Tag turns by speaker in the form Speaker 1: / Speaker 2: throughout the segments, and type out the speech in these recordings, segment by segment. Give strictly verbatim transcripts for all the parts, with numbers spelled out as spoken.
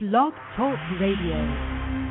Speaker 1: Blog Talk Radio.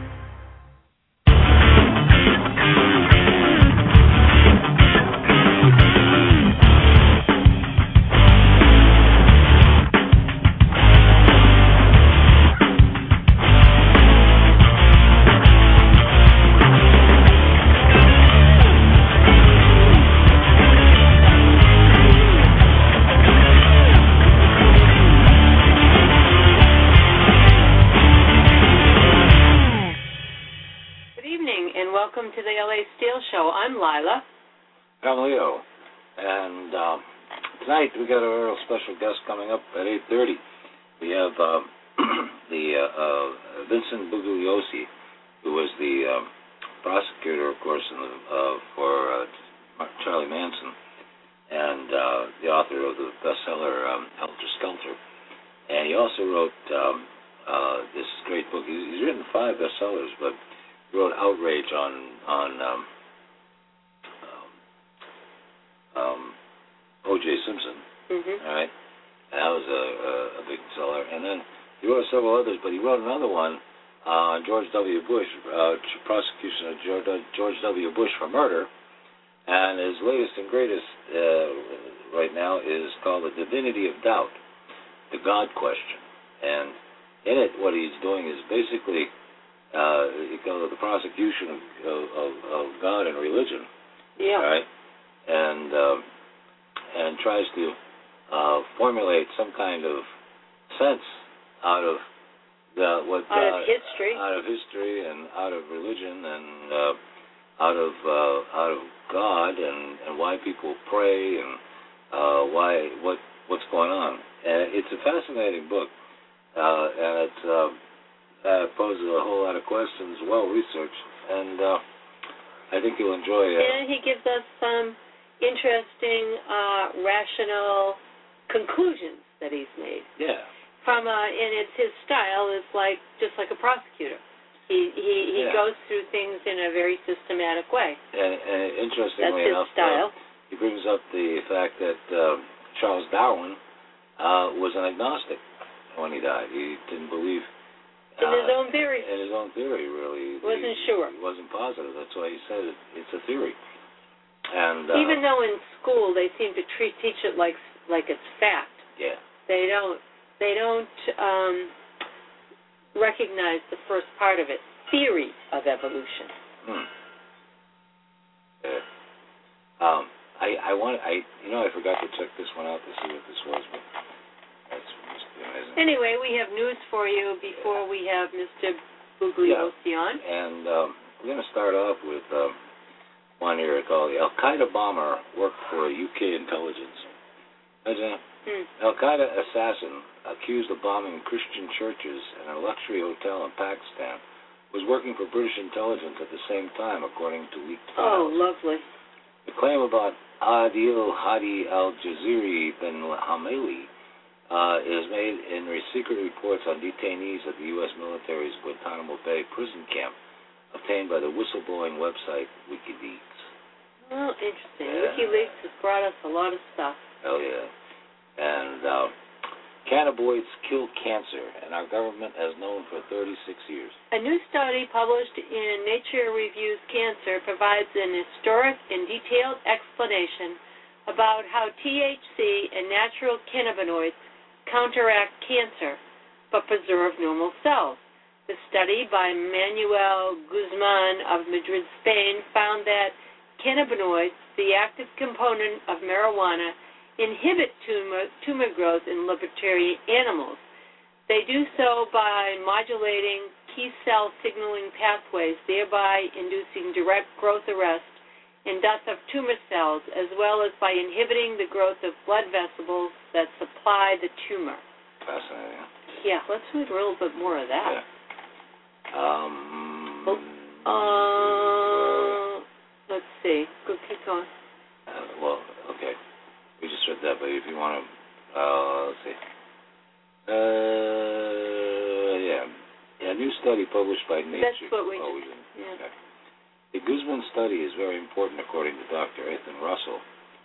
Speaker 2: Welcome to the L A Steel Show. I'm Lila.
Speaker 3: I'm Leo. And um, tonight we got a real special guest coming up at eight thirty. We have uh, the uh, uh, Vincent Bugliosi, who was the uh, prosecutor, of course, in the, uh, for uh, Charlie Manson, and uh, the author of the bestseller um, Helter Skelter. And he also wrote um, uh, this great book. He's, he's written five bestsellers, but he wrote Outrage on on um, um, um, O J Simpson,
Speaker 2: mm-hmm.
Speaker 3: all right? And that was a, a, a big seller. And then he wrote several others, but he wrote another one uh, on George W. Bush, uh, prosecution of George, George W. Bush for murder. And his latest and greatest uh, right now is called The Divinity of Doubt, the God Question. And in it, what he's doing is basically Uh, the prosecution of, of, of God and religion,
Speaker 2: yeah,
Speaker 3: right? And um, and tries to uh, formulate some kind of sense out of the what
Speaker 2: out
Speaker 3: uh,
Speaker 2: of history,
Speaker 3: out of history, and out of religion, and uh, out of uh, out of God, and, and why people pray, and uh, why what what's going on. And it's a fascinating book, uh, and it's. Uh, Uh, poses a whole lot of questions, well researched, and uh, I think you'll enjoy it.
Speaker 2: And he gives us some interesting, uh, rational conclusions that he's made.
Speaker 3: Yeah.
Speaker 2: From uh, and it's his style is like just like a prosecutor. He he, he
Speaker 3: yeah.
Speaker 2: goes through things in a very systematic way.
Speaker 3: And, and interestingly
Speaker 2: That's his
Speaker 3: enough,
Speaker 2: style.
Speaker 3: Uh, he brings up the fact that uh, Charles Darwin uh, was an agnostic when he died. He didn't believe.
Speaker 2: In his
Speaker 3: uh,
Speaker 2: own theory.
Speaker 3: In his own theory, really.
Speaker 2: Wasn't
Speaker 3: he,
Speaker 2: sure.
Speaker 3: He wasn't positive. That's why he said it, it's a theory. And uh,
Speaker 2: even though in school they seem to treat, teach it like like it's fact.
Speaker 3: Yeah.
Speaker 2: They don't. They don't um, recognize the first part of it, theory of evolution.
Speaker 3: Hmm. Yeah. Um. I I want I you know I forgot to check this one out to see what this was, but that's.
Speaker 2: Anyway, we have news for you before we have Mister Bugliosi on.
Speaker 3: Yeah. And um, we're going to start off with um, one here called the Al-Qaeda bomber worked for U K intelligence. Imagine
Speaker 2: hmm.
Speaker 3: Al-Qaeda assassin accused of bombing Christian churches and a luxury hotel in Pakistan was working for British intelligence at the same time, according to leaked
Speaker 2: Oh,
Speaker 3: files.
Speaker 2: lovely.
Speaker 3: The claim about Adil Hadi al-Jaziri bin Hameli Uh, is made in secret reports on detainees at the U S military's Guantanamo Bay prison camp, obtained by the whistleblowing website WikiLeaks.
Speaker 2: Oh, interesting.
Speaker 3: Yeah.
Speaker 2: WikiLeaks has brought us a lot of stuff.
Speaker 3: Oh, yeah. And uh, cannabinoids kill cancer, and our government has known for thirty-six years.
Speaker 2: A new study published in Nature Reviews Cancer provides an historic and detailed explanation about how T H C and natural cannabinoids counteract cancer, but preserve normal cells. The study by Manuel Guzman of Madrid, Spain, found that cannabinoids, the active component of marijuana, inhibit tumor, tumor growth in laboratory animals. They do so by modulating key cell signaling pathways, thereby inducing direct growth arrest and death of tumor cells, as well as by inhibiting the growth of blood vessels that supply the tumor.
Speaker 3: Fascinating.
Speaker 2: Yeah, let's read a little bit more of that.
Speaker 3: Yeah. Um,
Speaker 2: oh, uh, let's see. Go, keep going.
Speaker 3: Uh, well, okay. We just read that, but if you want to, uh, let's see. Uh, yeah. Yeah, a new study published by Nature.
Speaker 2: That's what we
Speaker 3: oh,
Speaker 2: just,
Speaker 3: we
Speaker 2: yeah.
Speaker 3: Okay. The Guzman study is very important, according to Doctor Ethan Russell,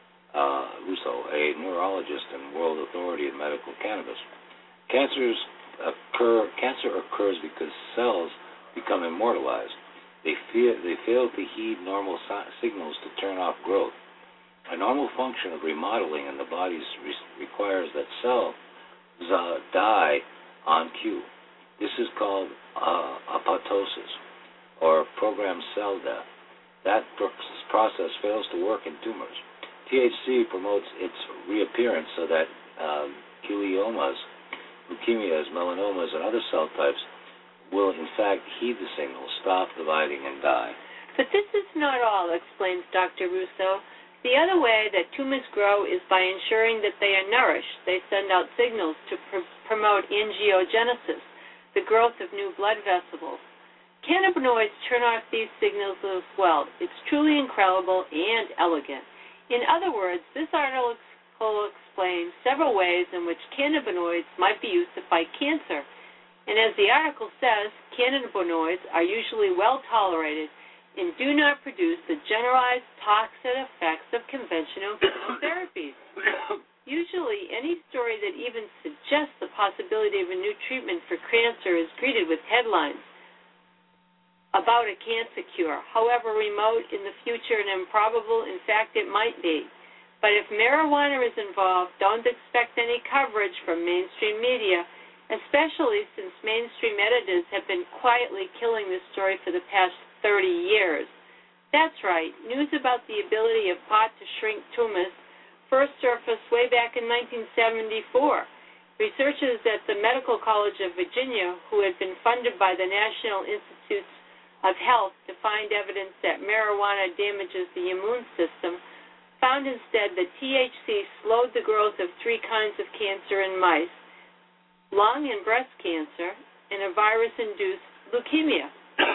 Speaker 3: uh, Russo, a neurologist and world authority in medical cannabis. Cancers occur, cancer occurs because cells become immortalized. They, fear, they fail to heed normal si- signals to turn off growth. A normal function of remodeling in the body re- requires that cells uh, die on cue. This is called uh, apoptosis, or programmed cell death. That process fails to work in tumors. T H C promotes its reappearance so that um, gliomas, leukemias, melanomas, and other cell types will in fact heed the signal, stop dividing, and die.
Speaker 2: But this is not all, explains Doctor Russo. The other way that tumors grow is by ensuring that they are nourished. They send out signals to pr- promote angiogenesis, the growth of new blood vessels. Cannabinoids turn off these signals as well. It's truly incredible and elegant. In other words, this article explains several ways in which cannabinoids might be used to fight cancer. And as the article says, cannabinoids are usually well tolerated and do not produce the generalized toxic effects of conventional chemotherapies. Usually, any story that even suggests the possibility of a new treatment for cancer is greeted with headlines about a cancer cure, however remote in the future and improbable, in fact, it might be. But if marijuana is involved, don't expect any coverage from mainstream media, especially since mainstream editors have been quietly killing this story for the past thirty years. That's right, news about the ability of pot to shrink tumors first surfaced way back in nineteen seventy-four. Researchers at the Medical College of Virginia, who had been funded by the National Institutes of Health to find evidence that marijuana damages the immune system, found instead that T H C slowed the growth of three kinds of cancer in mice: lung and breast cancer, and a virus-induced leukemia.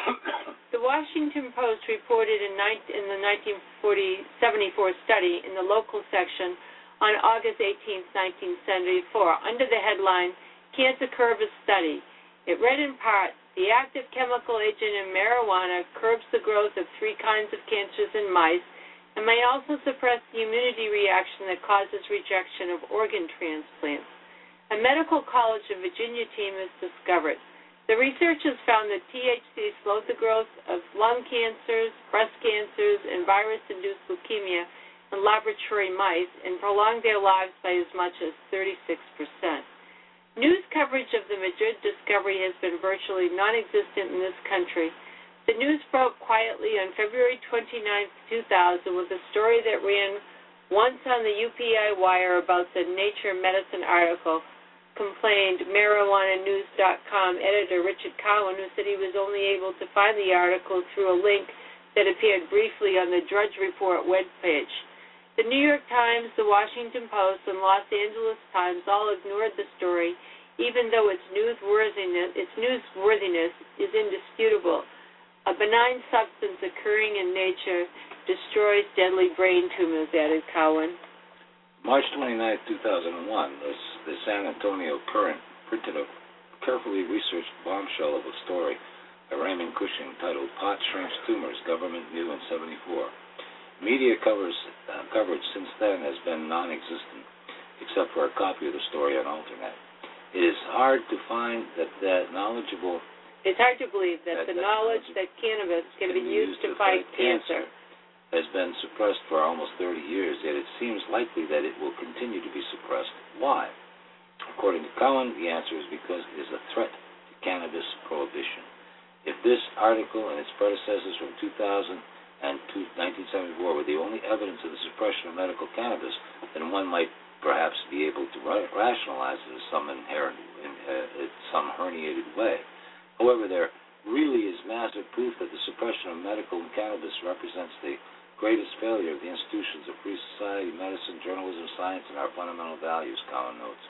Speaker 2: The Washington Post reported in, in the nineteen seventy-four study in the local section on August eighteenth, nineteen seventy-four, under the headline, Cancer Curves Study. It read in part, the active chemical agent in marijuana curbs the growth of three kinds of cancers in mice and may also suppress the immunity reaction that causes rejection of organ transplants. A Medical College of Virginia team has discovered. The researchers found that T H C slowed the growth of lung cancers, breast cancers, and virus-induced leukemia in laboratory mice and prolonged their lives by as much as thirty-six percent. News coverage of the Madrid discovery has been virtually non-existent in this country. The news broke quietly on February twenty-ninth, two thousand, with a story that ran once on the U P I wire about the Nature Medicine article, complained marijuana news dot com editor Richard Cowan, who said he was only able to find the article through a link that appeared briefly on the Drudge Report webpage. The New York Times, the Washington Post, and Los Angeles Times all ignored the story, even though its newsworthiness, its newsworthiness is indisputable. A benign substance occurring in nature destroys deadly brain tumors, added Cowan.
Speaker 3: March twenty-ninth, two thousand one, the, the San Antonio Current printed a carefully researched bombshell of a story by Raymond Cushing titled Pot Shrinks Tumors, Government Knew in seventy-four. Media covers, uh, coverage since then has been non-existent, except for a copy of the story on Alternet. It is hard to find that that knowledgeable...
Speaker 2: It's hard to believe that, that the that knowledge that cannabis can, can be used, used to fight, fight cancer, cancer
Speaker 3: has been suppressed for almost thirty years, yet it seems likely that it will continue to be suppressed. Why? According to Cowan, the answer is because it is a threat to cannabis prohibition. If this article and its predecessors from two thousand and nineteen seventy-four were the only evidence of the suppression of medical cannabis, then one might perhaps be able to rationalize it as some inherent, in uh, some herniated way. However, there really is massive proof that the suppression of medical cannabis represents the greatest failure of the institutions of free society, medicine, journalism, science, and our fundamental values, Cowan notes.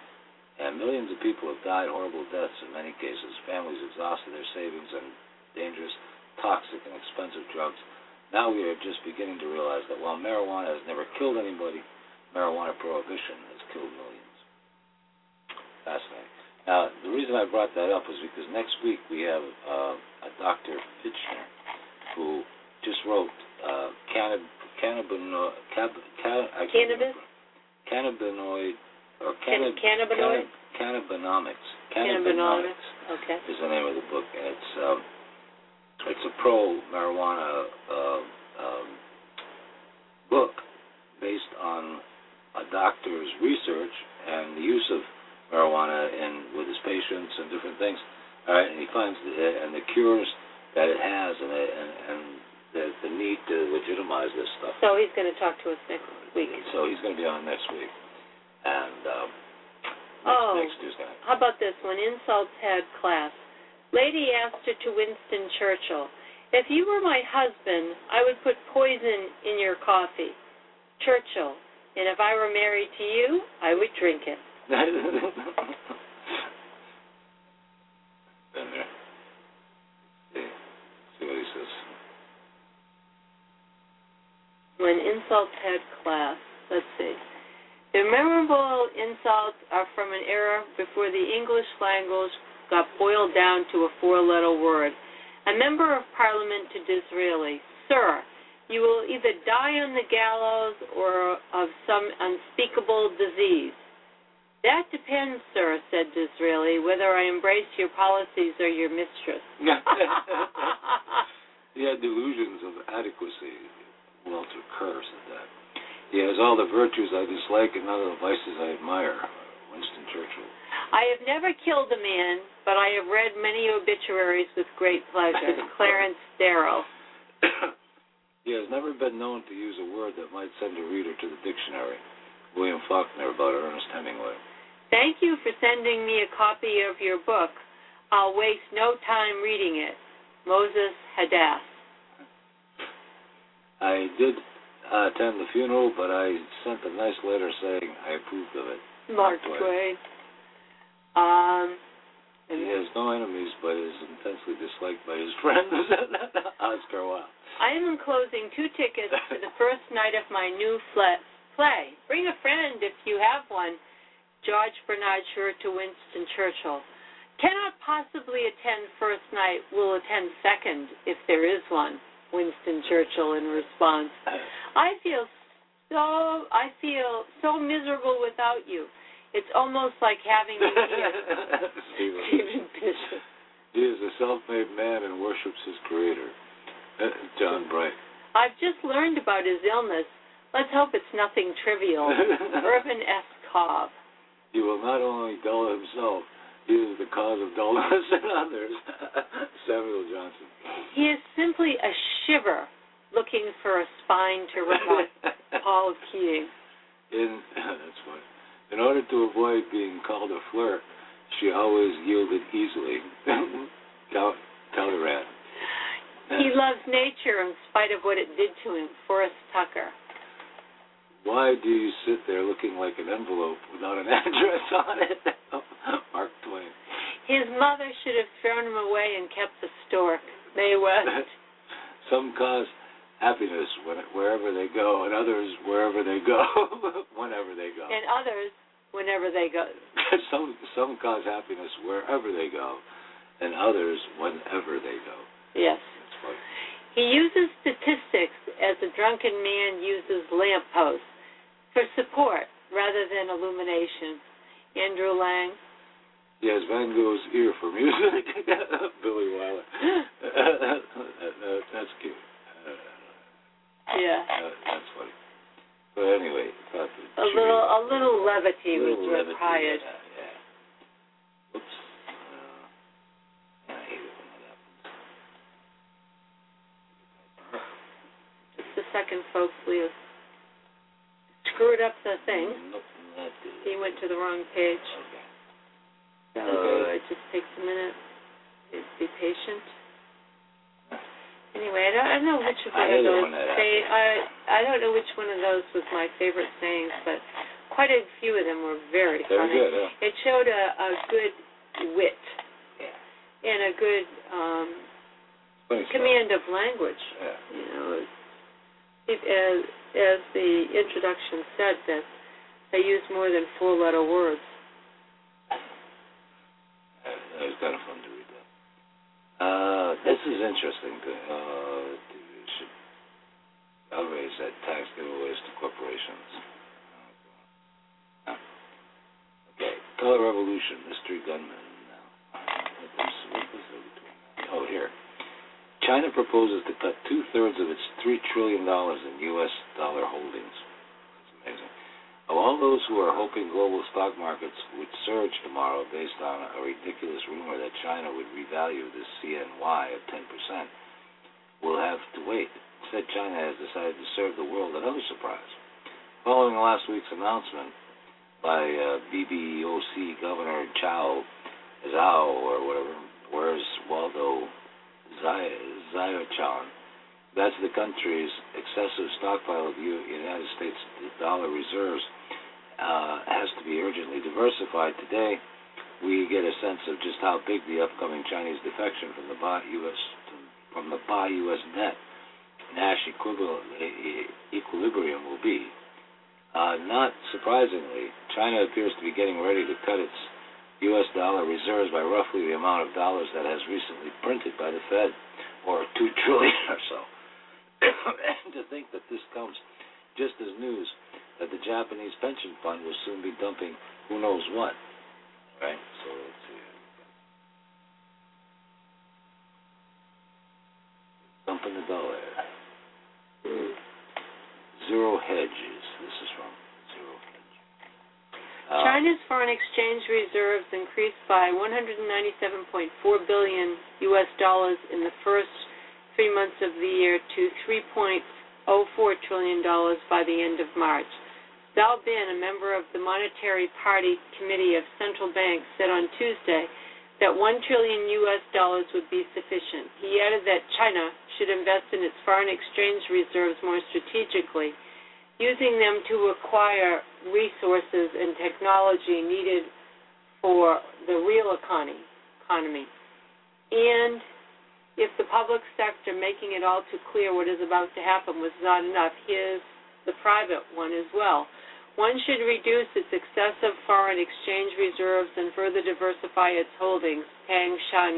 Speaker 3: And millions of people have died horrible deaths in many cases. Families exhausted their savings on dangerous, toxic, and expensive drugs. Now we are just beginning to realize that while marijuana has never killed anybody, marijuana prohibition has killed millions. Fascinating. Now, the reason I brought that up is because next week we have uh, a Doctor Fitchner who just wrote uh, cannab- cannabino- cab- ca-
Speaker 2: Cannabis?
Speaker 3: Cannabinoid or
Speaker 2: Can-
Speaker 3: cannab-
Speaker 2: cannabinoid?
Speaker 3: Cannabinomics.
Speaker 2: Cannabinomics. Okay.
Speaker 3: Is the name of the book, and it's um, it's a pro-marijuana uh, um, book based on a doctor's research and the use of marijuana in with his patients and different things. All right, and he finds the, and the cures that it has, and the, and, and the, the need to legitimize this stuff.
Speaker 2: So he's going to talk to us next week.
Speaker 3: So he's going to be on next week, and um, next,
Speaker 2: oh,
Speaker 3: next Tuesday.
Speaker 2: How about this one? Insults had class. Lady asked it to Winston Churchill, "If you were my husband, I would put poison in your coffee." Churchill, "And if I were married to you, I would drink it."
Speaker 3: Been there. See, see what he says.
Speaker 2: When insults had class, let's see. The memorable insults are from an era before the English language got boiled down to a four-letter word. A member of Parliament to Disraeli, "Sir, you will either die on the gallows or of some unspeakable disease." "That depends, sir," said Disraeli, "whether I embrace your policies or your mistress."
Speaker 3: He had delusions of adequacy. Walter Kerr said that. He has all the virtues I dislike and none of the vices I admire. Winston Churchill.
Speaker 2: "I have never killed a man, but I have read many obituaries with great pleasure." Clarence Darrow.
Speaker 3: He has never been known to use a word that might send a reader to the dictionary. William Faulkner about Ernest Hemingway.
Speaker 2: "Thank you for sending me a copy of your book. I'll waste no time reading it." Moses Hadass.
Speaker 3: I did uh, attend the funeral, but I sent a nice letter saying I approved of it.
Speaker 2: Mark Twain. Um,
Speaker 3: he has no enemies, but is intensely disliked by his friends. Oscar Wilde.
Speaker 2: "I am enclosing two tickets for the first night of my new fle- play. Bring a friend if you have one." George Bernard Shaw to Winston Churchill. "Cannot possibly attend first night. Will attend second if there is one." Winston Churchill in response. "I feel so I feel so miserable without you. It's almost like having you here."
Speaker 3: Stephen.
Speaker 2: Stephen Bishop.
Speaker 3: He is a self-made man and worships his creator. Uh, John Bright.
Speaker 2: "I've just learned about his illness. Let's hope it's nothing trivial." Irvin S. Cobb.
Speaker 3: "He will not only dull himself, he is the cause of dullness in others." Samuel Johnson.
Speaker 2: "He is simply a shiver looking for a spine to run on." Paul Keating.
Speaker 3: In, that's funny. In order to avoid being called a flirt, she always yielded easily. Cal- Talleyrand.
Speaker 2: "He loves nature in spite of what it did to him." Forrest Tucker.
Speaker 3: "Why do you sit there looking like an envelope without an address on it?" Mark Twain.
Speaker 2: "His mother should have thrown him away and kept the stork." Mae West.
Speaker 3: "Some cause happiness wherever they go, and others wherever they go, whenever they go."
Speaker 2: And others whenever they go.
Speaker 3: some some cause happiness wherever they go, and others whenever they go.
Speaker 2: Yes.
Speaker 3: That's funny.
Speaker 2: "He uses statistics as a drunken man uses lampposts for support rather than illumination." Andrew Lang.
Speaker 3: He has Van Gogh's ear for music. Billy Wilder. That's cute. Uh,
Speaker 2: Yeah.
Speaker 3: uh, that's funny. But anyway, thought
Speaker 2: A little, a little levity
Speaker 3: little
Speaker 2: was
Speaker 3: levity,
Speaker 2: required.
Speaker 3: Yeah, yeah. Oops. Uh, I hate it when that happens.
Speaker 2: Just a second, folks. We have screwed up the thing.
Speaker 3: Nope, not good.
Speaker 2: He went to the wrong page.
Speaker 3: Okay.
Speaker 2: So
Speaker 3: Okay.
Speaker 2: it just takes a minute. Just be patient. Anyway, I don't, I don't know which
Speaker 3: I
Speaker 2: one
Speaker 3: hate
Speaker 2: of
Speaker 3: it
Speaker 2: those
Speaker 3: when that
Speaker 2: say
Speaker 3: happens.
Speaker 2: I I don't know which one of those was my favorite sayings, but quite a few of them were very
Speaker 3: Very
Speaker 2: funny.
Speaker 3: good, yeah.
Speaker 2: It showed a, a good wit
Speaker 3: Yeah.
Speaker 2: and a good um,
Speaker 3: Funny stuff.
Speaker 2: command of language.
Speaker 3: Yeah.
Speaker 2: You know, it, as as the introduction said, that they use more than four-letter words.
Speaker 3: It was kind of fun to read that. Uh, this is interesting. Uh, should outrage that tax giveaways to corporations. Okay. Color Revolution, Mystery Gunman. Oh, here. China proposes to cut two-thirds of its three trillion dollars in U S dollar holdings. That's amazing. Of all those who are hoping global stock markets would surge tomorrow based on a ridiculous rumor that China would revalue the C N Y at ten percent, we'll have to wait. Instead, China has decided to serve the world another surprise. Following last week's announcement by uh, B B O C Governor Zhao, Zhao or whatever, where's Waldo Zayachan, that's the country's excessive stockpile of United States dollar reserves uh, has to be urgently diversified. Today, we get a sense of just how big the upcoming Chinese defection from the buy U S from the buy U S net Nash equilibrium will be. Uh, not surprisingly, China appears to be getting ready to cut its U S dollar reserves by roughly the amount of dollars that has recently printed by the Fed, or two trillion or so. And to think that this comes just as news that the Japanese pension fund will soon be dumping who knows what, right? So let's see. Dumping the dollar. Zero hedges. This is from Zero Hedge. Uh,
Speaker 2: China's foreign exchange reserves increased by one hundred ninety-seven point four billion U S dollars in the first three months of the year to three point zero four trillion dollars by the end of March. Zhao Bin, a member of the Monetary Party Committee of Central Banks, said on Tuesday that one trillion U S dollars would be sufficient. He added that China should invest in its foreign exchange reserves more strategically, using them to acquire resources and technology needed for the real economy. economy. And if the public sector making it all too clear what is about to happen was not enough, here's the private one as well. One should reduce its excessive foreign exchange reserves and further diversify its holdings, Tang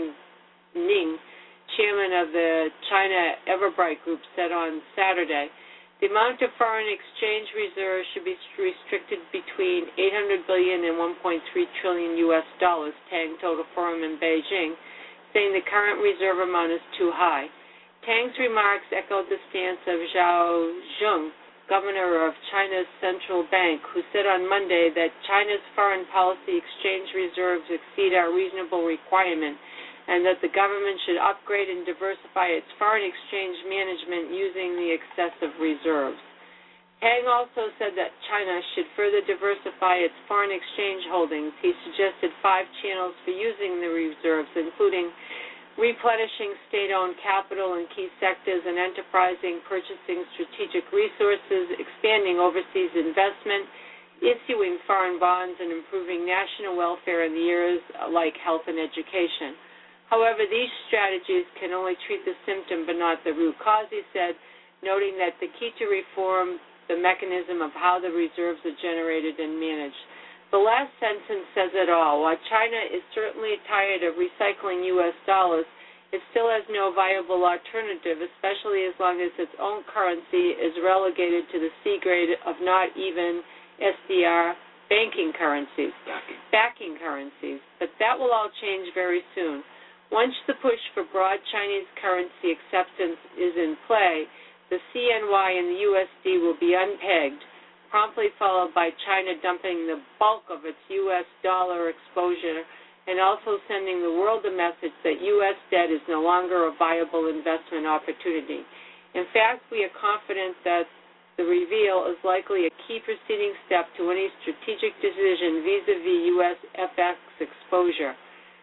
Speaker 2: Shanning, chairman of the China Everbright Group, said on Saturday. The amount of foreign exchange reserves should be restricted between eight hundred billion dollars and one point three trillion U S dollars, Tang told a forum in Beijing, saying the current reserve amount is too high. Tang's remarks echoed the stance of Zhao Zheng, governor of China's central bank, who said on Monday that China's foreign policy exchange reserves exceed our reasonable requirement and that the government should upgrade and diversify its foreign exchange management using the excessive reserves. Tang also said that China should further diversify its foreign exchange holdings. He suggested five channels for using the reserves, including replenishing state-owned capital in key sectors and enterprising, purchasing strategic resources, expanding overseas investment, issuing foreign bonds, and improving national welfare in the areas like health and education. However, these strategies can only treat the symptom but not the root cause, he said, noting that the key to reform the mechanism of how the reserves are generated and managed. The last sentence says it all. While China is certainly tired of recycling U S dollars, it still has no viable alternative, especially as long as its own currency is relegated to the C grade of not even S D R banking currencies,
Speaker 3: Backing.
Speaker 2: backing currencies. But that will all change very soon. Once the push for broad Chinese currency acceptance is in play, the C N Y and the U S D will be unpegged, promptly followed by China dumping the bulk of its U S dollar exposure and also sending the world a message that U S debt is no longer a viable investment opportunity. In fact, we are confident that the reveal is likely a key preceding step to any strategic decision vis-a-vis U S F X exposure.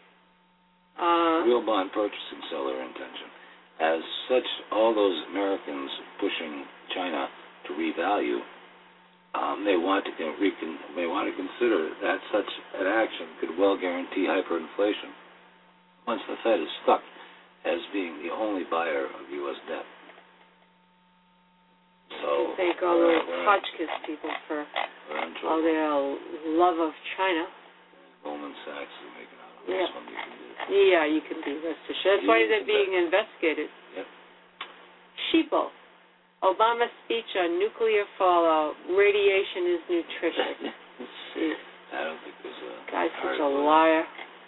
Speaker 2: Uh,
Speaker 3: Real bond purchasing seller intention. As such, all those Americans pushing China to revalue, um, they want to recon, they want to consider that such an action could well guarantee hyperinflation once the Fed is stuck as being the only buyer of U S debt. So
Speaker 2: thank all those Hotchkiss people for all their love of China.
Speaker 3: Goldman Sachs is making out
Speaker 2: Yeah.
Speaker 3: one you can do.
Speaker 2: Yeah, you can be rest assured. That's why they're being investigated.
Speaker 3: Yep.
Speaker 2: Sheeple. Obama speech on nuclear fallout. Radiation is nutritious.
Speaker 3: I don't think there's a...
Speaker 2: Guy's such a
Speaker 3: Hardly.
Speaker 2: liar.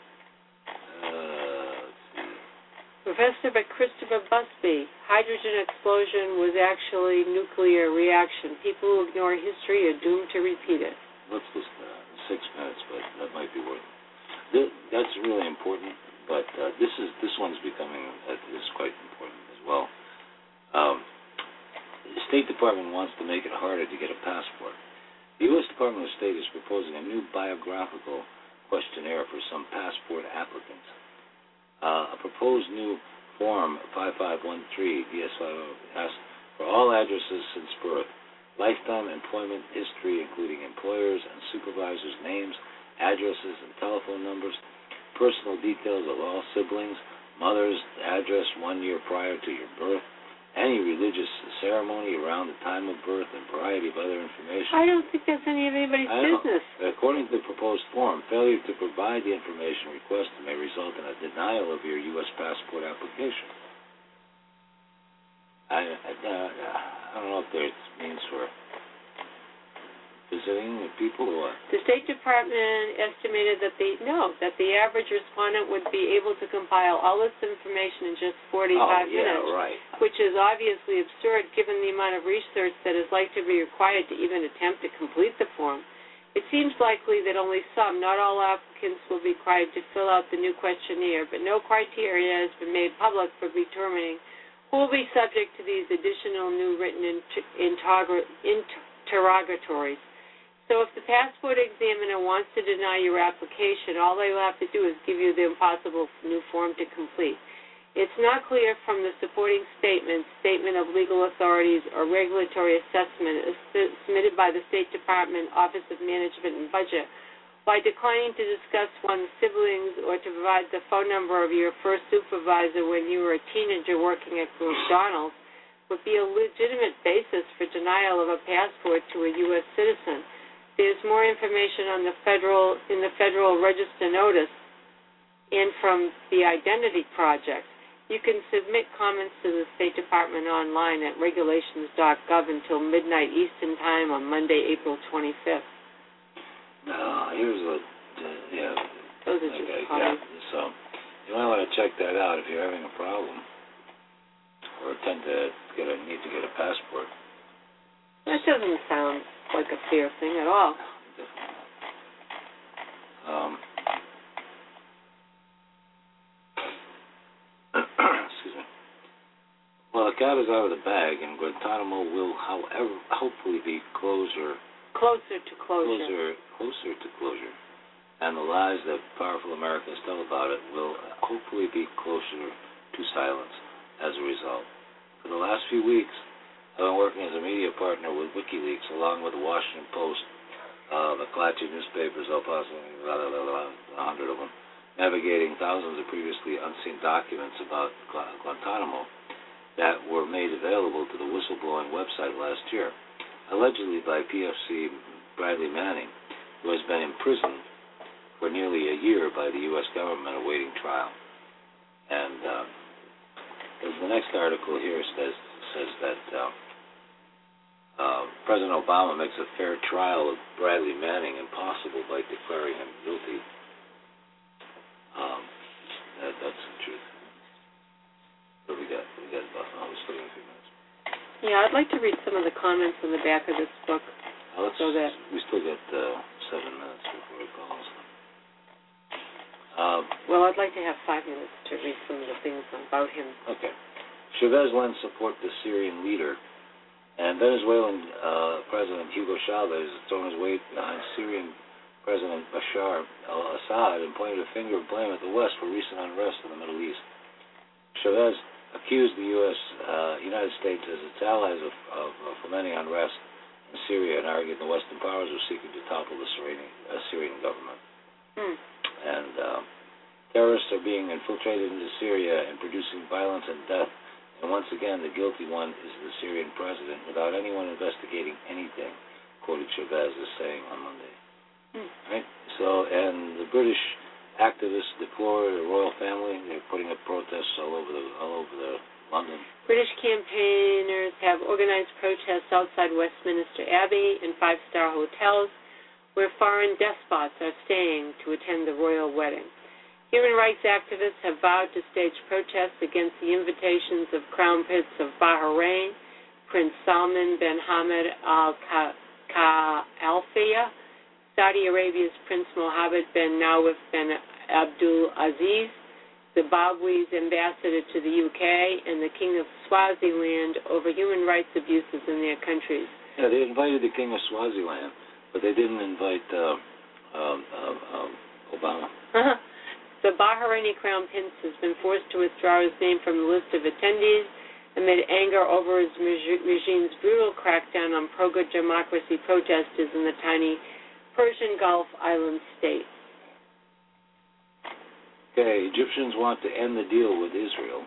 Speaker 3: Uh,
Speaker 2: Professor by Christopher Busby. Hydrogen explosion was actually nuclear reaction. People who ignore history are doomed to repeat it.
Speaker 3: Let's just uh, six minutes, but that might be worth it. Th- That's really important, but uh, this is this one's becoming uh, is quite important as well. Um, the State Department wants to make it harder to get a passport. The U S Department of State is proposing a new biographical questionnaire for some passport applicants. Uh, a proposed new Form five five one three D S five oh asks for all addresses since birth, lifetime employment history including employers and supervisors' names, addresses and telephone numbers, personal details of all siblings, mother's address one year prior to your birth, any religious ceremony around the time of birth, and a variety of other information.
Speaker 2: I don't think that's any of anybody's
Speaker 3: I know.
Speaker 2: business.
Speaker 3: According to the proposed form, failure to provide the information requested may result in a denial of your U S passport application. I, I, uh, I don't know if there's means for visiting people or what.
Speaker 2: The State Department estimated that the no, that the average respondent would be able to compile all this information in just forty-five
Speaker 3: oh, yeah,
Speaker 2: minutes,
Speaker 3: right.
Speaker 2: which is obviously absurd given the amount of research that is likely to be required to even attempt to complete the form. It seems likely that only some, not all applicants, will be required to fill out the new questionnaire, but no criteria has been made public for determining who will be subject to these additional new written inter- interrogatories. So if the passport examiner wants to deny your application, all they will have to do is give you the impossible new form to complete. It's not clear from the supporting statement, statement of legal authorities, or regulatory assessment submitted by the State Department Office of Management and Budget why declining to discuss one's siblings or to provide the phone number of your first supervisor when you were a teenager working at McDonald's would be a legitimate basis for denial of a passport to a U S citizen. There's more information on the federal in the Federal Register notice and from the Identity Project. You can submit comments to the State Department online at regulations dot gov until midnight Eastern Time on Monday, April twenty-fifth.
Speaker 3: No, here's what, uh, yeah.
Speaker 2: Those are just
Speaker 3: okay,
Speaker 2: funny.
Speaker 3: yeah. So you might want to check that out if you're having a problem or tend to get a need to get a passport.
Speaker 2: That doesn't sound like a fair thing at all.
Speaker 3: Um, excuse me. Well, the cat is out of the bag, and Guantanamo will, however, hopefully be closer,
Speaker 2: Closer to closure.
Speaker 3: closer, closer to closure, and the lies that powerful Americans tell about it will hopefully be closer to silence as a result. For the last few weeks, I've been working as a media partner with WikiLeaks, along with the Washington Post, uh, McClatchy newspapers, El Paso, blah, blah, blah, blah, a hundred of them, navigating thousands of previously unseen documents about Guantanamo that were made available to the whistleblowing website last year, allegedly by P F C Bradley Manning, who has been imprisoned for nearly a year by the U S government awaiting trial. And uh, the next article here says, says that uh, uh, President Obama makes a fair trial of Bradley Manning impossible by declaring him guilty. Um, that, that's the truth. What we got? We got about, oh, we're still in a few minutes.
Speaker 2: Yeah, I'd like to read some of the comments on the back of this book.
Speaker 3: Now let's,
Speaker 2: so that
Speaker 3: we still got uh, seven minutes before it calls. Um,
Speaker 2: well, I'd like to have five minutes to read some of the things about him.
Speaker 3: Okay. Chavez lends support to Syrian leader, and Venezuelan uh, President Hugo Chavez has thrown his weight behind Syrian President Bashar al-Assad and pointed a finger of blame at the West for recent unrest in the Middle East. Chavez accused the U S, uh, United States as its allies of, of, of fomenting unrest in Syria and argued the Western powers were seeking to topple the Syrian, uh, Syrian government.
Speaker 2: Hmm.
Speaker 3: And uh, terrorists are being infiltrated into Syria and producing violence and death. And once again, the guilty one is the Syrian president without anyone investigating anything, quoted Chavez as saying on Monday.
Speaker 2: Hmm.
Speaker 3: Right? So, and the British activists deplore the royal family. They're putting up protests all over the all over the London.
Speaker 2: British campaigners have organized protests outside Westminster Abbey and five-star hotels, where foreign despots are staying to attend the royal wedding. Human rights activists have vowed to stage protests against the invitations of Crown Prince of Bahrain, Prince Salman bin Hamad Al Khalifa, Saudi Arabia's Prince Mohammed bin Nawaf bin Abdul Aziz, Zimbabwe's ambassador to the U K, and the King of Swaziland over human rights abuses in their countries.
Speaker 3: Yeah, they invited the King of Swaziland, but they didn't invite uh, um, um, um, Obama.
Speaker 2: Uh-huh. The Bahraini Crown Prince has been forced to withdraw his name from the list of attendees amid anger over his regime's brutal crackdown on pro-good democracy protesters in the tiny Persian Gulf island state.
Speaker 3: Okay, Egyptians want to end the deal with Israel.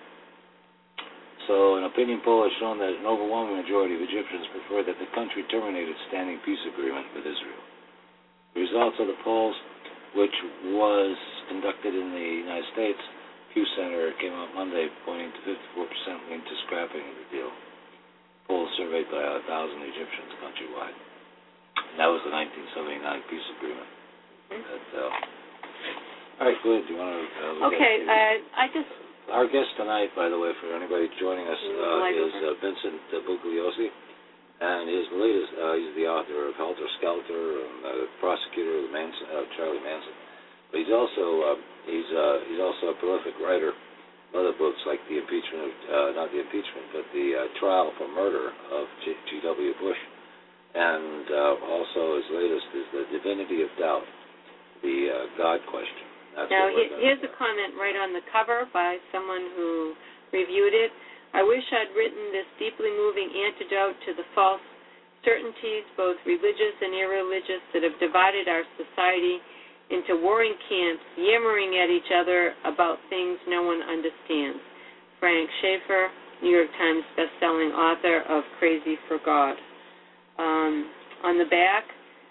Speaker 3: So an opinion poll has shown that an overwhelming majority of Egyptians prefer that the country terminate its standing peace agreement with Israel. The results of the polls, which was conducted in the United States, Pew Center, came out Monday, pointing to fifty-four percent lean to scrapping of the deal. Polls surveyed by a thousand Egyptians countrywide. And that was the nineteen seventy-nine peace agreement. Mm-hmm. That, uh, all right, good. Do you want to? Uh,
Speaker 2: okay, uh, I just.
Speaker 3: Our guest tonight, by the way, for anybody joining us, uh, is uh, Vincent uh, Bugliosi, and his latest, uh, he's the author of Helter Skelter and uh, prosecutor of Manson, uh, Charlie Manson. But he's also uh, he's uh, he's also a prolific writer of other books like the impeachment of uh, not the impeachment, but the uh, trial for murder of G W Bush, and uh, also his latest is The Divinity of Doubt, the uh, God Question. That's
Speaker 2: now, he, here's a comment right on the cover by someone who reviewed it. I wish I'd written this deeply moving antidote to the false certainties, both religious and irreligious, that have divided our society into warring camps, yammering at each other about things no one understands. Frank Schaeffer, New York Times bestselling author of Crazy for God. Um, on the back,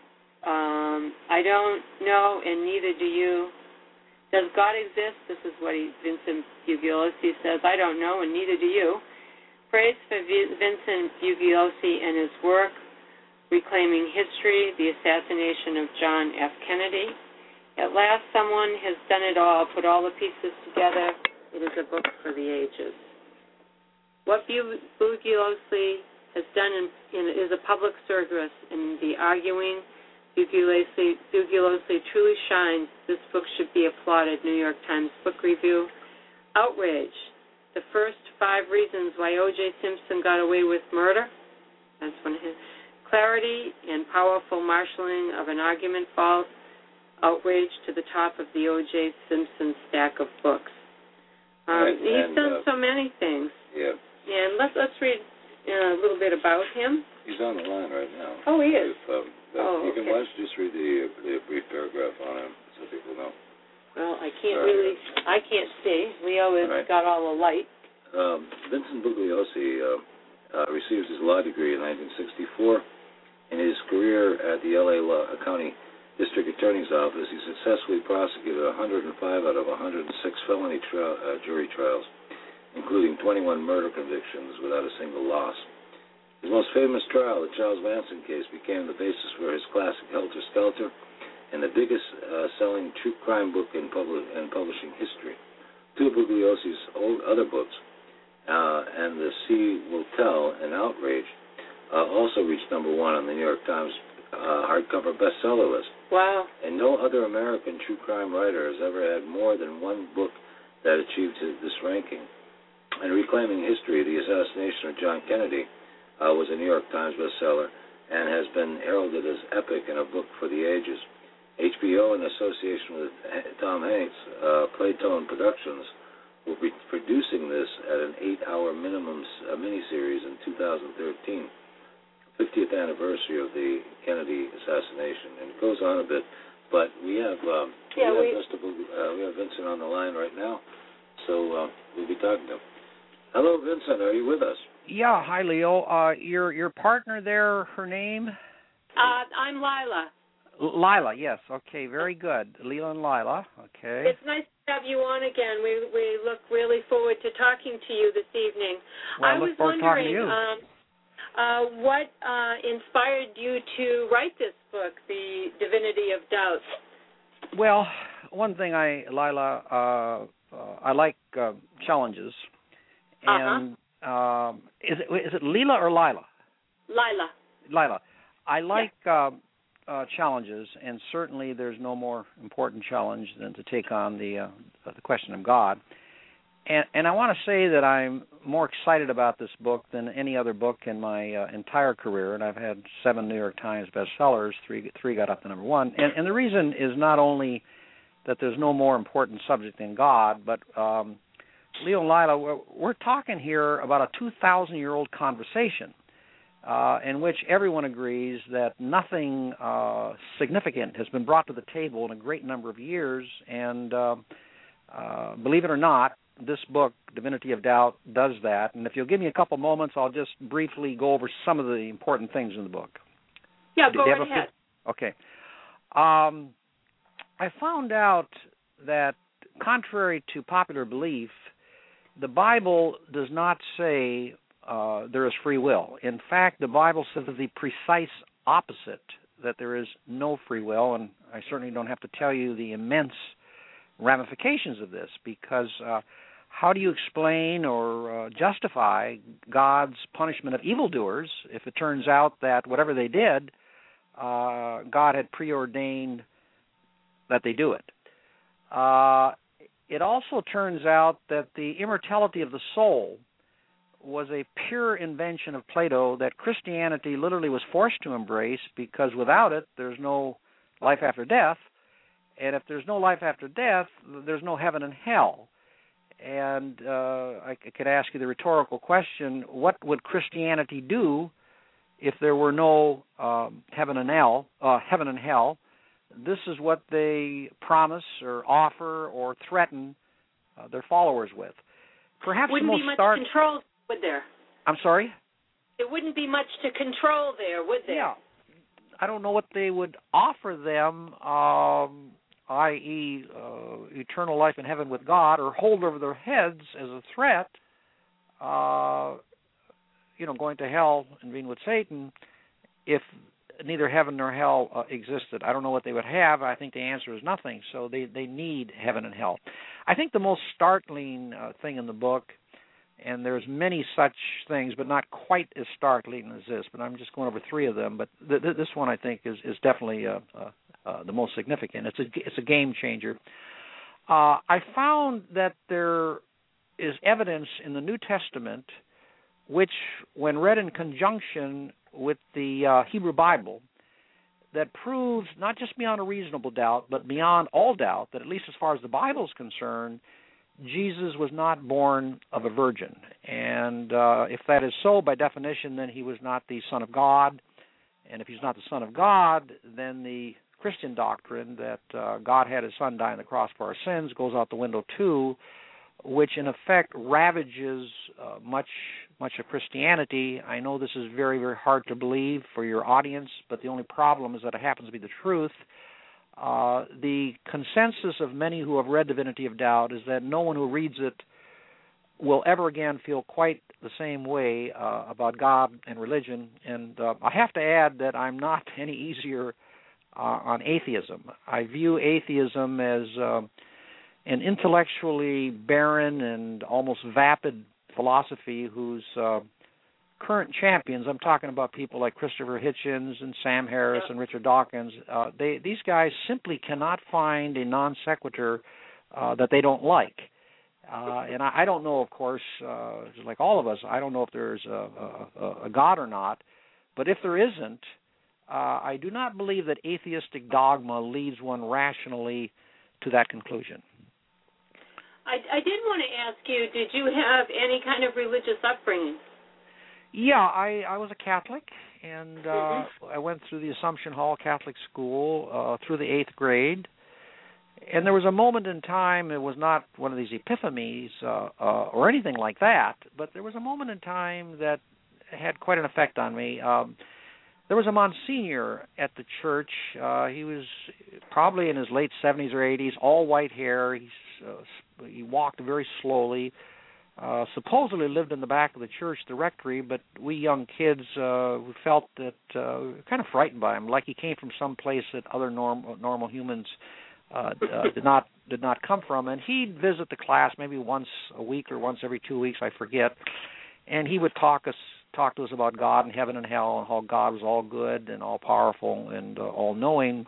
Speaker 2: um, I don't know, and neither do you. Does God exist? This is what he, Vincent Bugliosi says. I don't know, and neither do you. Praise for Vincent Bugliosi and his work, Reclaiming History, the assassination of John F. Kennedy. At last, someone has done it all, put all the pieces together. It is a book for the ages. What Bugliosi has done in, in, is a public service in the arguing. Bugliosi, Bugliosi truly shines. This book should be applauded. New York Times Book Review. Outrage. The first five reasons why O J. Simpson got away with murder. That's one of his. Clarity and powerful marshaling of an argument falls. Outrage to the top of the O J. Simpson stack of books. Um,
Speaker 3: right,
Speaker 2: he's
Speaker 3: and,
Speaker 2: done
Speaker 3: uh,
Speaker 2: so many things.
Speaker 3: Yeah.
Speaker 2: And let's let's read uh, a little bit about him.
Speaker 3: He's on the line right now.
Speaker 2: Oh, he is.
Speaker 3: If, um,
Speaker 2: oh,
Speaker 3: you can
Speaker 2: okay.
Speaker 3: watch, just read the, the brief paragraph on him so people know.
Speaker 2: Well, I can't
Speaker 3: All right.
Speaker 2: really, I can't see. Leo has
Speaker 3: All right.
Speaker 2: got all the light.
Speaker 3: Um, Vincent Bugliosi uh, uh, received his law degree in nineteen sixty-four. In his career at the L A Law, County District Attorney's Office, he successfully prosecuted one hundred five out of one hundred six felony tri- uh, jury trials, including twenty-one murder convictions without a single loss. His most famous trial, the Charles Manson case, became the basis for his classic Helter Skelter and the biggest uh, selling true crime book in, public, in publishing history. Two of Bugliosi's old other books, uh, and The Sea Will Tell and Outrage, uh, also reached number one on the New York Times uh, hardcover bestseller list.
Speaker 2: Wow.
Speaker 3: And no other American true crime writer has ever had more than one book that achieved this ranking. And Reclaiming History, the assassination of John Kennedy, Uh, was a New York Times bestseller and has been heralded as epic and a book for the ages. H B O, in association with Tom Hanks, uh, Playtone Productions, will be producing this at an eight-hour minimum uh, miniseries in two thousand thirteen, fiftieth anniversary of the Kennedy assassination. And it goes on a bit, but we have um,
Speaker 2: yeah,
Speaker 3: we,
Speaker 2: we,
Speaker 3: have Mister Bug- uh, we have Vincent on the line right now, so uh, we'll be talking to him. Hello, Vincent. Are you with us?
Speaker 4: Yeah, hi, Leo. Uh, your your partner there, her name?
Speaker 2: Uh, I'm Lila.
Speaker 4: L- Lila, yes. Okay, very good. Lila and Lila. Okay.
Speaker 2: It's nice to have you on again. We we look really forward to talking to you this evening.
Speaker 4: Well, I
Speaker 2: I
Speaker 4: look
Speaker 2: was
Speaker 4: forward to talking
Speaker 2: wondering,
Speaker 4: to you.
Speaker 2: um, Uh, what uh, inspired you to write this book, The Divinity of Doubt?
Speaker 4: Well, one thing I, Lila, uh, uh, I like uh, challenges. And
Speaker 2: uh-huh.
Speaker 4: um, is it is it Leela or Lila?
Speaker 2: Lila.
Speaker 4: Lila. I like
Speaker 2: yeah.
Speaker 4: uh, uh, challenges, and certainly there's no more important challenge than to take on the uh, the question of God. And, and I want to say that I'm more excited about this book than any other book in my uh, entire career, and I've had seven New York Times bestsellers, three three got up to number one. And, and the reason is not only that there's no more important subject than God, but um, Leo and Lila, we're, we're talking here about a two thousand year old conversation uh, in which everyone agrees that nothing uh, significant has been brought to the table in a great number of years, and uh, uh, believe it or not, this book, Divinity of Doubt, does that. And if you'll give me a couple moments, I'll just briefly go over some of the important things in the book.
Speaker 2: Yeah,
Speaker 4: Do
Speaker 2: go
Speaker 4: you
Speaker 2: right
Speaker 4: have a
Speaker 2: ahead.
Speaker 4: few? Okay. Um, I found out that, contrary to popular belief, the Bible does not say uh, there is free will. In fact, the Bible says the precise opposite, that there is no free will, and I certainly don't have to tell you the immense ramifications of this, because uh, how do you explain or uh, justify God's punishment of evildoers if it turns out that whatever they did, uh, God had preordained that they do it? Uh, it also turns out that the immortality of the soul was a pure invention of Plato that Christianity literally was forced to embrace, because without it, there's no life after death. And if there's no life after death, there's no heaven and hell. And uh, I could ask you the rhetorical question, what would Christianity do if there were no um, heaven and hell? Uh, heaven and hell? This is what they promise or offer or threaten uh, their followers with. Perhaps
Speaker 2: wouldn't
Speaker 4: the most
Speaker 2: be much
Speaker 4: start-
Speaker 2: control, would there?
Speaker 4: I'm sorry?
Speaker 2: There wouldn't be much to control there, would there?
Speaker 4: Yeah. I don't know what they would offer them, um, that is, uh, eternal life in heaven with God, or hold over their heads as a threat, uh, you know, going to hell and being with Satan, if neither heaven nor hell uh, existed. I don't know what they would have. I think the answer is nothing. So they, they need heaven and hell. I think the most startling uh, thing in the book, and there's many such things, but not quite as startling as this, but I'm just going over three of them, but th- th- this one I think is, is definitely uh, uh, uh, the most significant. It's a, it's a game changer. Uh, I found that there is evidence in the New Testament which, when read in conjunction with the uh, Hebrew Bible, that proves not just beyond a reasonable doubt, but beyond all doubt, that at least as far as the Bible is concerned, Jesus was not born of a virgin. And uh, if that is so, by definition, then he was not the Son of God. And if he's not the Son of God, then the Christian doctrine that uh, God had his Son die on the cross for our sins goes out the window too, which in effect ravages uh, much much of Christianity. I know this is very, very hard to believe for your audience, but the only problem is that it happens to be the truth. Uh, the consensus of many who have read Divinity of Doubt is that no one who reads it will ever again feel quite the same way uh, about God and religion. And uh, I have to add that I'm not any easier uh, on atheism. I view atheism as uh, an intellectually barren and almost vapid philosophy whose uh, current champions, I'm talking about people like Christopher Hitchens and Sam Harris and Richard Dawkins, uh, they, these guys simply cannot find a non sequitur uh, that they don't like. Uh, and I, I don't know, of course, uh, just like all of us, I don't know if there's a, a, a God or not, but if there isn't, uh, I do not believe that atheistic dogma leads one rationally to that conclusion.
Speaker 2: I, I did want to ask you, did you have any kind of religious upbringing?
Speaker 4: Yeah, I, I was a Catholic, and uh,
Speaker 2: mm-hmm.
Speaker 4: I went through the Assumption Hall Catholic School uh, through the eighth grade. And there was a moment in time, it was not one of these epiphanies uh, uh, or anything like that, but there was a moment in time that had quite an effect on me. Um, there was a Monsignor at the church. Uh, he was probably in his late seventies or eighties, all white hair. He's, uh, he walked very slowly. uh, supposedly lived in the back of the church directory, but we young kids uh, felt that uh, we were kind of frightened by him, like he came from some place that other norm, normal humans uh, uh, did not did not come from. And he'd visit the class maybe once a week or once every two weeks, I forget, and he would talk us talk to us about God and heaven and hell and how God was all good and all powerful and uh, all knowing.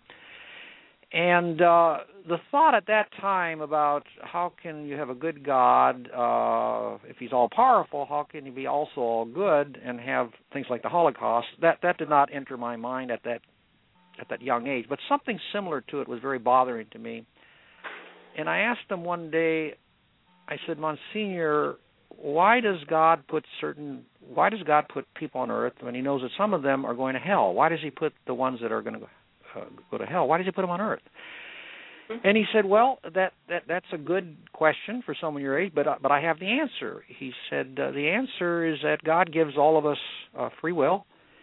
Speaker 4: And uh, the thought at that time about how can you have a good God uh, if he's all powerful, how can he be also all good and have things like the Holocaust, that, that did not enter my mind at that at that young age. But something similar to it was very bothering to me. And I asked him one day, I said, Monsignor, why does God put certain, why does God put people on earth when he knows that some of them are going to hell? Why does he put the ones that are going to go Uh, go to hell? Why does he put them on earth? And he said, well, that, that that's a good question for someone your age, but uh, but I have the answer. He said, uh, the answer is that God gives all of us uh, free will,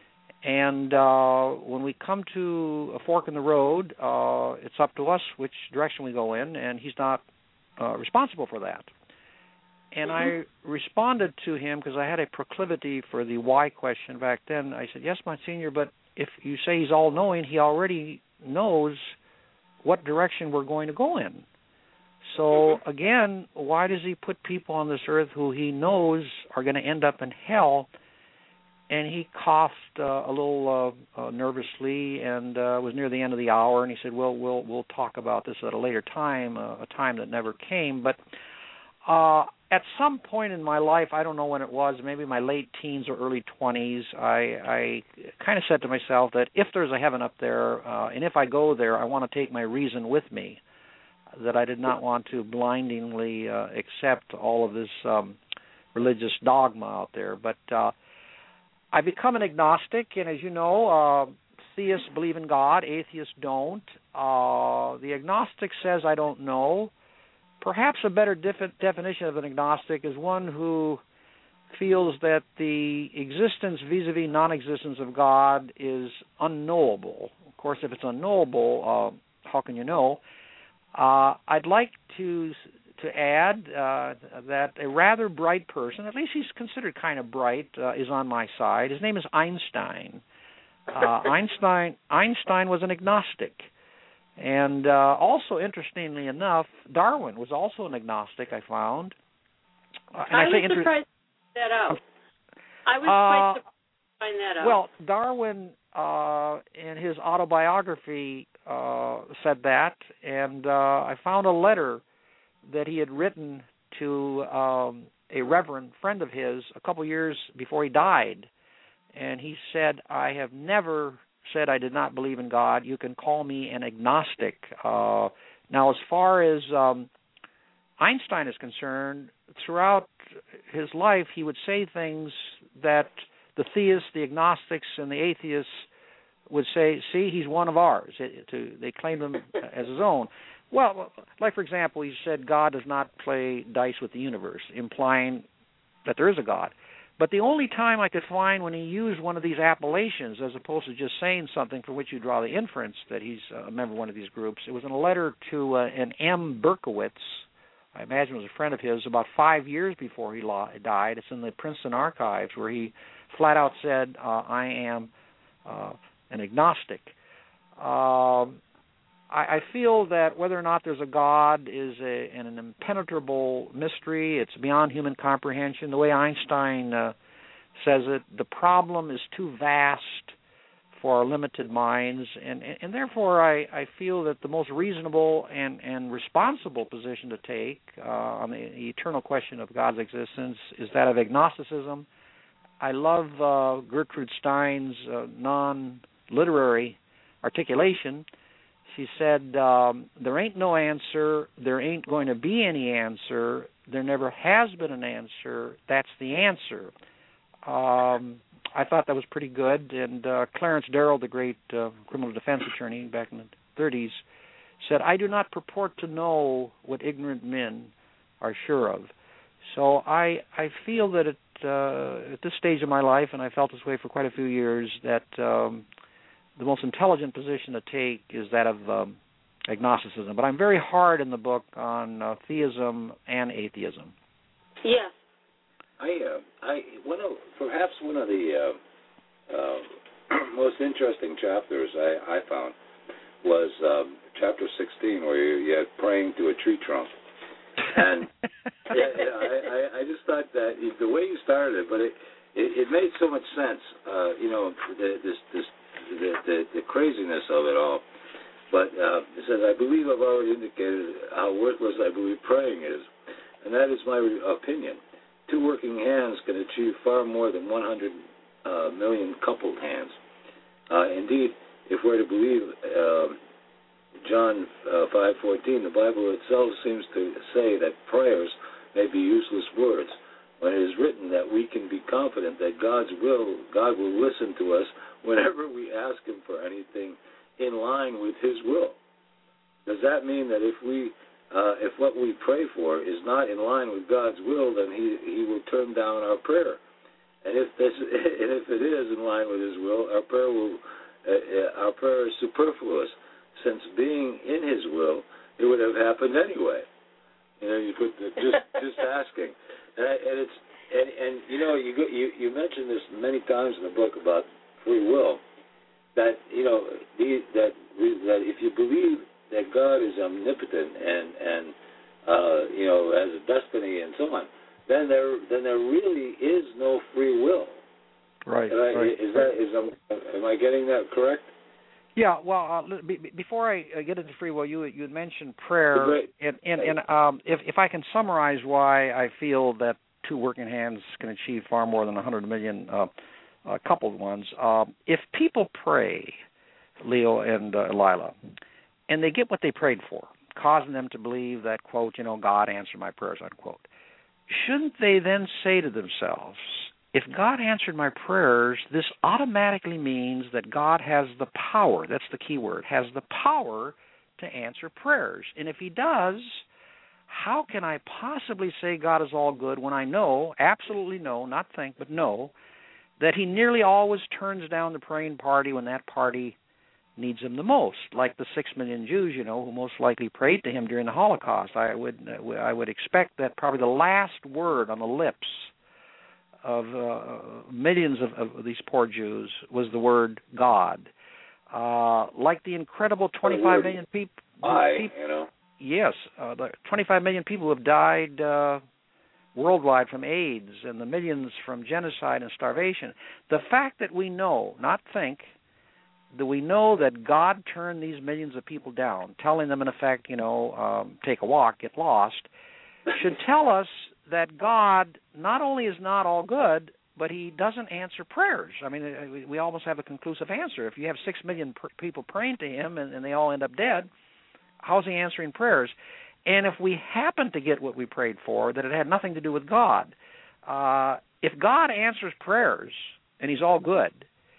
Speaker 4: and uh, when we come to a fork in the road, uh, it's up to us which direction we go in, and he's not uh, responsible for that. And mm-hmm. I responded to him because I had a proclivity for the why question back then. I said, yes, Monsignor, but if you say he's all-knowing, he already knows what direction we're going to go in. So, mm-hmm. again, why does he put people on this earth who he knows are going to end up in hell? And he coughed uh, a little uh, uh, nervously, and uh, it was near the end of the hour, and he said, well, we'll we'll talk about this at a later time, uh, a time that never came. But uh, at some point in my life, I don't know when it was, maybe my late teens or early twenties, I, I kind of said to myself that if there's a heaven up there, uh, and if I go there, I want to take my reason with me, that I did not want to blindingly uh, accept all of this um, religious dogma out there. But uh, I become an agnostic, and as you know, uh, theists believe in God, atheists don't. Uh, the agnostic says, I don't know. Perhaps a better def- definition of an agnostic is one who feels that the existence vis-a-vis non-existence of God is unknowable. Of course, if it's unknowable, uh, how can you know? Uh, I'd like to to add uh, that a rather bright person, at least he's considered kind of bright, uh, is on my side. His name is Einstein. Uh, Einstein Einstein was an agnostic. And uh, also, interestingly enough, Darwin was also an agnostic, I found.
Speaker 2: Uh, and I, I was inter- surprised to find that out. I was uh, quite surprised to find that out.
Speaker 4: Well, Darwin, uh, in his autobiography, uh, said that, and uh, I found a letter that he had written to um, a reverend friend of his a couple years before he died. And he said, I have never said I did not believe in God. You can call me an agnostic. Uh, now, as far as um, Einstein is concerned, throughout his life, he would say things that the theists, the agnostics, and the atheists would say, see, he's one of ours. It, to, they claimed him as his own. Well, like, for example, he said God does not play dice with the universe, implying that there is a God. But the only time I could find when he used one of these appellations, as opposed to just saying something for which you draw the inference that he's a member of one of these groups, it was in a letter to uh, an M. Berkowitz, I imagine was a friend of his, about five years before he died. It's in the Princeton archives, where he flat out said, uh, I am uh, an agnostic. Um, I, I feel that whether or not there's a God is a, an impenetrable mystery. It's beyond human comprehension. The way Einstein uh, says it, the problem is too vast for our limited minds, and, and, and therefore I, I feel that the most reasonable and, and responsible position to take uh, on the eternal question of God's existence is that of agnosticism. I love uh, Gertrude Stein's uh, non-literary articulation. She said, um, there ain't no answer, there ain't going to be any answer, there never has been an answer, that's the answer. Um, I thought that was pretty good, and uh, Clarence Darrow, the great uh, criminal defense attorney back in the thirties, said, I do not purport to know what ignorant men are sure of. So I I feel that it, uh, at this stage of my life, and I felt this way for quite a few years, that um, the most intelligent position to take is that of um, agnosticism. But I'm very hard in the book on uh, theism and atheism.
Speaker 2: Yes,
Speaker 3: I, uh, I, one of perhaps one of the uh, uh, most interesting chapters I, I found was um, chapter sixteen, where you, you had praying to a tree trunk, and yeah, yeah, I, I, I just thought that the way you started it, but it, it, it made so much sense. Uh, you know, the, this, this, the, the, the craziness of it all. But uh, it says, I believe I've already indicated how worthless I believe praying is, and that is my opinion. Two working hands can achieve far more than one hundred uh, million coupled hands. Uh, indeed, if we're to believe uh, John uh, five fourteen, the Bible itself seems to say that prayers may be useless words, when it is written that we can be confident that God's will, God will listen to us whenever we ask Him for anything in line with His will. Does that mean that if we Uh, if what we pray for is not in line with God's will, then He He will turn down our prayer. And if this, and if it is in line with His will, our prayer will, uh, our prayer is superfluous, since being in His will, it would have happened anyway. You know, you put the, just just asking, and, I, and it's and, and you know you go, you you mentioned this many times in the book about free will, that you know the, that we, that if you believe that God is omnipotent and and uh, you know has a destiny and so on, then there then there really is no free will.
Speaker 4: Right.
Speaker 3: I,
Speaker 4: right
Speaker 3: is that is um, am I getting that correct?
Speaker 4: Yeah. Well, uh, be, before I get into free will, you you had mentioned prayer, and and, and um, if if I can summarize why I feel that two working hands can achieve far more than one hundred million uh, uh, coupled ones. Um, if people pray, Leo and uh, Lila, and they get what they prayed for, causing them to believe that, quote, you know, God answered my prayers, unquote. Shouldn't they then say to themselves, if God answered my prayers, this automatically means that God has the power, that's the key word, has the power to answer prayers. And if He does, how can I possibly say God is all good when I know, absolutely know, not think, but know, that He nearly always turns down the praying party when that party needs Him the most, like the six million Jews, you know, who most likely prayed to Him during the Holocaust. I would I would expect that probably the last word on the lips of uh, millions of, of these poor Jews was the word God. Uh, like the incredible twenty-five million people.
Speaker 3: I,
Speaker 4: people
Speaker 3: you know.
Speaker 4: Yes, uh, the twenty-five million people who have died uh, worldwide from AIDS, and the millions from genocide and starvation. The fact that we know, not think, that we know that God turned these millions of people down, telling them, in effect, you know, um, take a walk, get lost, should tell us that God not only is not all good, but He doesn't answer prayers. I mean, we almost have a conclusive answer. If you have six million pr- people praying to Him and, and they all end up dead, how's He answering prayers? And if we happen to get what we prayed for, that it had nothing to do with God, uh, if God answers prayers and He's all good,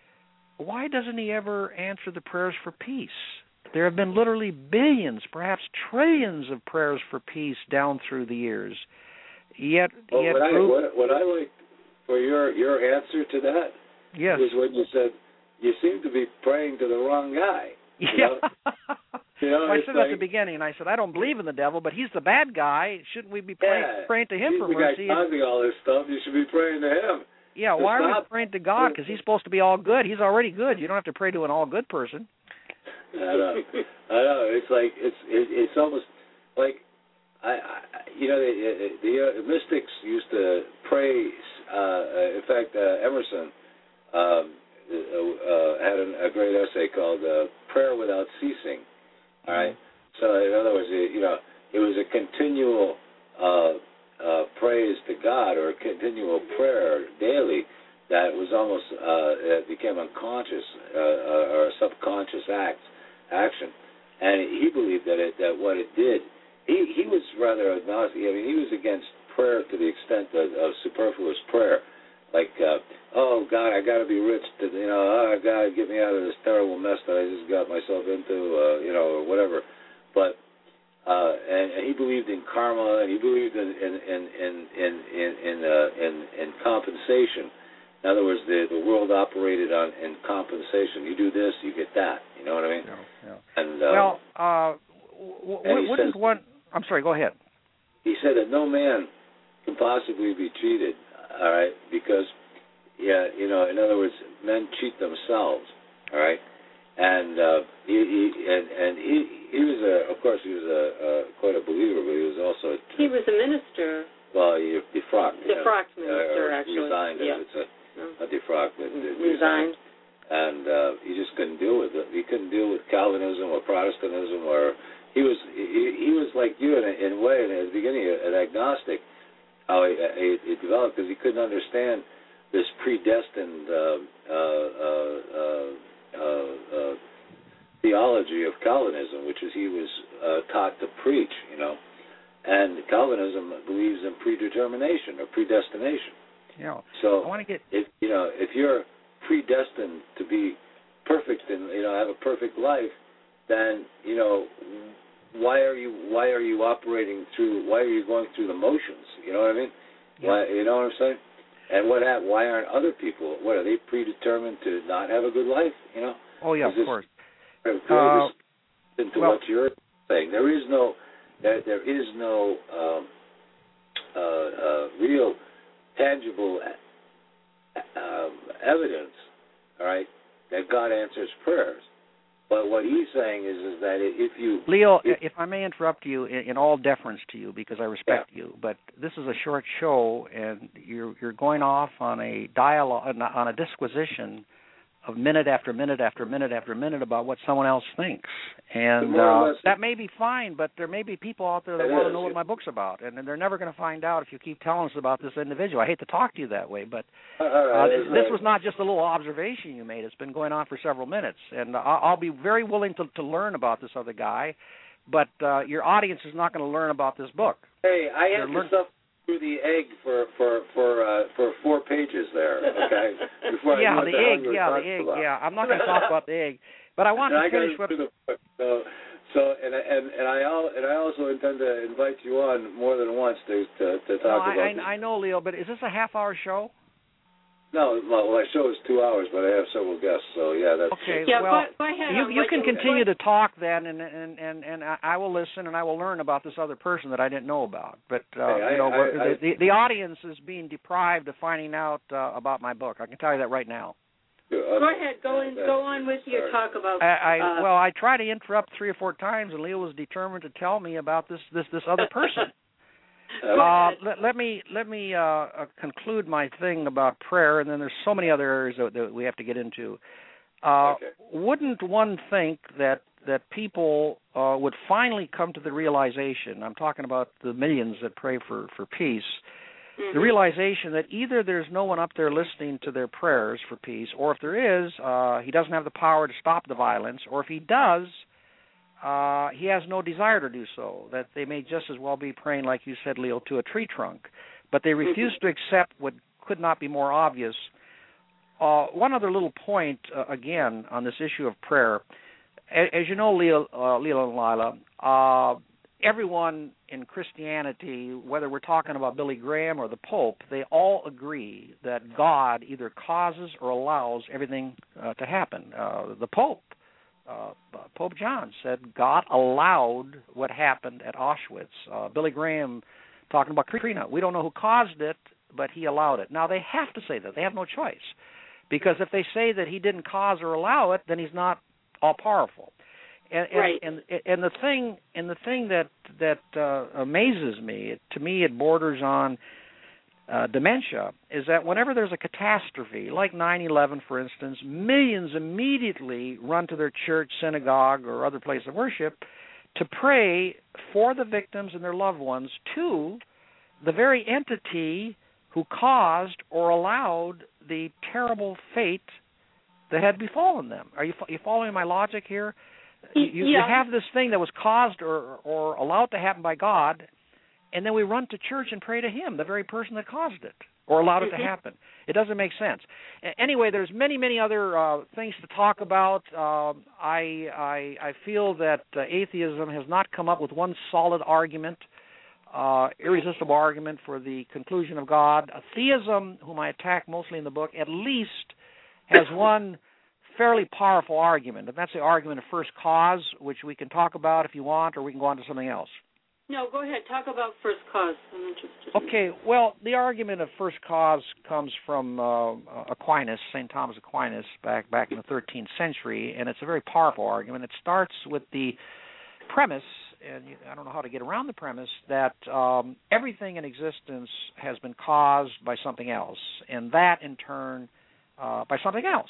Speaker 4: why doesn't He ever answer the prayers for peace? There have been literally billions, perhaps trillions of prayers for peace down through the years. Yet,
Speaker 3: well,
Speaker 4: yet
Speaker 3: what, I,
Speaker 4: through,
Speaker 3: what, what I like for your your answer to that
Speaker 4: yes.
Speaker 3: is when you said you seem to be praying to the wrong guy. You
Speaker 4: yeah.
Speaker 3: know? You know,
Speaker 4: well, I
Speaker 3: it's
Speaker 4: said
Speaker 3: like,
Speaker 4: at the beginning, I said, I don't believe in the devil, but he's the bad guy. Shouldn't we be praying,
Speaker 3: yeah,
Speaker 4: praying to him
Speaker 3: he's
Speaker 4: for
Speaker 3: the
Speaker 4: mercy?
Speaker 3: guy causing all this stuff. You should be praying to him.
Speaker 4: Yeah, why
Speaker 3: stop.
Speaker 4: are we praying to God? Because He's supposed to be all good. He's already good. You don't have to pray to an all good person.
Speaker 3: I know. I know. It's like it's it, it's almost like I, I you know the, the uh, mystics used to pray. Uh, in fact, uh, Emerson um, uh, had an, a great essay called uh, "Prayer Without Ceasing." All right. Mm-hmm. So in other words, it, you know, it was a continual uh, uh, praise to God or a continual prayer daily. That was almost uh, it became unconscious uh, or a subconscious act. action, and he believed that it that what it did, he he was rather agnostic. I mean, he was against prayer to the extent of, of superfluous prayer, like, uh, oh God, I got to be rich, to, you know, oh God, get me out of this terrible mess that I just got myself into, uh, you know, or whatever. But uh, and, and he believed in karma, and he believed in in in in in in in, uh, in, in compensation. In other words, the the world operated on in compensation. You do this, you get that. You know what I mean?
Speaker 4: Yeah, yeah.
Speaker 3: And uh,
Speaker 4: well, uh, w- w- what
Speaker 3: says,
Speaker 4: is one? I'm sorry. Go ahead.
Speaker 3: He said that no man can possibly be cheated. all right, because, yeah, you know, in other words, men cheat themselves, all right, and uh, he, he and and he he was a, of course, he was a, a quite a believer, but he was also a,
Speaker 2: he was a minister.
Speaker 3: Well, he defrocked.
Speaker 2: Defrocked
Speaker 3: you know,
Speaker 2: minister,
Speaker 3: uh,
Speaker 2: actually.
Speaker 3: Resigned.
Speaker 2: Yeah.
Speaker 3: It's a,
Speaker 2: no.
Speaker 3: a defrocked. But
Speaker 2: Resigned.
Speaker 3: resigned. And uh, he just couldn't deal with it. He couldn't deal with Calvinism or Protestantism, or he was he, he was like you in a, in a way. In the beginning, an agnostic. How he, he, he developed because he couldn't understand this predestined uh, uh, uh, uh, uh, uh, theology of Calvinism, which is he was uh, taught to preach. You know. And Calvinism believes in predetermination or predestination.
Speaker 4: Yeah.
Speaker 3: So
Speaker 4: I want to get
Speaker 3: if you know if you're predestined to be perfect and you know have a perfect life, then you know why are you why are you operating through why are you going through the motions? You know what I mean?
Speaker 4: Yeah.
Speaker 3: Why you know what I'm saying? And what hap- why aren't other people? What are they predetermined to not have a good life? You know?
Speaker 4: Oh yeah,
Speaker 3: is
Speaker 4: of course.
Speaker 3: Uh, into
Speaker 4: well,
Speaker 3: what you're saying, there is no. There, there is no um, uh, uh, real, tangible um, evidence, all right, that God answers prayers. But what he's saying is, is that if you...
Speaker 4: Leo,
Speaker 3: if,
Speaker 4: if I may interrupt you, in, in all deference to you, because I respect
Speaker 3: yeah.
Speaker 4: you, but this is a short show, and you're you're going off on a dialogue, on a disquisition of minute after minute after minute after minute about what someone else thinks. And uh, that may be fine, but there may be people out there that want to know what my book's about, and they're never going to find out if you keep telling us about this individual. I hate to talk to you that way, but uh, uh, this was not just a little observation you made. It's been going on for several minutes, and I'll be very willing to, to learn about this other guy, but uh, your audience is not going to learn about this book.
Speaker 3: Hey, I have to stuff through the egg for for for uh, for four pages there. Okay. Before
Speaker 4: yeah,
Speaker 3: I
Speaker 4: the
Speaker 3: the
Speaker 4: egg. Yeah, the egg.
Speaker 3: About.
Speaker 4: Yeah, I'm not going to talk about the egg, but I want
Speaker 3: and
Speaker 4: to
Speaker 3: I
Speaker 4: finish
Speaker 3: what.
Speaker 4: with.
Speaker 3: The, so, so and and and I and I also intend to invite you on more than once to to, to talk
Speaker 4: no,
Speaker 3: about.
Speaker 4: I,
Speaker 3: this.
Speaker 4: I know, Leo, but is this a half-hour show?
Speaker 3: No, well, my show is two hours, but I have several guests, so yeah, that's
Speaker 4: okay.
Speaker 2: Yeah,
Speaker 4: well,
Speaker 2: go, go ahead.
Speaker 4: you you can
Speaker 2: you,
Speaker 4: continue to talk then, and and and and I will listen, and I will learn about this other person that I didn't know about. But uh,
Speaker 3: hey, I,
Speaker 4: you know,
Speaker 3: I,
Speaker 4: the,
Speaker 3: I,
Speaker 4: the the audience is being deprived of finding out uh, about my book. I can tell you that right now.
Speaker 3: Okay.
Speaker 2: Go ahead. Go in, Go on with your talk about.
Speaker 4: I, I
Speaker 2: uh,
Speaker 4: well, I tried to interrupt three or four times, and Leo was determined to tell me about this this this other person. Uh, let, let me let me uh, uh, conclude my thing about prayer, and then there's so many other areas that, that we have to get into. Uh,
Speaker 3: okay.
Speaker 4: Wouldn't one think that that people uh, would finally come to the realization? I'm talking about the millions that pray for for peace.
Speaker 2: mm-hmm.
Speaker 4: The realization that either there's no one up there listening to their prayers for peace, or if there is, uh, he doesn't have the power to stop the violence, or if he does, Uh, he has no desire to do so, that they may just as well be praying, like you said, Leo, to a tree trunk. But they refuse to accept what could not be more obvious. Uh, one other little point, uh, again, on this issue of prayer. As, as you know, Leo, uh, Leo and Lila, uh, everyone in Christianity, whether we're talking about Billy Graham or the Pope, they all agree that God either causes or allows everything uh, to happen. Uh, the Pope, Uh, Pope John said God allowed what happened at Auschwitz. Uh, Billy Graham talking about Katrina. We don't know who caused it, but he allowed it. Now, they have to say that. They have no choice. Because if they say that he didn't cause or allow it, then he's not all-powerful. And, and,
Speaker 2: right.
Speaker 4: and, and the thing and the thing that, that uh, amazes me, to me it borders on Uh, dementia, is that whenever there's a catastrophe, like nine eleven, for instance, millions immediately run to their church, synagogue, or other place of worship to pray for the victims and their loved ones to the very entity who caused or allowed the terrible fate that had befallen them. Are you, you following my logic here? You,
Speaker 2: yeah.
Speaker 4: you have this thing that was caused or, or allowed to happen by God, and then we run to church and pray to him, the very person that caused it or allowed it to happen. It doesn't make sense. Anyway, there's many, many other uh, things to talk about. Uh, I, I I feel that uh, atheism has not come up with one solid argument, uh, irresistible argument for the conclusion of God. Theism, whom I attack mostly in the book, at least has one fairly powerful argument, and that's the argument of first cause, which we can talk about if you want, or we can go on to something else.
Speaker 2: No, go ahead. Talk about first cause. I'm interested.
Speaker 4: Okay, well, the argument of first cause comes from uh, Aquinas, Saint Thomas Aquinas, back back in the thirteenth century, and it's a very powerful argument. It starts with the premise, and I don't know how to get around the premise, that um, everything in existence has been caused by something else, and that in turn uh, by something else.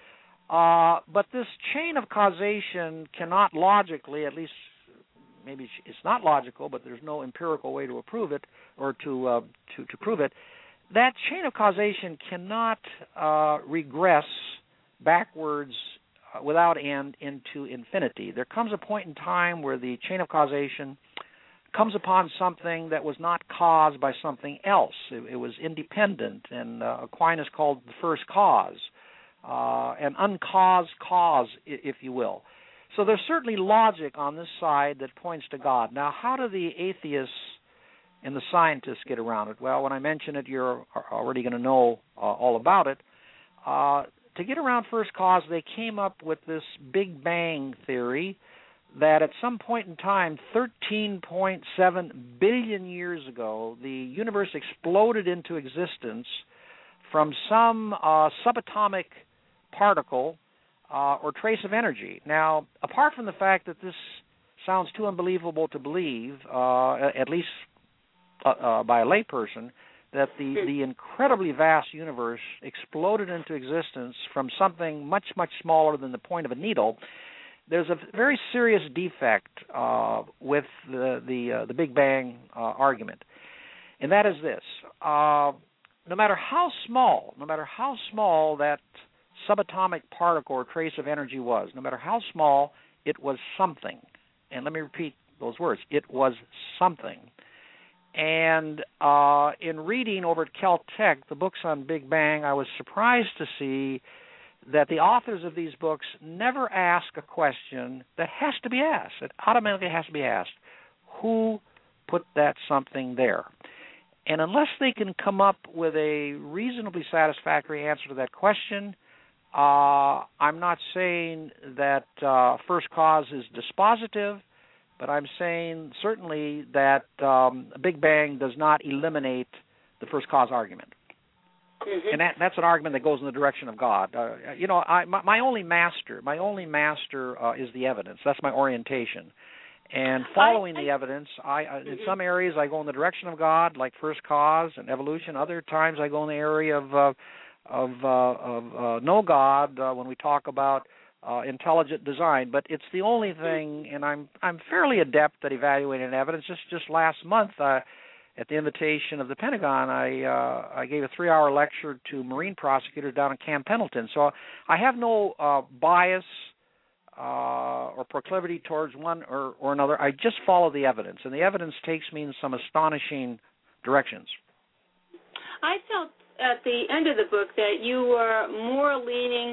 Speaker 4: Uh, but this chain of causation cannot logically, at least maybe it's not logical, but there's no empirical way to prove it or to uh, to, to prove it. That chain of causation cannot uh, regress backwards uh, without end into infinity. There comes a point in time where the chain of causation comes upon something that was not caused by something else. It, it was independent, and uh, Aquinas called the first cause, uh, an uncaused cause, if you will. So there's certainly logic on this side that points to God. Now, how do the atheists and the scientists get around it? Well, when I mention it, you're already going to know uh, all about it. Uh, to get around first cause, they came up with this Big Bang theory that at some point in time, thirteen point seven billion years ago, the universe exploded into existence from some uh, subatomic particle Uh, or trace of energy. Now, apart from the fact that this sounds too unbelievable to believe, uh, at least uh, uh, by a layperson, that the, the incredibly vast universe exploded into existence from something much, much smaller than the point of a needle, there's a very serious defect uh, with the the, uh, the Big Bang uh, argument, and that is this: uh, no matter how small, no matter how small that subatomic particle or trace of energy was, no matter how small, it was something. And let me repeat those words. It was something. And uh, in reading over at Caltech, the books on Big Bang, I was surprised to see that the authors of these books never ask a question that has to be asked. It automatically has to be asked. Who put that something there? And unless they can come up with a reasonably satisfactory answer to that question, Uh, I'm not saying that uh, first cause is dispositive, but I'm saying certainly that um, Big Bang does not eliminate the first cause argument. Mm-hmm. And that, that's an argument that goes in the direction of God. Uh, you know, I, my, my only master, my only master uh, is the evidence. That's my orientation. And following I, I, the evidence, I uh, mm-hmm. in some areas I go in the direction of God, like first cause and evolution. Other times I go in the area of uh, of, uh, of uh, no God uh, when we talk about uh, intelligent design, but it's the only thing, and I'm I'm fairly adept at evaluating evidence. Just just last month, uh, at the invitation of the Pentagon, I uh, I gave a three-hour lecture to Marine prosecutors down in Camp Pendleton. So I have no uh, bias uh, or proclivity towards one or, or another. I just follow the evidence, and the evidence takes me in some astonishing directions.
Speaker 2: I felt at the end of the book that you were more leaning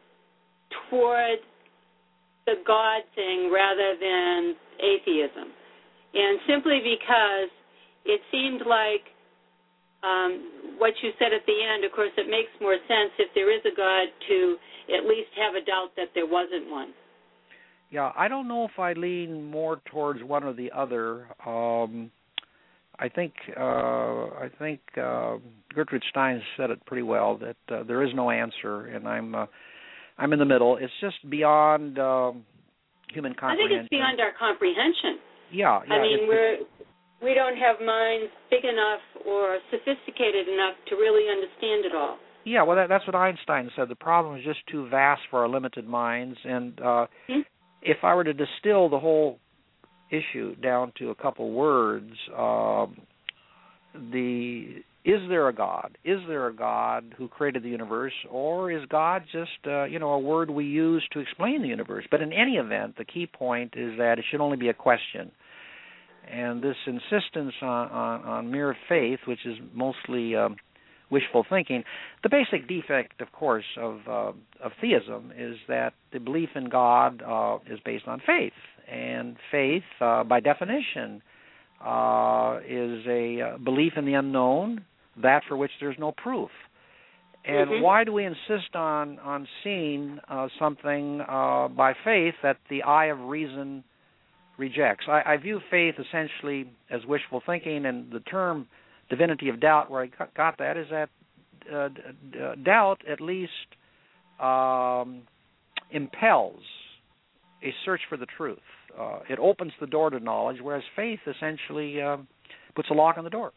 Speaker 2: toward the God thing rather than atheism. And simply because it seemed like um, what you said at the end, of course, it makes more sense if there is a God to at least have a doubt that there wasn't one.
Speaker 4: Yeah, I don't know if I lean more towards one or the other. Um I think uh, I think uh, Gertrude Stein said it pretty well, that uh, there is no answer, and I'm uh, I'm in the middle. It's just beyond uh, human comprehension.
Speaker 2: I think it's beyond our comprehension.
Speaker 4: Yeah, yeah.
Speaker 2: I mean, we're we don't have minds big enough or sophisticated enough to really understand it all.
Speaker 4: Yeah, well, that, that's what Einstein said. The problem is just too vast for our limited minds, and uh, hmm? if I were to distill the whole issue down to a couple words, um, the is there a God? Is there a God who created the universe, or is God just uh, you know a word we use to explain the universe? But in any event, the key point is that it should only be a question, and this insistence on, on, on mere faith, which is mostly um, wishful thinking. The basic defect, of course, of uh, of theism is that the belief in God uh, is based on faith. And faith, uh, by definition, uh, is a uh, belief in the unknown, that for which there's no proof. And mm-hmm. why do we insist on, on seeing uh, something uh, by faith that the eye of reason rejects. I, I view faith essentially as wishful thinking, and the term divinity of doubt, where I got that, is that uh, d- d- doubt at least um, impels a search for the truth. Uh, it opens the door to knowledge, whereas faith essentially uh, puts a lock on the door.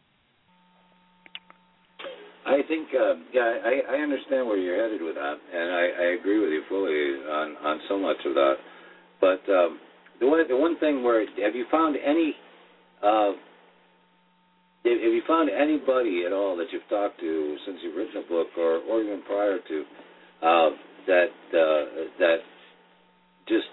Speaker 3: I think, uh, yeah, I, I understand where you're headed with that, and I, I agree with you fully on, on so much of that. But um, the one the one thing where have you found any uh, have you found anybody at all that you've talked to since you've written a book, or, or even prior to uh, that uh, that just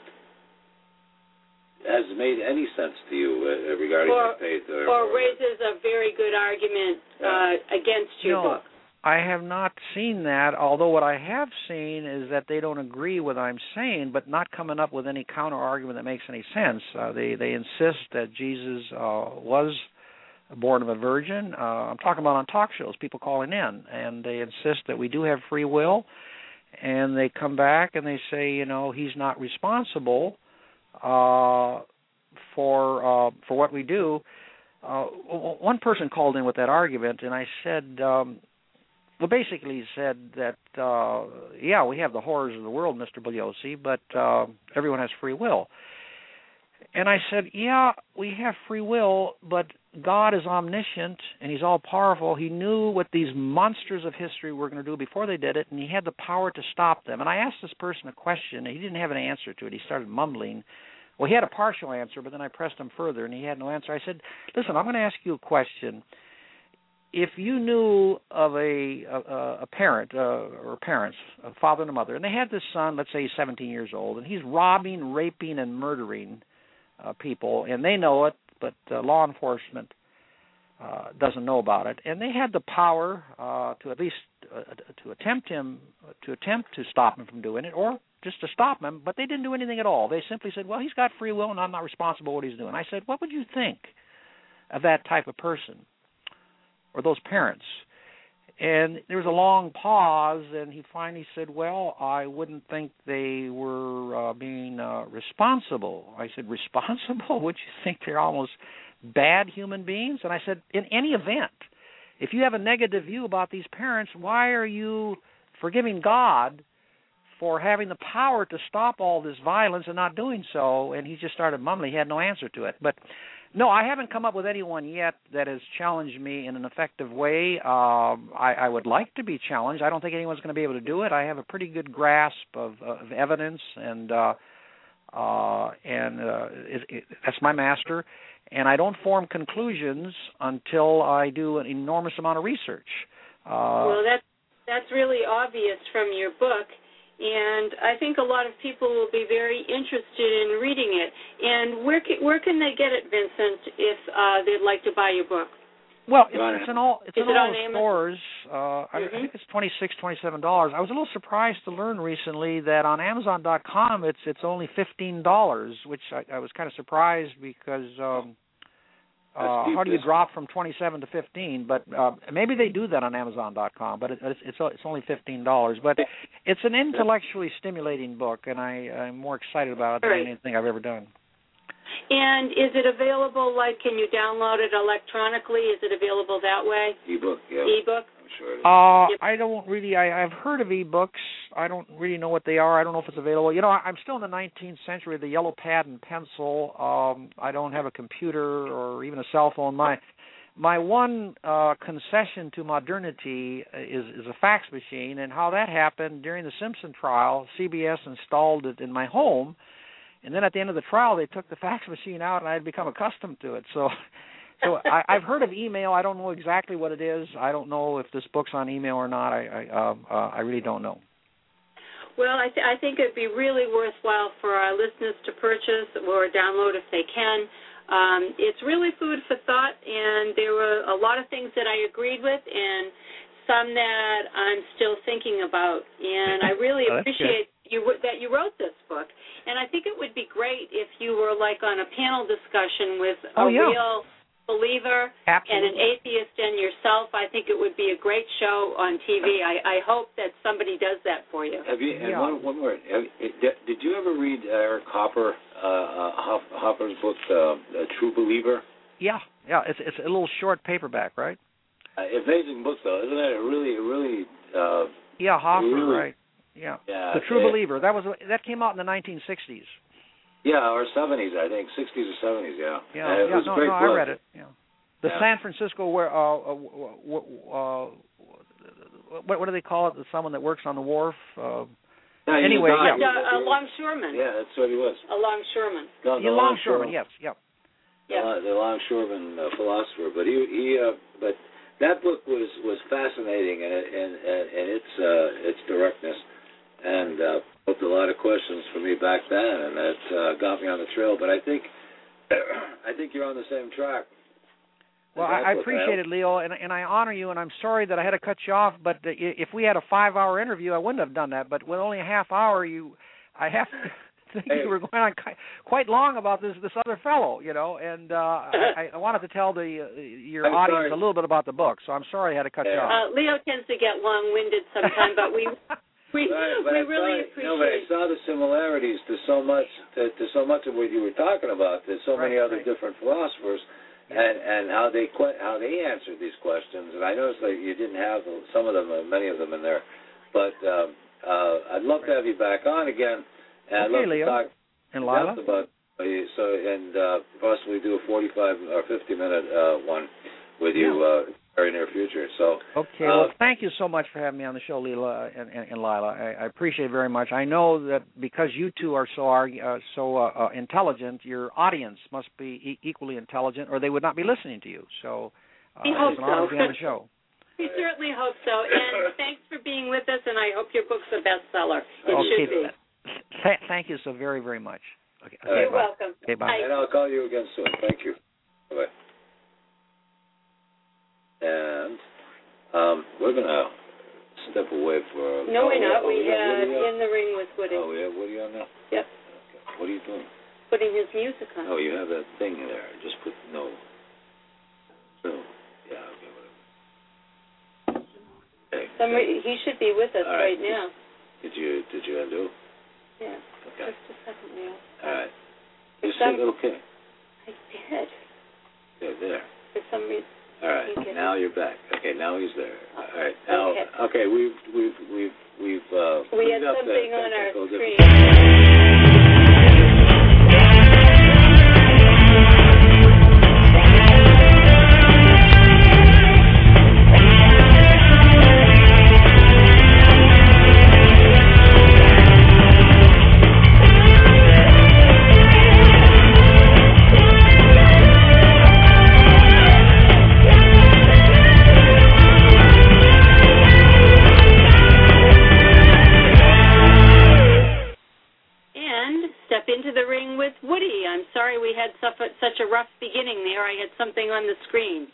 Speaker 3: has made any sense to you uh, regarding
Speaker 2: or,
Speaker 3: your faith, or,
Speaker 2: or,
Speaker 3: or
Speaker 2: raises a very good argument uh,
Speaker 3: yeah.
Speaker 2: against your
Speaker 4: no,
Speaker 2: book?
Speaker 4: I have not seen that, although what I have seen is that they don't agree with what I'm saying, but not coming up with any counter-argument that makes any sense. Uh, they, they insist that Jesus uh, was born of a virgin. Uh, I'm talking about on talk shows, people calling in, and they insist that we do have free will, and they come back and they say, you know, he's not responsible uh, for uh, for what we do. Uh, one person called in with that argument, and I said, um, well, basically he said that, uh, yeah, we have the horrors of the world, Mister Bugliosi, but uh, everyone has free will. And I said, yeah, we have free will, but God is omniscient, and he's all-powerful. He knew what these monsters of history were going to do before they did it, and he had the power to stop them. And I asked this person a question, and he didn't have an answer to it. He started mumbling. Well, he had a partial answer, but then I pressed him further, and he had no answer. I said, listen, I'm going to ask you a question. If you knew of a a, a parent uh, or parents, a father and a mother, and they had this son, let's say he's seventeen years old, and he's robbing, raping, and murdering Uh, people, and they know it, but uh, law enforcement uh, doesn't know about it. And they had the power uh, to at least uh, to attempt him to attempt to stop him from doing it, or just to stop him. But they didn't do anything at all. They simply said, "Well, he's got free will, and I'm not responsible for what he's doing." I said, "What would you think of that type of person or those parents?" And there was a long pause, and he finally said, well, I wouldn't think they were uh, being uh, responsible. I said, responsible? Would you think they're almost bad human beings? And I said, in any event, if you have a negative view about these parents, why are you forgiving God for having the power to stop all this violence and not doing so? And he just started mumbling. He had no answer to it. But no, I haven't come up with anyone yet that has challenged me in an effective way. Um, I, I would like to be challenged. I don't think anyone's going to be able to do it. I have a pretty good grasp of, of evidence, and uh, uh, and uh, it, it, that's my master. And I don't form conclusions until I do an enormous amount of research. Uh,
Speaker 2: well, that's that's really obvious from your book. And I think a lot of people will be very interested in reading it. And where can, where can they get it, Vincent, if uh, they'd like to buy your book?
Speaker 4: Well, it's, it's in all it's
Speaker 2: Is
Speaker 4: in
Speaker 2: it
Speaker 4: all
Speaker 2: on
Speaker 4: the
Speaker 2: Amazon?
Speaker 4: stores. Uh,
Speaker 2: mm-hmm.
Speaker 4: I, I think it's twenty-six dollars, twenty-seven dollars. I was a little surprised to learn recently that on Amazon dot com it's it's only fifteen dollars, which I, I was kind of surprised because um, uh, how do you drop from twenty-seven to fifteen? But uh, maybe they do that on Amazon dot com. But it, it's it's it's only fifteen dollars. But it's an intellectually stimulating book, and I, I'm more excited about it than
Speaker 2: right.
Speaker 4: anything I've ever done.
Speaker 2: And is it available, like, can you download it electronically? Is it available that way?
Speaker 3: E-book, yeah.
Speaker 2: E-book?
Speaker 3: I'm sure it is.
Speaker 4: Uh,
Speaker 2: yep.
Speaker 4: I don't really, I, I've heard of e-books. I don't really know what they are. I don't know if it's available. You know, I'm still in the nineteenth century, the yellow pad and pencil. Um, I don't have a computer or even a cell phone. My my one uh, concession to modernity is, is a fax machine, and how that happened during the Simpson trial, C B S installed it in my home. And then at the end of the trial, they took the fax machine out, and I had become accustomed to it. So, so I, I've heard of email. I don't know exactly what it is. I don't know if this book's on email or not. I, I, uh, uh, I really don't know.
Speaker 2: Well, I, th- I think it'd be really worthwhile for our listeners to purchase or download if they can. Um, it's really food for thought, and there were a lot of things that I agreed with, and some that I'm still thinking about. And I really
Speaker 4: oh,
Speaker 2: appreciate you that you wrote this book. And I think it would be great if you were like on a panel discussion with
Speaker 4: oh,
Speaker 2: a
Speaker 4: yeah.
Speaker 2: real believer
Speaker 4: Absolutely.
Speaker 2: and an atheist and yourself, I think it would be a great show on T V. I, I hope that somebody does that for you.
Speaker 3: Have you? And
Speaker 4: Yeah.
Speaker 3: one, one more. Have, did, did you ever read Eric Hopper, uh, uh, Hop, Hopper's book, uh, A True Believer?
Speaker 4: Yeah, yeah. It's it's a little short paperback, right?
Speaker 3: Uh, amazing book, though, isn't it? Really, really. Uh,
Speaker 4: Yeah, Hoffer,
Speaker 3: really,
Speaker 4: right? Yeah.
Speaker 3: Yeah.
Speaker 4: The True
Speaker 3: it,
Speaker 4: Believer. That was that came out in the nineteen sixties.
Speaker 3: Yeah, or seventies, I think, sixties or seventies. Yeah.
Speaker 4: Yeah,
Speaker 3: uh, it
Speaker 4: yeah.
Speaker 3: was
Speaker 4: No,
Speaker 3: a great
Speaker 4: no,
Speaker 3: book.
Speaker 4: I read it. Yeah. The
Speaker 3: Yeah.
Speaker 4: San Francisco, where uh, uh, uh, what what do they call it? The someone that works on the wharf. Uh,
Speaker 3: Yeah, he
Speaker 4: Anyway,
Speaker 3: died.
Speaker 2: Uh, uh, a longshoreman.
Speaker 3: Yeah, that's what he was.
Speaker 2: A longshoreman.
Speaker 3: No,
Speaker 4: yeah,
Speaker 3: the
Speaker 4: longshoreman. Yes. Yep.
Speaker 3: The,
Speaker 2: Yep.
Speaker 3: lo- the longshoreman uh, philosopher, but he he uh, but that book was, was fascinating in, in, in, in its uh, its directness, and uh, put a lot of questions for me back then, and it uh, got me on the trail. But I think I think you're on the same track.
Speaker 4: Well,
Speaker 3: That
Speaker 4: I, I
Speaker 3: book,
Speaker 4: appreciate it, Leo, and and I honor you, and I'm sorry that I had to cut you off. But i- if we had a five-hour interview, I wouldn't have done that. But with only a half hour, you, I have to think
Speaker 3: Hey.
Speaker 4: you were going on qui- quite long about this this other fellow, you know. And uh, I, I wanted to tell the uh, your
Speaker 3: I'm
Speaker 4: audience
Speaker 3: sorry.
Speaker 4: a little bit about the book, so I'm sorry I had to cut you
Speaker 3: Yeah.
Speaker 4: off.
Speaker 2: Uh, Leo tends to get long-winded sometimes, but we we
Speaker 3: Right, but
Speaker 2: we
Speaker 3: I
Speaker 2: really
Speaker 3: saw,
Speaker 2: appreciate.
Speaker 3: No, but I saw the similarities to so much to, to so much of what you were talking about. There's so many
Speaker 4: Right,
Speaker 3: other
Speaker 4: right.
Speaker 3: different philosophers, and and how they que- how they answered these questions. And I noticed that you didn't have some of them, uh, many of them in there. But um, uh, I'd love to have you back on again, and I'd
Speaker 4: Okay,
Speaker 3: love
Speaker 4: Leo.
Speaker 3: to talk
Speaker 4: And
Speaker 3: in
Speaker 4: Lila?
Speaker 3: depth about uh, you. So and uh, possibly do a forty-five or fifty minute uh, one with you uh, very near future. So
Speaker 4: Okay,
Speaker 3: uh,
Speaker 4: well, thank you so much for having me on the show, Leela and, and, and Lila. I, I appreciate it very much. I know that because you two are so are, uh, so uh, uh, intelligent, your audience must be e- equally intelligent, or they would not be listening to you. So uh,
Speaker 2: We
Speaker 4: it's
Speaker 2: hope
Speaker 4: an honor
Speaker 2: so.
Speaker 4: to be on the show.
Speaker 2: We certainly hope so. And thanks for being with us, and I hope your book's a bestseller. It
Speaker 4: okay,
Speaker 2: should be.
Speaker 4: th- thank you so very, very much. Okay, okay,
Speaker 2: You're
Speaker 4: bye.
Speaker 2: welcome.
Speaker 4: Okay, bye.
Speaker 2: Bye.
Speaker 3: and I'll call you again soon. Thank you. Bye. And um, we're gonna step away for.
Speaker 2: No,
Speaker 3: oh,
Speaker 2: we're not.
Speaker 3: oh,
Speaker 2: We
Speaker 3: got
Speaker 2: have
Speaker 3: Woody on?
Speaker 2: In the Ring with Woody.
Speaker 3: Oh, we have Woody on now?
Speaker 2: Yep.
Speaker 3: Okay. What are you doing?
Speaker 2: Putting his music on.
Speaker 3: Oh, you have that thing there. Just put no. No. Yeah, okay, whatever. Okay.
Speaker 2: Some re- he should be with us
Speaker 3: All right.
Speaker 2: right now.
Speaker 3: Did you did you undo?
Speaker 2: Yeah.
Speaker 3: Okay.
Speaker 2: Just a second, Leo.
Speaker 3: All right.
Speaker 2: For
Speaker 3: You
Speaker 2: some-
Speaker 3: said okay.
Speaker 2: I did.
Speaker 3: Okay, there.
Speaker 2: For some reason.
Speaker 3: All right.
Speaker 2: You get
Speaker 3: Now you're back. Okay, now he's there. All right. Now,
Speaker 2: Okay.
Speaker 3: okay, we've we've we've we've uh
Speaker 2: We had
Speaker 3: cleaned up the
Speaker 2: something on our
Speaker 3: technical
Speaker 2: screen.
Speaker 3: difficulties.
Speaker 2: And step into the ring with Woody. I'm sorry we had such a, such a rough beginning there. I had something on the screen.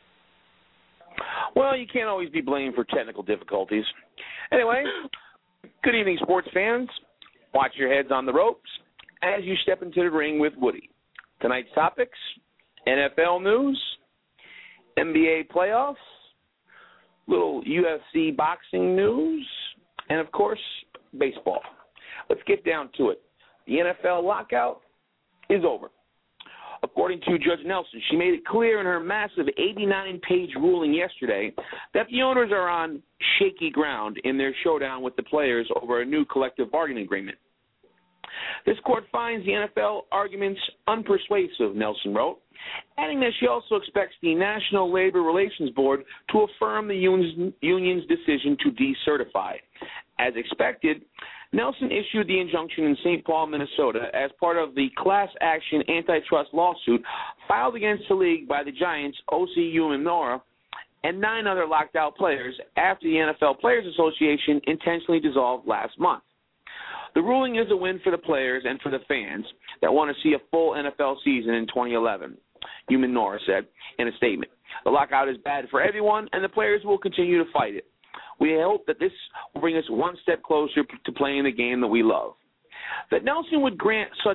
Speaker 5: Well, you can't always be blamed for technical difficulties. Anyway, good evening, sports fans. Watch your heads on the ropes as you step into the ring with Woody. Tonight's topics, N F L news, N B A playoffs, little U F C boxing news, and, of course, baseball. Let's get down to it. The N F L lockout is over. According to Judge Nelson, she made it clear in her massive eighty-nine page ruling yesterday that the owners are on shaky ground in their showdown with the players over a new collective bargaining agreement. This court finds the N F L arguments unpersuasive, Nelson wrote, adding that she also expects the National Labor Relations Board to affirm the union's, union's decision to decertify. As expected, Nelson issued the injunction in Saint Paul, Minnesota, as part of the class action antitrust lawsuit filed against the league by the Giants, O C Umenora, and nine other locked-out players after the N F L Players Association intentionally dissolved last month. The ruling is a win for the players and for the fans that want to see a full N F L season in twenty eleven, Umenora said in a statement. The lockout is bad for everyone, and the players will continue to fight it. We hope that this will bring us one step closer to playing the game that we love. That Nelson would grant such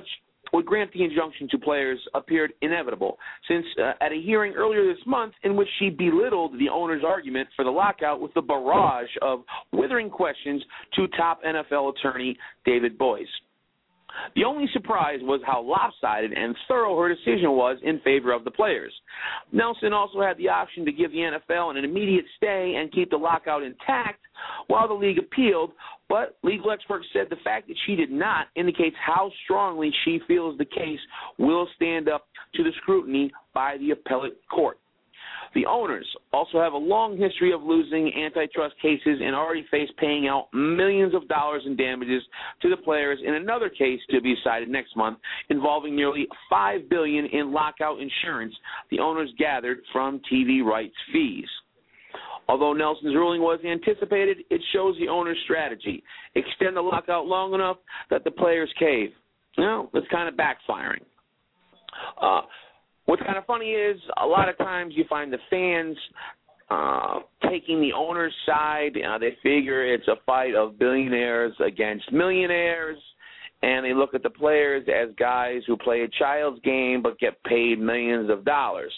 Speaker 5: would grant the injunction to players appeared inevitable, since uh, at a hearing earlier this month in which she belittled the owner's argument for the lockout with a barrage of withering questions to top N F L attorney David Boies. The only surprise was how lopsided and thorough her decision was in favor of the players. Nelson also had the option to give the N F L an immediate stay and keep the lockout intact while the league appealed, but legal experts said the fact that she did not indicates how strongly she feels the case will stand up to the scrutiny by the appellate court. The owners also have a long history of losing antitrust cases and already face paying out millions of dollars in damages to the players in another case to be decided next month involving nearly five billion dollars in lockout insurance the owners gathered from T V rights fees. Although Nelson's ruling was anticipated, it shows the owner's strategy. Extend the lockout long enough that the players cave. Well, it's kind of backfiring. Uh, What's kind of funny is a lot of times you find the fans uh, taking the owner's side. Uh, they figure it's a fight of billionaires against millionaires, and they look at the players as guys who play a child's game but get paid millions of dollars.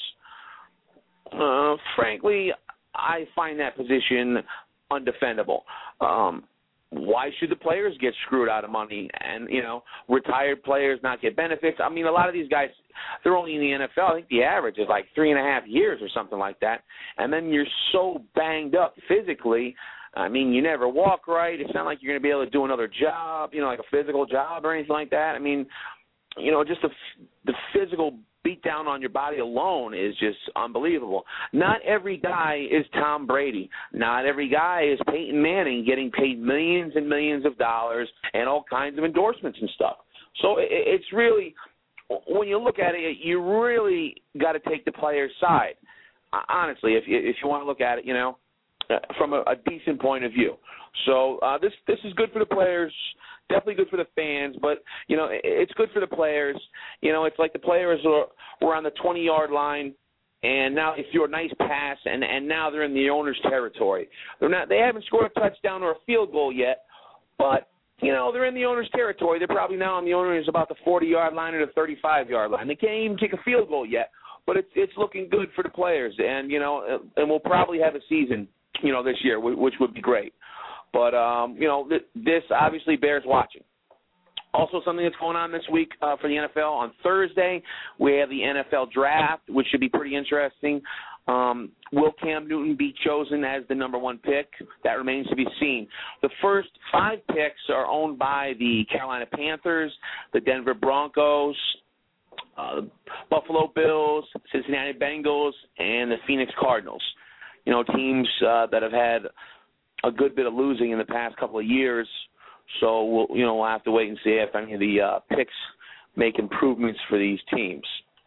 Speaker 5: Uh, frankly, I find that position undefendable. Um, Why should the players get screwed out of money and, you know, retired players not get benefits? I mean, a lot of these guys, they're only in the N F L. I think the average is like three and a half years or something like that. And then you're so banged up physically. I mean, you never walk right. It's not like you're going to be able to do another job, you know, like a physical job or anything like that. I mean, you know, just the, the physical beat down on your body alone is just unbelievable. Not every guy is Tom Brady. Not every guy is Peyton Manning getting paid millions and millions of dollars and all kinds of endorsements and stuff. So it's really, when you look at it, you really got to take the player's side. Honestly, if you, if you want to look at it, you know, from a, a decent point of view. So uh, this this is good for the players. Definitely good for the fans, but, you know, it's good for the players. You know, it's like the players were, were on the twenty-yard line, and now if you're a nice pass, and, and now they're in the owner's territory. They're not, they haven't scored a touchdown or a field goal yet, but, you know, they're in the owner's territory. They're probably now on the owner's about the forty-yard line or the thirty-five-yard line. They can't even kick a field goal yet, but it's it's looking good for the players, and, you know, and we'll probably have a season, you know, this year, which would be great. But, um, you know, th- this obviously bears watching. Also, something that's going on this week uh, for the N F L, on Thursday, we have the N F L Draft, which should be pretty interesting. Um, will Cam Newton be chosen as the number one pick? That remains to be seen. The first five picks are owned by the Carolina Panthers, the Denver Broncos, uh, the Buffalo Bills, Cincinnati Bengals, and the Phoenix Cardinals. You know, teams uh, that have had a good bit of losing in the past couple of years. So, we'll, you know, we'll have to wait and see if any of the uh, picks make improvements for these teams.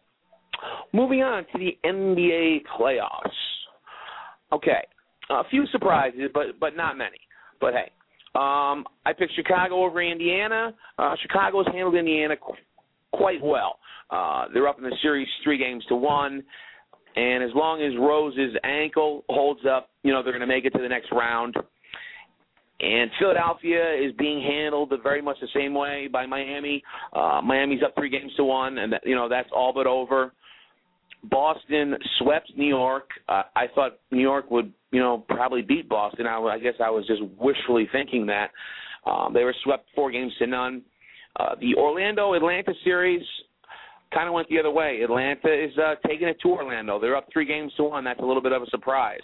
Speaker 5: Moving on to the N B A playoffs. Okay, a few surprises, but but not many. But, hey, um, I picked Chicago over Indiana. Uh, Chicago has handled Indiana qu- quite well. Uh, they're up in the series three games to one. And as long as Rose's ankle holds up, you know, they're going to make it to the next round. And Philadelphia is being handled very much the same way by Miami. Uh, Miami's up three games to one, and, that, you know, that's all but over. Boston swept New York. Uh, I thought New York would, you know, probably beat Boston. I, I guess I was just wishfully thinking that. Um, they were swept four games to none. Uh, the Orlando-Atlanta series kind of went the other way. Atlanta is uh, taking it to Orlando. They're up three games to one. That's a little bit of a surprise.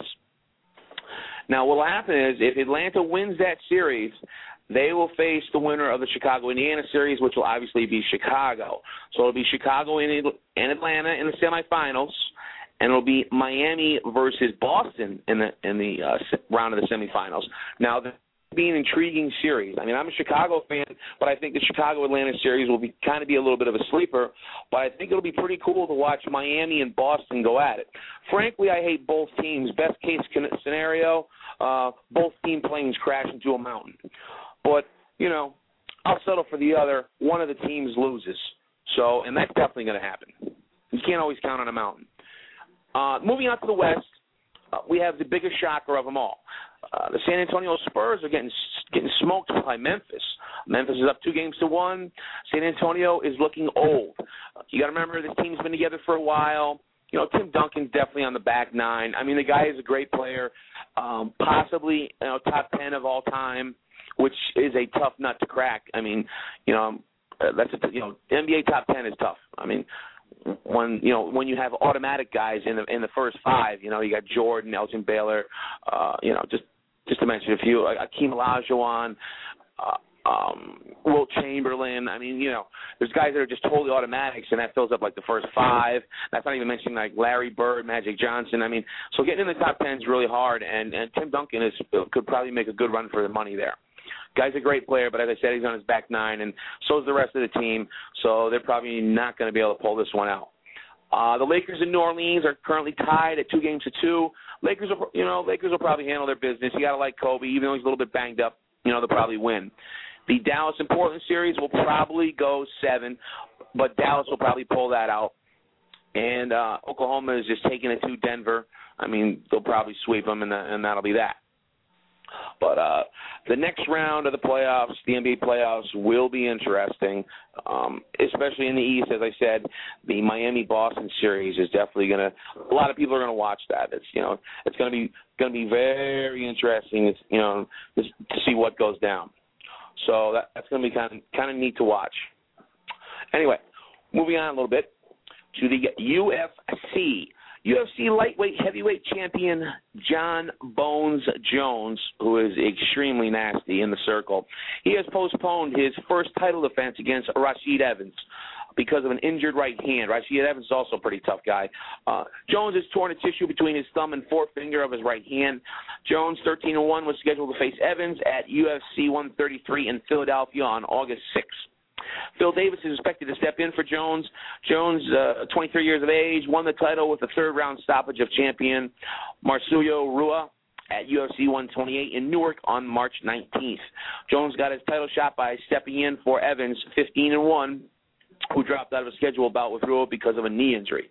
Speaker 5: Now, what will happen is if Atlanta wins that series, they will face the winner of the Chicago-Indiana series, which will obviously be Chicago. So it'll be Chicago and Atlanta in the semifinals, and it'll be Miami versus Boston in the in the uh, round of the semifinals. Now, the be an intriguing series. I mean, I'm a Chicago fan, but I think the Chicago-Atlanta series will be kind of be a little bit of a sleeper, but I think it'll be pretty cool to watch Miami and Boston go at it. Frankly, I hate both teams. Best case scenario, uh, both team planes crash into a mountain. But, you know, I'll settle for the other. One of the teams loses. So, and that's definitely going to happen. You can't always count on a mountain. Uh, moving on to the West, uh, we have the biggest shocker of them all. Uh, the San Antonio Spurs are getting getting smoked by Memphis. Memphis is up two games to one. San Antonio is looking old. Uh, you got to remember this team's been together for a while. You know, Tim Duncan's definitely on the back nine. I mean, the guy is a great player, um, possibly you know top ten of all time, which is a tough nut to crack. I mean, you know, uh, that's a, you know, N B A top ten is tough. I mean, when you know when you have automatic guys in the in the first five, you know, you got Jordan, Elgin Baylor, uh, you know, just just to mention a few, like Akeem Olajuwon. Uh, Um, Wilt Chamberlain. I mean, you know, there's guys that are just totally automatics, and that fills up like the first five. That's not even mentioning like Larry Bird, Magic Johnson. I mean, so getting in the top ten is really hard, and, and Tim Duncan is could probably make a good run for the money there. Guy's a great player, but as I said, he's on his back nine, and so is the rest of the team, so they're probably not going to be able to pull this one out. Uh, the Lakers in New Orleans are currently tied at two games to two. Lakers, will, you know, Lakers will probably handle their business. You got to like Kobe, even though he's a little bit banged up. You know, they'll probably win. The Dallas and Portland series will probably go seven, but Dallas will probably pull that out. And uh, Oklahoma is just taking it to Denver. I mean, they'll probably sweep them, and, the, and that'll be that. But uh, the next round of the playoffs, the N B A playoffs, will be interesting, um, especially in the East. As I said, the Miami-Boston series is definitely going to. A lot of people are going to watch that. It's you know, it's going to be going to be very interesting. It's you know, just to see what goes down. So that, that's going to be kind of kind of neat to watch. Anyway, moving on a little bit to the U F C. U F C lightweight heavyweight champion John Bones Jones, who is extremely nasty in the circle, he has postponed his first title defense against Rashid Evans because of an injured right hand. Rashid Evans is also a pretty tough guy. Uh, Jones has torn a tissue between his thumb and forefinger of his right hand. Jones, thirteen and one, was scheduled to face Evans at U F C one thirty-three in Philadelphia on August sixth. Phil Davis is expected to step in for Jones. Jones, uh, twenty-three years of age, won the title with a third-round stoppage of champion Marcio Rua at U F C one twenty-eight in Newark on March nineteenth. Jones got his title shot by stepping in for Evans, fifteen and one, who dropped out of a scheduled bout with Rua because of a knee injury.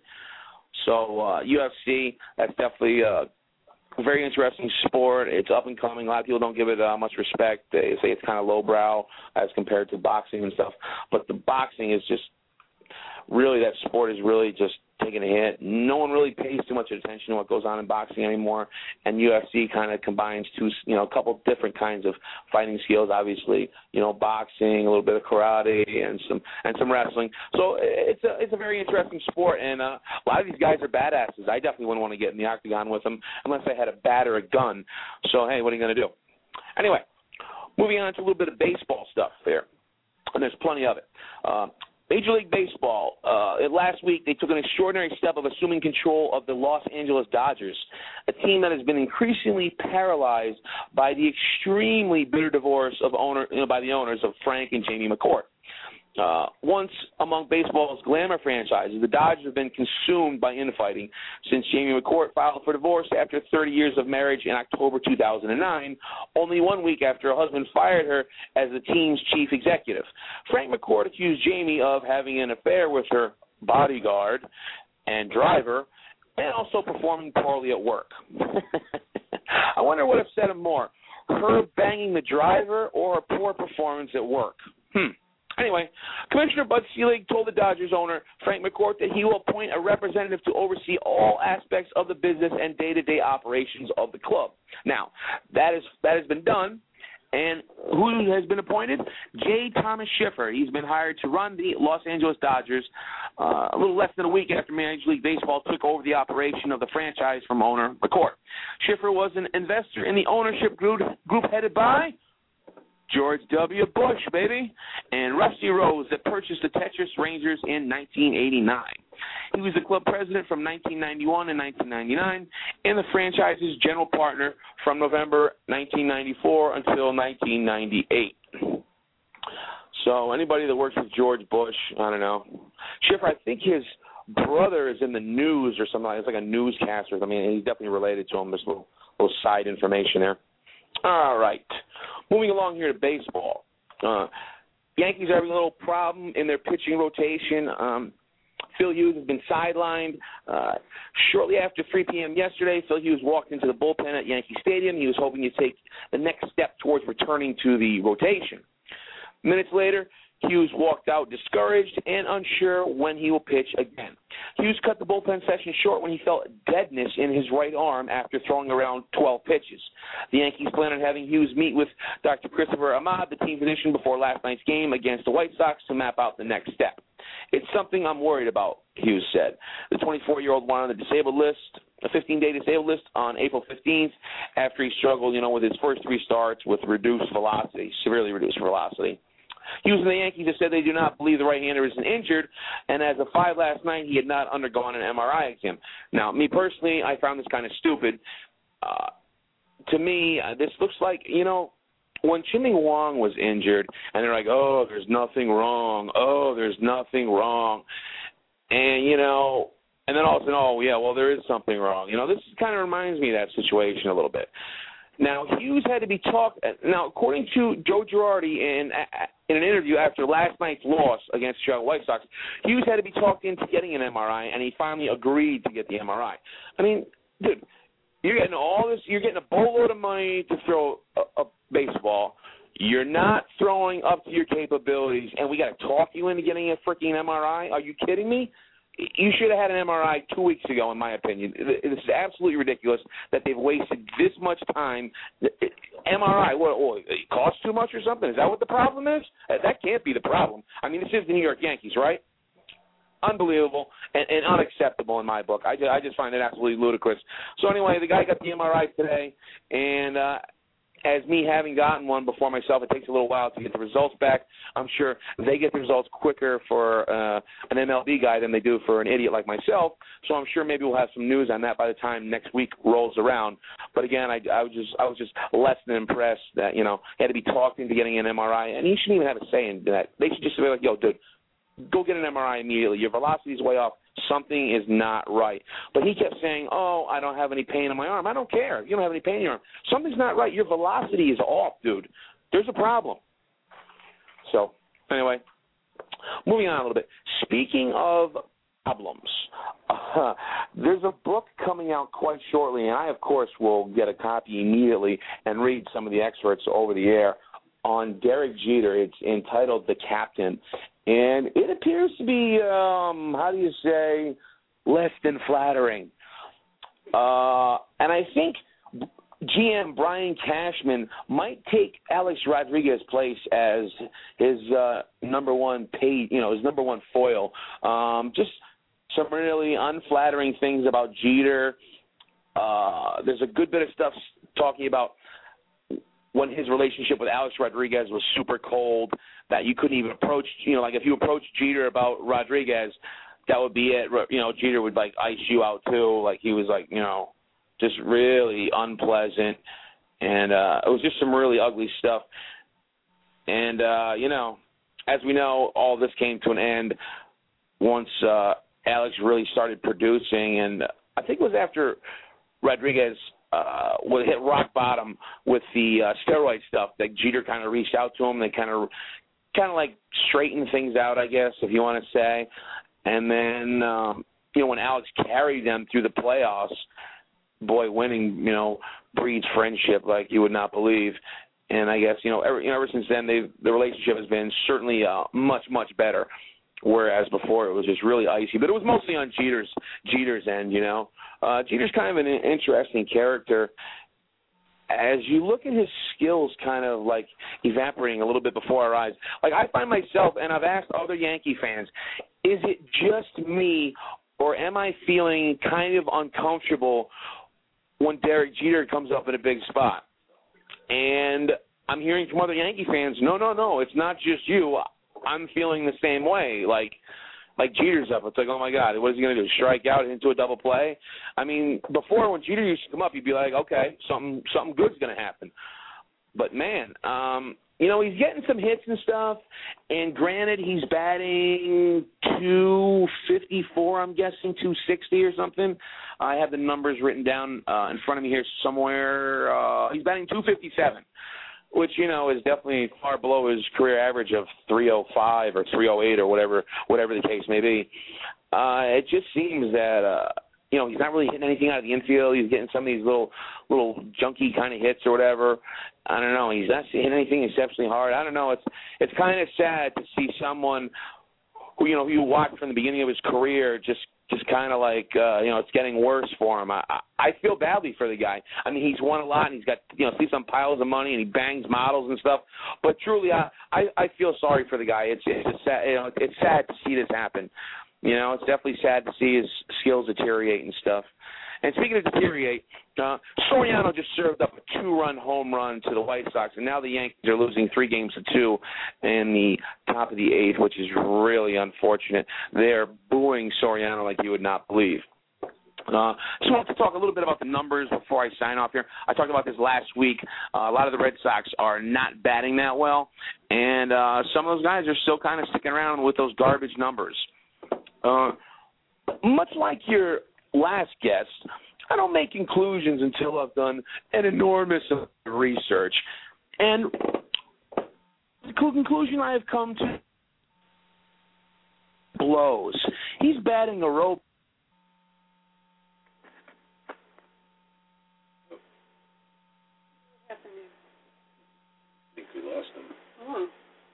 Speaker 5: So uh, U F C, that's definitely uh, a very interesting sport. It's up and coming. A lot of people don't give it uh, much respect. They say it's kind of lowbrow as compared to boxing and stuff. But the boxing is just really, that sport is really just taking a hit. No one really pays too much attention to what goes on in boxing anymore. And U F C kind of combines two, you know, a couple different kinds of fighting skills. Obviously, you know, boxing, a little bit of karate, and some and some wrestling. So it's a it's a very interesting sport. And uh, a lot of these guys are badasses. I definitely wouldn't want to get in the octagon with them unless I had a bat or a gun. So hey, what are you going to do? Anyway, moving on to a little bit of baseball stuff there, and there's plenty of it. Uh, Major League Baseball, uh, last week they took an extraordinary step of assuming control of the Los Angeles Dodgers, a team that has been increasingly paralyzed by the extremely bitter divorce of owner, you know, by the owners of Frank and Jamie McCourt. Uh, once among baseball's glamour franchises, the Dodgers have been consumed by infighting since Jamie McCourt filed for divorce after thirty years of marriage in October two thousand nine, only one week after her husband fired her as the team's chief executive. Frank McCourt accused Jamie of having an affair with her bodyguard and driver and also performing poorly at work. I wonder what upset him more, her banging the driver or a poor performance at work. Hmm. Anyway, Commissioner Bud Selig told the Dodgers owner, Frank McCourt, that he will appoint a representative to oversee all aspects of the business and day-to-day operations of the club. Now, that is that has been done, and who has been appointed? J. Thomas Schiffer. He's been hired to run the Los Angeles Dodgers uh, a little less than a week after Major League Baseball took over the operation of the franchise from owner McCourt. Schiffer was an investor in the ownership group, group headed by George W. Bush, baby, and Rusty Rose that purchased the Texas Rangers in nineteen eighty-nine. He was the club president from nineteen ninety-one and nineteen ninety-nine and the franchise's general partner from November nineteen ninety-four until nineteen ninety-eight. So anybody that works with George Bush, I don't know. Schiffer, I think his brother is in the news or something. It's like a newscaster. I mean, he's definitely related to him. This little, little side information there. All right. Moving along here to baseball. Uh, Yankees are having a little problem in their pitching rotation. Um, Phil Hughes has been sidelined. Uh, shortly after three p.m. yesterday, Phil Hughes walked into the bullpen at Yankee Stadium. He was hoping to take the next step towards returning to the rotation. Minutes later, Hughes walked out discouraged and unsure when he will pitch again. Hughes cut the bullpen session short when he felt deadness in his right arm after throwing around twelve pitches. The Yankees plan on having Hughes meet with Doctor Christopher Ahmad, the team physician, before last night's game against the White Sox to map out the next step. It's something I'm worried about, Hughes said. The twenty-four-year-old went on the disabled list, a fifteen-day disabled list on April fifteenth after he struggled, you know, with his first three starts with reduced velocity, severely reduced velocity. Hughes and the Yankees have said they do not believe the right-hander is injured, and as of five last night, he had not undergone an M R I exam. Now, me personally, I found this kind of stupid. Uh, to me, uh, this looks like, you know, when Chiming Wong was injured, and they're like, oh, there's nothing wrong, oh, there's nothing wrong, and, you know, and then all of a sudden, oh, yeah, well, there is something wrong. You know, this kind of reminds me of that situation a little bit. Now, Hughes had to be talked – now, according to Joe Girardi in, in an interview after last night's loss against the Chicago White Sox, Hughes had to be talked into getting an M R I, and he finally agreed to get the M R I. I mean, dude, you're getting all this – you're getting a boatload of money to throw a, a baseball. You're not throwing up to your capabilities, and we got to talk you into getting a freaking M R I? Are you kidding me? You should have had an M R I two weeks ago, in my opinion. This is absolutely ridiculous that they've wasted this much time. M R I, what, what, it costs too much or something? Is that what the problem is? That can't be the problem. I mean, this is the New York Yankees, right? Unbelievable and, and unacceptable in my book. I just, I just find it absolutely ludicrous. So anyway, the guy got the M R I today, and uh, as me having gotten one before myself, it takes a little while to get the results back. I'm sure they get the results quicker for uh, an M L B guy than they do for an idiot like myself. So I'm sure maybe we'll have some news on that by the time next week rolls around. But again, I, I was just I was just less than impressed that, you know, he had to be talked into getting an M R I, and he shouldn't even have a say in that. They should just be like, yo, dude, go get an M R I immediately. Your velocity is way off. Something is not right. But he kept saying, oh, I don't have any pain in my arm. I don't care. You don't have any pain in your arm. Something's not right. Your velocity is off, dude. There's a problem. So, anyway, moving on a little bit. Speaking of problems, uh, there's a book coming out quite shortly, and I, of course, will get a copy immediately and read some of the excerpts over the air on Derek Jeter. It's entitled The Captain. And it appears to be, um, how do you say, less than flattering. Uh, and I think G M Brian Cashman might take Alex Rodriguez's place as his uh, number one paid, you know, his number one foil. Um, just some really unflattering things about Jeter. Uh, there's a good bit of stuff talking about when his relationship with Alex Rodriguez was super cold, that you couldn't even approach, you know, like if you approached Jeter about Rodriguez, that would be it. You know, Jeter would, like, ice you out too. Like, he was, like, you know, just really unpleasant. And uh, it was just some really ugly stuff. And, uh, you know, as we know, all this came to an end once uh, Alex really started producing. And I think it was after Rodriguez Uh, would hit rock bottom with the uh, steroid stuff that Jeter kind of reached out to him. They kind of, kind of like straightened things out, I guess, if you want to say. And then, um, you know, when Alex carried them through the playoffs, boy, winning, you know, breeds friendship like you would not believe. And I guess, you know, ever, you know, ever since then, they the relationship has been certainly uh, much, much better. Whereas before it was just really icy, but it was mostly on Jeter's Jeter's end, you know. Uh, Jeter's kind of an interesting character. As you look at his skills kind of like evaporating a little bit before our eyes, like I find myself, and I've asked other Yankee fans, is it just me or am I feeling kind of uncomfortable when Derek Jeter comes up in a big spot? And I'm hearing from other Yankee fans, no, no, no, it's not just you. I'm feeling the same way. Like, like Jeter's up. It's like, oh, my God, what is he going to do, strike out into a double play? I mean, before when Jeter used to come up, you'd be like, okay, something something good's going to happen. But, man, um, you know, he's getting some hits and stuff, and granted, he's batting two fifty-four, I'm guessing, two sixty or something. I have the numbers written down uh, in front of me here somewhere. Uh, he's batting two fifty-seven. Which, you know, is definitely far below his career average of three oh five or three oh eight or whatever whatever the case may be. uh, it just seems that uh, you know he's not really hitting anything out of the infield. He's getting some of these little little junky kind of hits or whatever. I don't know. He's not hitting anything exceptionally hard. I don't know. It's it's kind of sad to see someone who you know who you watched from the beginning of his career just. Just kind of like, uh, you know, it's getting worse for him. I, I feel badly for the guy. I mean, he's won a lot, and he's got, you know, sleeps on piles of money, and he bangs models and stuff. But truly, I, I, I feel sorry for the guy. It's, it's just sad, you know, it's sad to see this happen. You know, it's definitely sad to see his skills deteriorate and stuff. And speaking of deteriorate, uh, Soriano just served up a two-run home run to the White Sox, and now the Yankees are losing three games to two in the top of the eighth, which is really unfortunate. They're booing Soriano like you would not believe. Uh, just wanted to talk a little bit about the numbers before I sign off here. I talked about this last week. Uh, a lot of the Red Sox are not batting that well, and uh, some of those guys are still kind of sticking around with those garbage numbers. Uh, much like your last guest, I don't make conclusions until I've done an enormous amount of research. And the conclusion I have come to blows. He's batting a rope.
Speaker 3: I think we lost him.
Speaker 2: Oh.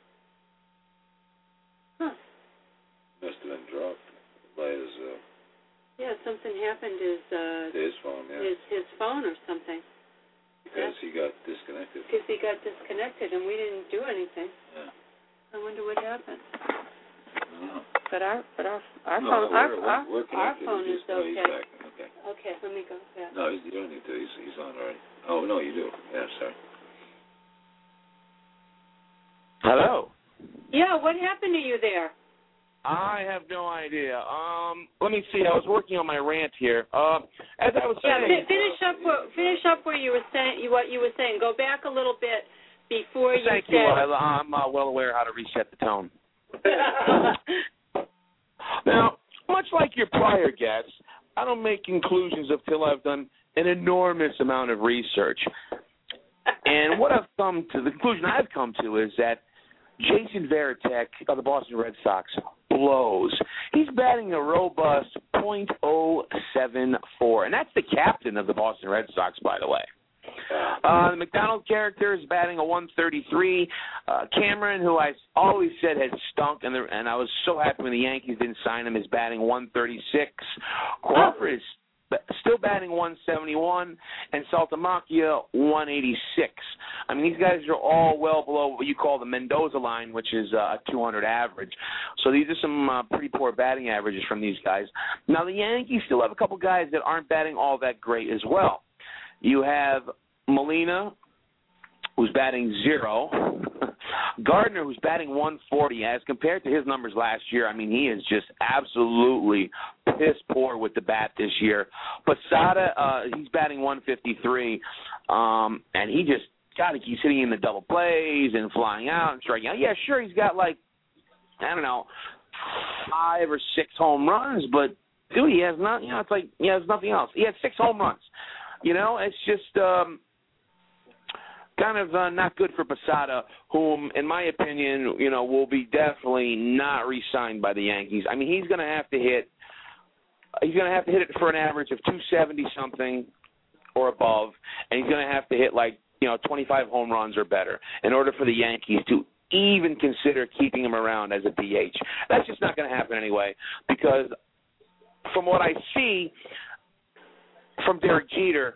Speaker 2: Huh.
Speaker 3: Must have been dropped by his... Uh,
Speaker 2: Yeah, something happened his uh
Speaker 3: his phone, yeah.
Speaker 2: his his phone or something.
Speaker 3: Because he got disconnected.
Speaker 2: Because he got disconnected and we didn't do anything.
Speaker 3: Yeah.
Speaker 2: I wonder what happened.
Speaker 3: I don't know.
Speaker 2: But our but our our
Speaker 3: no,
Speaker 2: phone
Speaker 3: no,
Speaker 2: our
Speaker 3: we're,
Speaker 2: our,
Speaker 3: we're
Speaker 2: our
Speaker 3: connected.
Speaker 2: phone
Speaker 3: He's
Speaker 2: is
Speaker 3: just, no,
Speaker 2: okay.
Speaker 3: he's back. Okay.
Speaker 2: Okay, let me go. Yeah.
Speaker 3: No, you don't need to. He's, he's on already. Oh, no, you do. Yeah, sorry.
Speaker 5: Hello.
Speaker 2: Yeah, what happened to you there?
Speaker 5: I have no idea. Um, let me see. I was working on my rant here. Uh, as I was
Speaker 2: Yeah,
Speaker 5: saying,
Speaker 2: fi- finish up what finish up where you were saying you, what you were saying. Go back a little bit before you
Speaker 5: thank
Speaker 2: said.
Speaker 5: you. I, I'm uh, well aware how to reset the tone. Now, much like your prior guests, I don't make conclusions until I've done an enormous amount of research. And what I've come to, the conclusion I've come to is that Jason Varitek of the Boston Red Sox blows. He's batting a robust point oh seven four, and that's the captain of the Boston Red Sox, by the way. Uh, the McDonald character is batting a one thirty-three. Uh, Cameron, who I always said had stunk, and, the, and I was so happy when the Yankees didn't sign him, is batting one thirty-six. Crawford is still batting one seventy-one, and Saltalamacchia one eighty-six. I mean, these guys are all well below what you call the Mendoza line, which is uh, a two hundred average. So these are some uh, pretty poor batting averages from these guys. Now, the Yankees still have a couple guys that aren't batting all that great as well. You have Molina, who's batting zero. Gardner, who's batting one forty, as compared to his numbers last year, I mean, he is just absolutely piss poor with the bat this year. Posada, uh, he's batting one fifty-three, um, and he just, God, he keeps hitting in the double plays and flying out and striking out. Yeah, sure, he's got like, I don't know, five or six home runs, but, dude, he has not, you know, it's like he has nothing else. He has six home runs. You know, it's just um, kind of uh, not good for Posada, whom, in my opinion, you know, will be definitely not re-signed by the Yankees. I mean, he's going to have to hit, he's going to have to hit it for an average of two seventy something or above, and he's going to have to hit like, you know, twenty-five home runs or better in order for the Yankees to even consider keeping him around as a D H. That's just not going to happen anyway, because from what I see from Derek Jeter,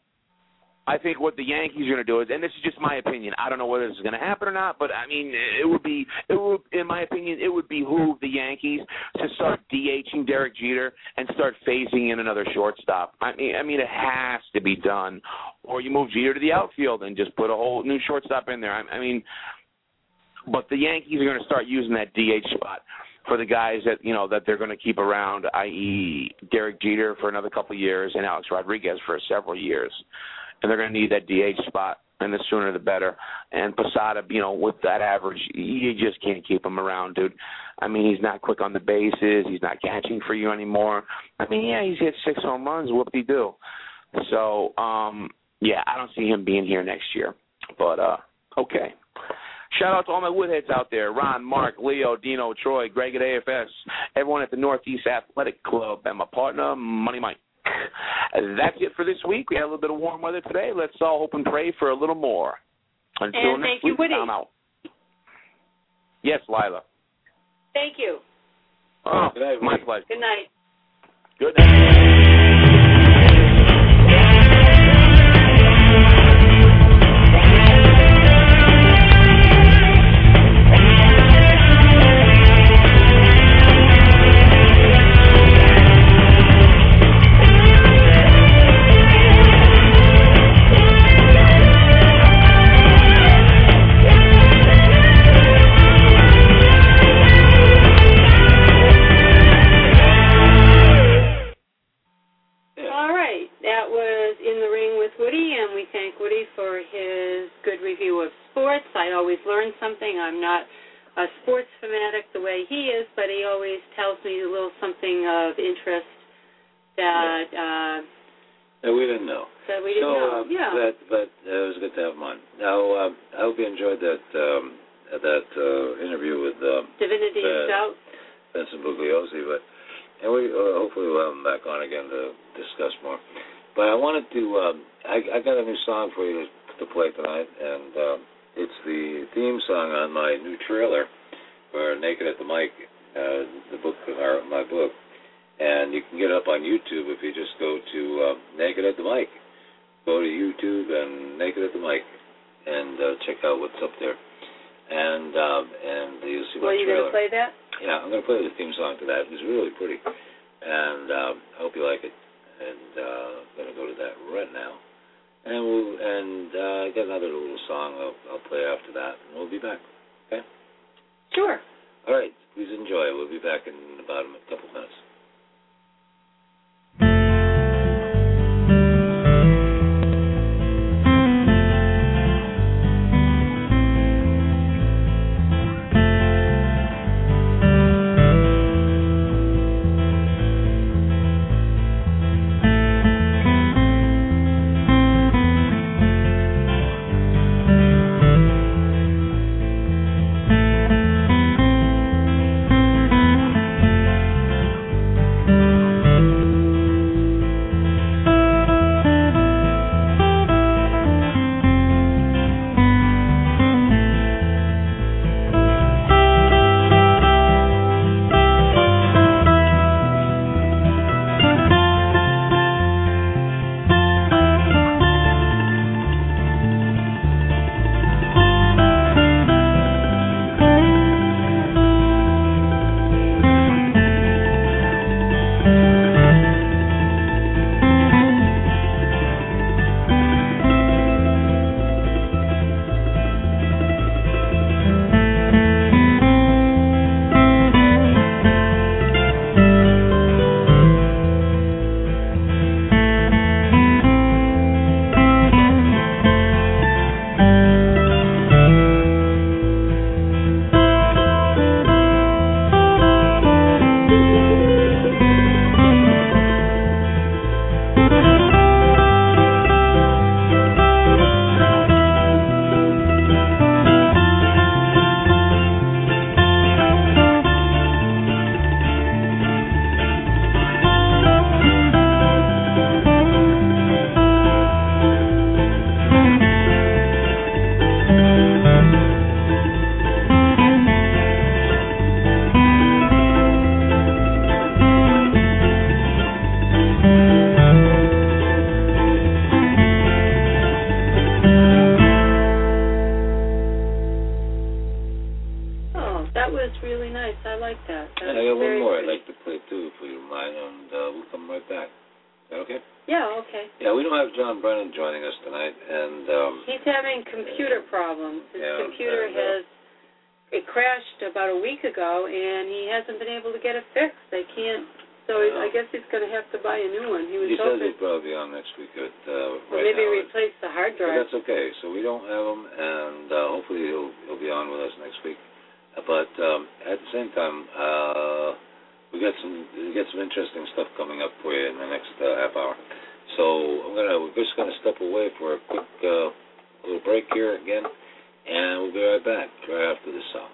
Speaker 5: I think what the Yankees are going to do is, and this is just my opinion, I don't know whether this is going to happen or not, but I mean, it would be, it would, in my opinion, it would behoove the Yankees to start DHing Derek Jeter and start phasing in another shortstop. I mean, I mean, it has to be done, or you move Jeter to the outfield and just put a whole new shortstop in there. I, I mean, but the Yankees are going to start using that D H spot for the guys that, you know, that they're going to keep around, that is. Derek Jeter for another couple of years and Alex Rodriguez for several years. And they're going to need that D H spot, and the sooner the better. And Posada, you know, with that average, you just can't keep him around, dude. I mean, he's not quick on the bases. He's not catching for you anymore. I mean, yeah, he's hit six home runs. Whoop-de-doo. So, um, yeah, I don't see him being here next year. But, uh, okay. Shout out to all my Woodheads out there, Ron, Mark, Leo, Dino, Troy, Greg at A F S, everyone at the Northeast Athletic Club, and my partner, Money Mike. That's it for this week. We had a little bit of warm weather today. Let's all hope and pray for a little more. Until
Speaker 2: and
Speaker 5: next
Speaker 2: thank you,
Speaker 5: week,
Speaker 2: Woody.
Speaker 5: I'm out. Yes, Lila.
Speaker 2: Thank you.
Speaker 5: Oh,
Speaker 3: Good night,
Speaker 5: my
Speaker 3: Woody.
Speaker 5: pleasure.
Speaker 2: Good night.
Speaker 5: Good night.
Speaker 2: All right. That was In the Ring with Woody, and we thank Woody for his good review of sports. I always learn something. I'm not a sports fanatic the way he is, but he always tells me a little something of interest that uh,
Speaker 3: that we didn't know.
Speaker 2: that we didn't
Speaker 3: so,
Speaker 2: know.
Speaker 3: uh,
Speaker 2: Yeah.
Speaker 3: But, but uh, it was good to have him on. Now, uh, I hope you enjoyed that um, that uh, interview with uh,
Speaker 2: Divinity
Speaker 3: uh,
Speaker 2: Stout.
Speaker 3: Vincent Bugliosi, but and we uh, hopefully we'll have him back on again to discuss more. But I wanted to, um, I, I got a new song for you to, to play tonight, and uh, it's the theme song on my new trailer for Naked at the Mic, uh, the book, our, my book, and you can get it up on YouTube if you just go to uh, Naked at the Mic. Go to YouTube and Naked at the Mic, and uh, check out what's up there, and um, and you'll see my
Speaker 2: Well, you
Speaker 3: trailer.
Speaker 2: going to play that?
Speaker 3: Yeah, I'm going to play the theme song to that. It was really pretty, and um, I hope you like it. And uh, I'm going to go to that right now, and we'll and uh, get another little song I'll, I'll play after that, and we'll be back. Okay?
Speaker 2: Sure.
Speaker 3: All right. Please enjoy. We'll be back in about a couple minutes. Yeah, we don't have John Brennan joining us tonight, and um,
Speaker 2: he's having computer problems. His
Speaker 3: yeah,
Speaker 2: computer
Speaker 3: and, uh,
Speaker 2: has it crashed about a week ago, and he hasn't been able to get it fixed. They can't. So
Speaker 3: Yeah.
Speaker 2: I guess he's going to have to buy a new one. He was
Speaker 3: he says
Speaker 2: hoping.
Speaker 3: he'll probably be on next week. At, uh,
Speaker 2: Well,
Speaker 3: right
Speaker 2: maybe
Speaker 3: now,
Speaker 2: replace the hard
Speaker 3: but
Speaker 2: drive.
Speaker 3: that's okay. So we don't have him, and uh, hopefully he'll he'll be on with us next week. Uh, But um, at the same time, uh, we got some we got some interesting stuff coming up for you in the next uh, half hour. So I'm gonna we're just gonna step away for a quick uh, little break here again, And we'll be right back right after this song.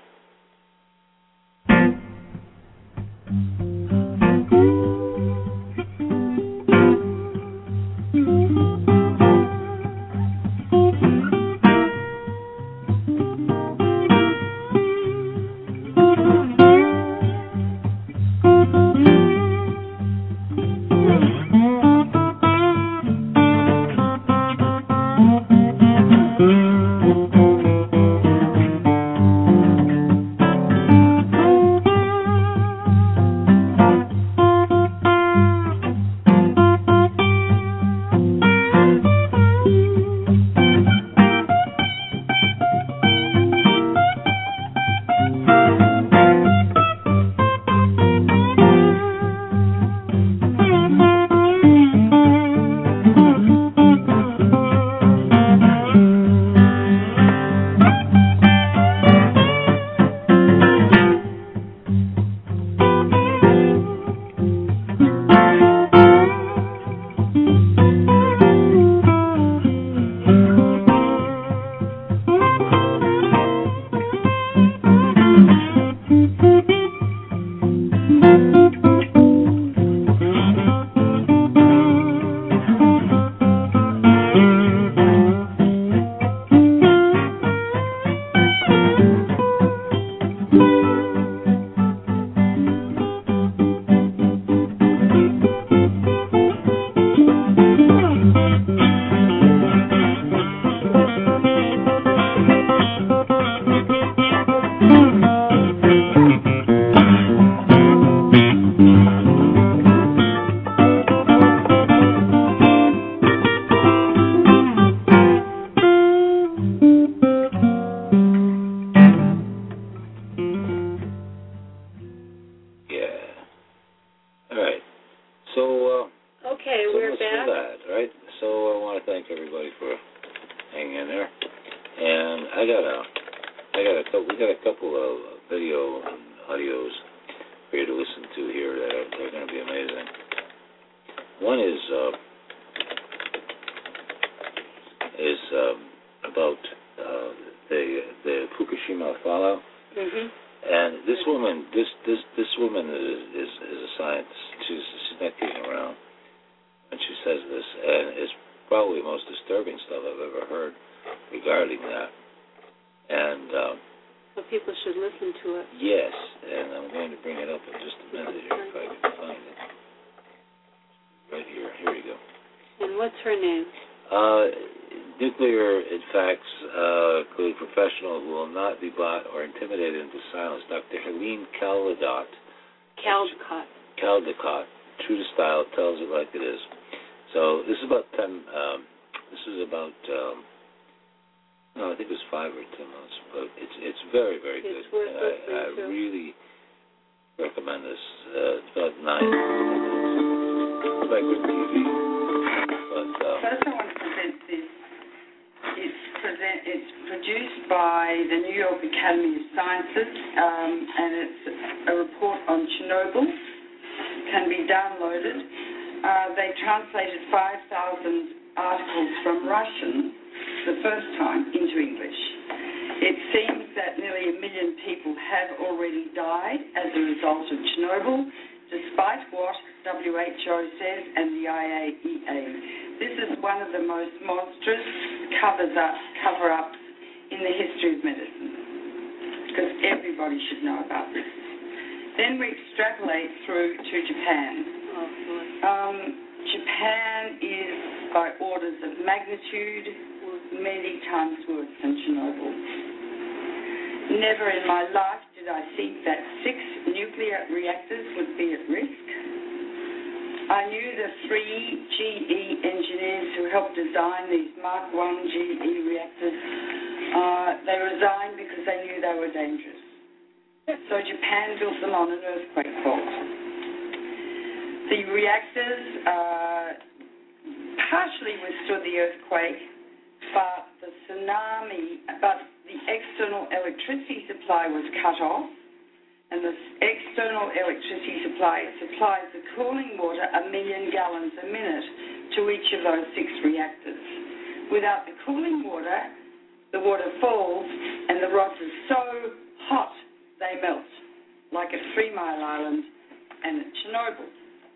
Speaker 6: the water falls and the rods are so hot they melt, like at Three Mile Island and at Chernobyl.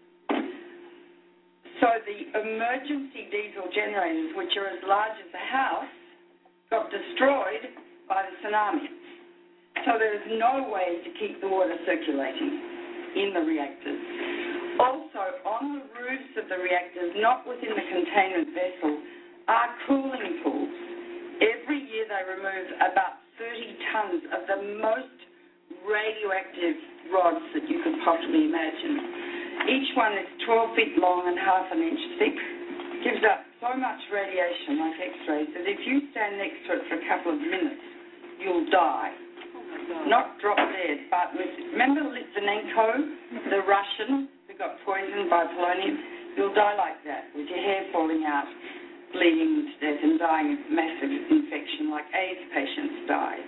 Speaker 6: So the emergency diesel generators, which are as large as a house, got destroyed by the tsunami. So there is no way to keep the water circulating in the reactors. Also, on the roofs of the reactors, not within the containment vessel, are cooling pools. Every year they remove about thirty tons of the most radioactive rods that you could possibly imagine. Each one is twelve feet long and half an inch thick. Gives up so much radiation, like X-rays, that if you stand next to it for a couple of minutes, you'll die. Not drop dead, but with, remember Litvinenko, the Russian who got poisoned by polonium? You'll die like that, with your hair falling out, bleeding to death and dying of massive infection, like AIDS patients die.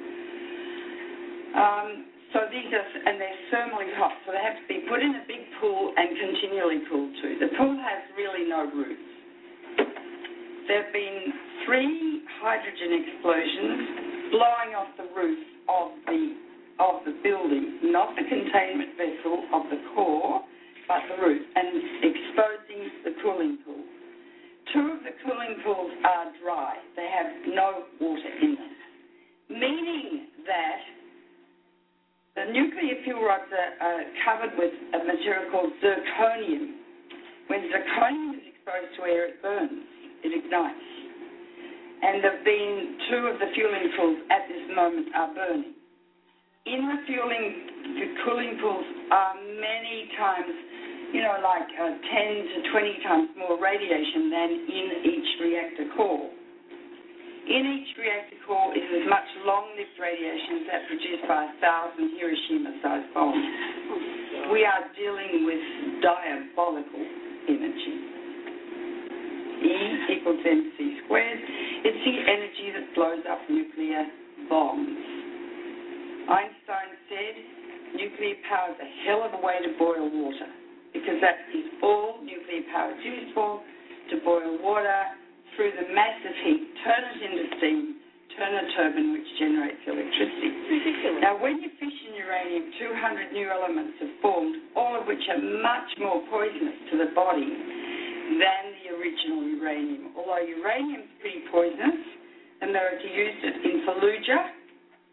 Speaker 6: Um, so these are, and they're thermally hot, so they have to be put in a big pool and continually cooled too. The pool has really no roof. There have been three hydrogen explosions blowing off the roof of the of the building, not the containment vessel of the core, but the roof, and exposing the cooling pool. Two of the cooling pools are dry. They have no water in them, meaning that the nuclear fuel rods are, are covered with a material called zirconium. When zirconium is exposed to air, it burns. It ignites. And there have been two of the fueling pools at this moment are burning. In the fueling, the cooling pools are many times, you know, like uh, ten to twenty times more radiation than in each reactor core. In each reactor core is as much long-lived radiation as that produced by a thousand Hiroshima-sized bombs. We are dealing with diabolical energy. E equals mc squared. It's the energy that blows up nuclear bombs. Einstein said nuclear power is a hell of a way to boil water, because that is all nuclear power is used for, to boil water through the massive heat, turn it into steam, turn a turbine which generates electricity.
Speaker 2: Ridiculous.
Speaker 6: Now, when you fission uranium, two hundred new elements are formed, all of which are much more poisonous to the body than the original uranium. Although uranium is pretty poisonous, America used it in Fallujah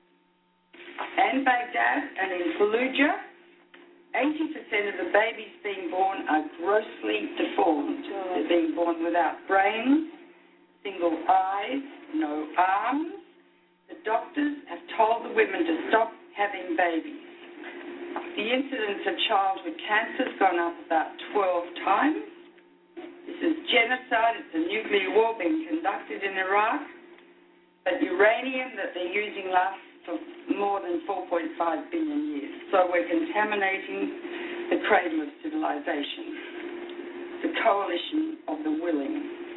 Speaker 6: and Baghdad, and in Fallujah, eighty percent of the babies being born are grossly deformed. They're being born without brains, single eyes, no arms. The doctors have told the women to stop having babies. The incidence of childhood cancer has gone up about twelve times. This is genocide. It's a nuclear war being conducted in Iraq. But uranium that they're using lasts for more than four point five billion years. So we're contaminating the cradle of civilization, the coalition of the willing.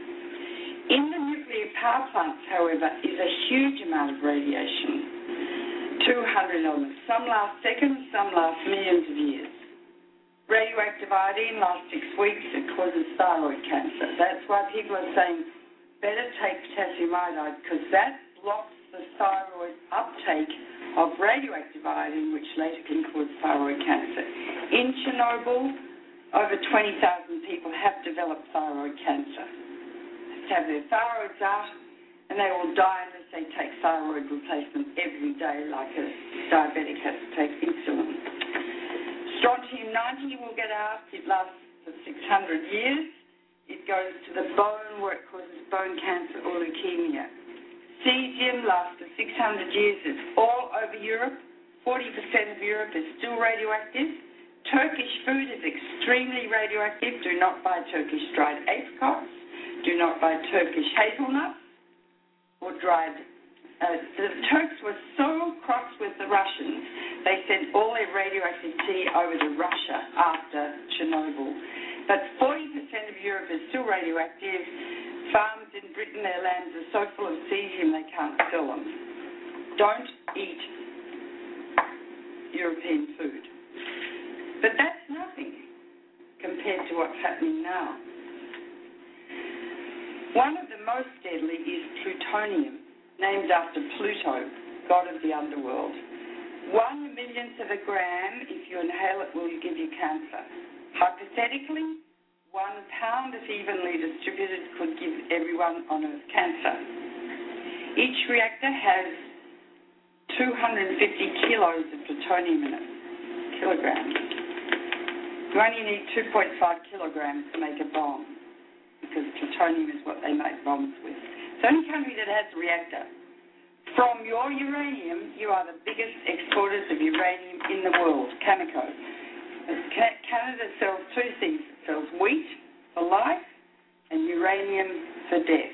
Speaker 6: In the nuclear power plants, however, is a huge amount of radiation, two hundred elements. Some last seconds, some last millions of years. Radioactive iodine lasts six weeks. It causes thyroid cancer. That's why people are saying better take potassium iodide, because that blocks the thyroid uptake of radioactive iodine, which later can cause thyroid cancer. In Chernobyl, over twenty thousand people have developed thyroid cancer. They have their thyroids out, and they will die unless they take thyroid replacement every day, like a diabetic has to take insulin. Strontium ninety will get out. It lasts for six hundred years. It goes to the bone where it causes bone cancer or leukemia. Cesium lasts for six hundred years. It's all over Europe. forty percent of Europe is still radioactive. Turkish food is extremely radioactive. Do not buy Turkish dried apricots. Do not buy Turkish hazelnuts or dried. Uh, the Turks were so cross with the Russians, they sent all their radioactive tea over to Russia after Chernobyl. But forty percent of Europe is still radioactive. Farms in Britain, their lands are so full of cesium they can't sell them. Don't eat European food. But that's nothing compared to what's happening now. One of the most deadly is plutonium. named after Pluto, god of the underworld. One millionth of a gram, if you inhale it, will give you cancer. Hypothetically, one pound, if evenly distributed, could give everyone on Earth cancer. Each reactor has two hundred fifty kilos of plutonium in it, kilograms. You only need two point five kilograms to make a bomb, because plutonium is what they make bombs with. It's the only country that has a reactor. From your uranium, you are the biggest exporters of uranium in the world, Cameco. Canada sells two things. It sells wheat for life and uranium for death.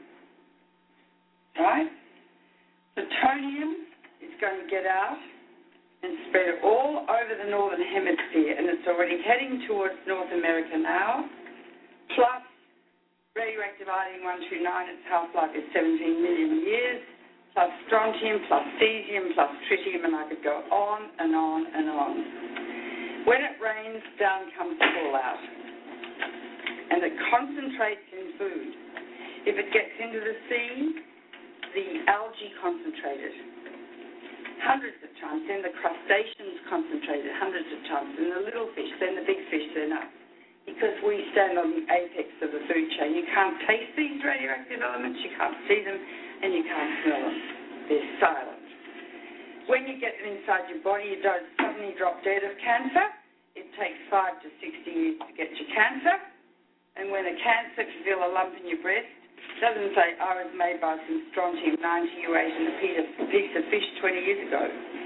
Speaker 6: Right? Plutonium is going to get out and spread all over the northern hemisphere, and it's already heading towards North America now. Plus radioactive iodine one twenty-nine, its half-life is seventeen million years. Plus strontium, plus cesium, plus tritium, and I could go on and on and on. When it rains, down comes fallout. And it concentrates in food. If it gets into the sea, the algae concentrated. Hundreds of times. Then the crustaceans concentrated hundreds of times. Then the little fish, then the big fish, then us. Because we stand on the apex of the food chain. You can't taste these radioactive elements, you can't see them, and you can't smell them. They're silent. When you get them inside your body, you don't suddenly drop dead of cancer. It takes five to sixty years to get your cancer. And when a cancer, if you feel a lump in your breast, it doesn't say, I was made by some strontium ninety you ate in a piece of fish twenty years ago.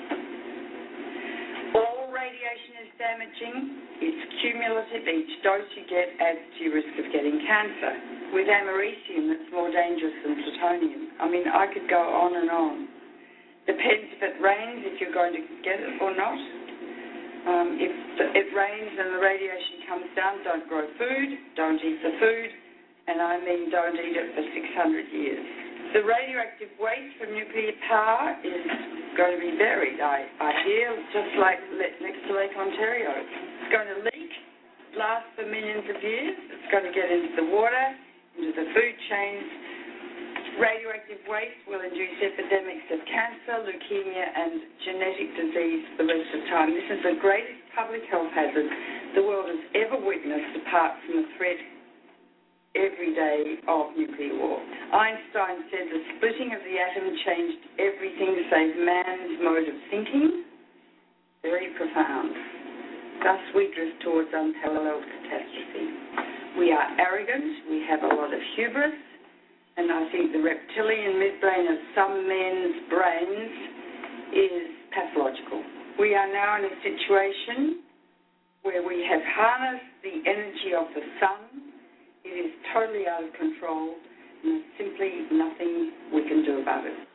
Speaker 6: All radiation is damaging. It's cumulative. Each dose you get adds to your risk of getting cancer. With americium, it's more dangerous than plutonium. I mean, I could go on and on. Depends if it rains, if you're going to get it or not. Um, if it rains and the radiation comes down, don't grow food, don't eat the food, and I mean don't eat it for six hundred years. The radioactive waste from nuclear power is going to be buried, I, I hear, just like next to Lake Ontario. It's going to leak, last for millions of years. It's going to get into the water, into the food chains. Radioactive waste will induce epidemics of cancer, leukemia, and genetic disease for the rest of time. This is the greatest public health hazard the world has ever witnessed, apart from the threat every day of nuclear war. Einstein said the splitting of the atom changed everything save man's mode of thinking. Very profound. Thus we drift towards unparalleled catastrophe. We are arrogant, we have a lot of hubris, and I think the reptilian midbrain of some men's brains is pathological. We are now in a situation where we have harnessed the energy of the sun. It is totally out of control, and there's simply nothing we can do about it.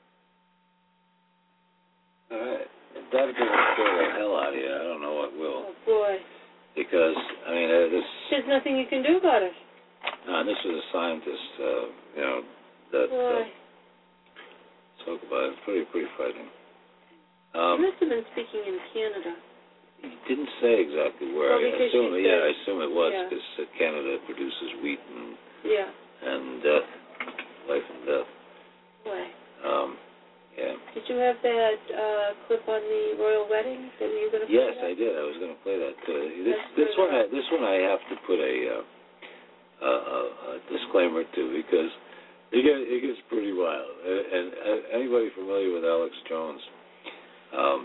Speaker 3: All right. If that doesn't scare the hell out of you, I don't know what will.
Speaker 2: Oh, boy.
Speaker 3: Because, I mean, uh, this...
Speaker 2: There's nothing you can do about it.
Speaker 3: No, this is a scientist, uh, you know, that uh, spoke about it. Pretty, pretty frightening. Um,
Speaker 2: he must have been speaking in Canada.
Speaker 3: He didn't say exactly where.
Speaker 2: Well,
Speaker 3: I assume,
Speaker 2: said,
Speaker 3: yeah, I assume it was
Speaker 2: yeah.
Speaker 3: because uh, Canada produces wheat and
Speaker 2: yeah.
Speaker 3: and death, life and death.
Speaker 2: Why?
Speaker 3: Um, yeah.
Speaker 2: Did you have that uh, clip on the royal wedding that you were going to play?
Speaker 3: Yes,
Speaker 2: that?
Speaker 3: I did. I was going to play that. Uh, this
Speaker 2: That's
Speaker 3: this one,
Speaker 2: I,
Speaker 3: I, this one, I have to put a, uh, a, a disclaimer to because it gets, it gets pretty wild. And, and uh, anybody familiar with Alex Jones? Um,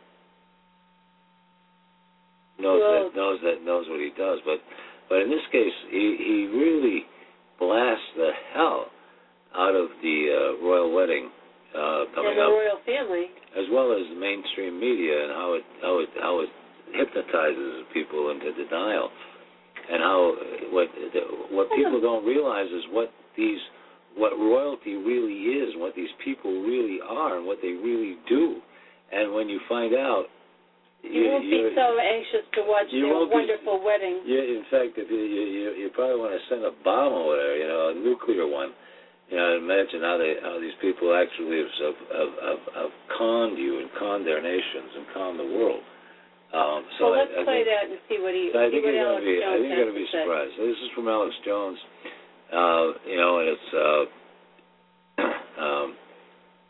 Speaker 3: knows
Speaker 2: well,
Speaker 3: that knows that knows what he does, but but in this case, he he really blasts the hell out of the uh, royal wedding uh, coming
Speaker 2: and the
Speaker 3: up,
Speaker 2: royal family,
Speaker 3: as well as the mainstream media and how it how it how it hypnotizes people into denial, and how what what people don't realize is what these what royalty really is, what these people really are, and what they really do, and when you find out.
Speaker 2: You, you won't be so anxious to watch their wonderful
Speaker 3: be,
Speaker 2: wedding.
Speaker 3: Yeah, in fact, if you, you you probably want to send a bomb or whatever, you know, a nuclear one. You know, imagine how they how these people actually have have, have, have, have conned you and conned their nations and conned the world. Um, so
Speaker 2: well, let's
Speaker 3: I, I
Speaker 2: play
Speaker 3: think,
Speaker 2: that and see what he.
Speaker 3: So I
Speaker 2: see
Speaker 3: think
Speaker 2: what
Speaker 3: you're
Speaker 2: Alex
Speaker 3: going to be.
Speaker 2: Jones
Speaker 3: I think you're going to be surprised. So this is from Alex Jones. Uh, you know, and it's uh, um,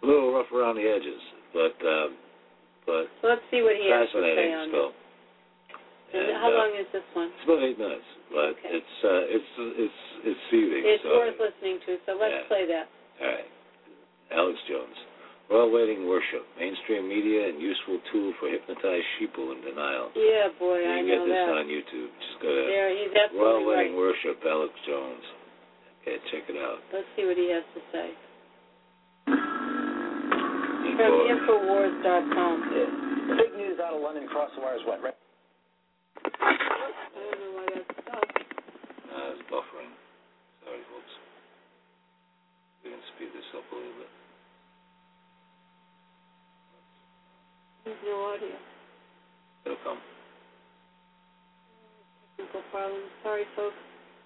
Speaker 3: a little rough around the edges, but uh, but
Speaker 2: So let's see what he has to say
Speaker 3: fascinating
Speaker 2: on
Speaker 3: still.
Speaker 2: And
Speaker 3: And,
Speaker 2: how
Speaker 3: uh,
Speaker 2: long is this one?
Speaker 3: It's about eight minutes, but
Speaker 2: Okay.
Speaker 3: it's uh, it's it's it's seething.
Speaker 2: It's
Speaker 3: so,
Speaker 2: worth listening to, so let's
Speaker 3: yeah.
Speaker 2: play that.
Speaker 3: All right, Alex Jones. Royal Wedding Worship, mainstream media and useful tool for hypnotized sheeple in denial.
Speaker 2: Yeah, boy,
Speaker 3: You
Speaker 2: I
Speaker 3: can
Speaker 2: know
Speaker 3: get this
Speaker 2: that.
Speaker 3: on YouTube. Just go to
Speaker 2: There, he's
Speaker 3: Royal
Speaker 2: absolutely
Speaker 3: Wedding
Speaker 2: right.
Speaker 3: Worship, Alex Jones. Okay, check it out.
Speaker 2: Let's see what he has to say.
Speaker 3: Info-
Speaker 2: From Infowars dot com.
Speaker 7: Yeah. Big news out of London. Cross the wires. What? Right?
Speaker 2: I don't know why that's stopped.
Speaker 3: Uh, it's buffering. Sorry, folks. We can speed this up a little bit.
Speaker 2: There's no audio.
Speaker 3: It'll come.
Speaker 2: Technical problem. Sorry, folks.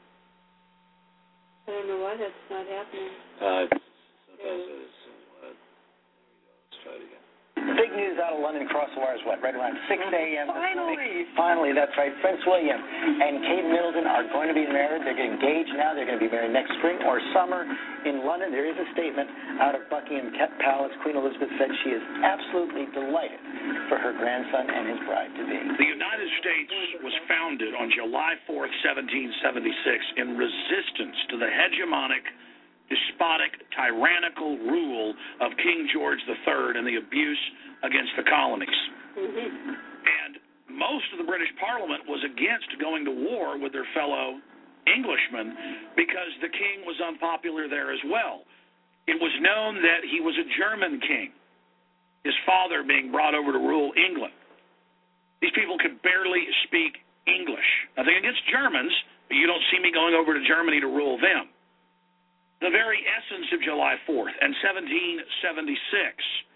Speaker 2: I don't know why that's not happening.
Speaker 3: Uh, it's, sometimes it's, uh, there we go. Let's try it again.
Speaker 7: Big news out of London. Cross the wires. What? Right around six a.m.
Speaker 6: Finally.
Speaker 7: Finally, that's right. Prince William and Kate Middleton are going to be married. They're engaged now. They're going to be married next spring or summer in London. There is a statement out of Buckingham Palace. Queen Elizabeth said she is absolutely delighted for her grandson and his bride-to-be.
Speaker 8: The United States was founded on July fourth, seventeen seventy-six, in resistance to the hegemonic, despotic, tyrannical rule of King George the Third and the abuse against the colonies.
Speaker 2: Mm-hmm.
Speaker 8: And most of the British Parliament was against going to war with their fellow Englishmen because the king was unpopular there as well. It was known that he was a German king, his father being brought over to rule England. These people could barely speak English. Nothing against Germans, but you don't see me going over to Germany to rule them. The very essence of July fourth and seventeen seventy-six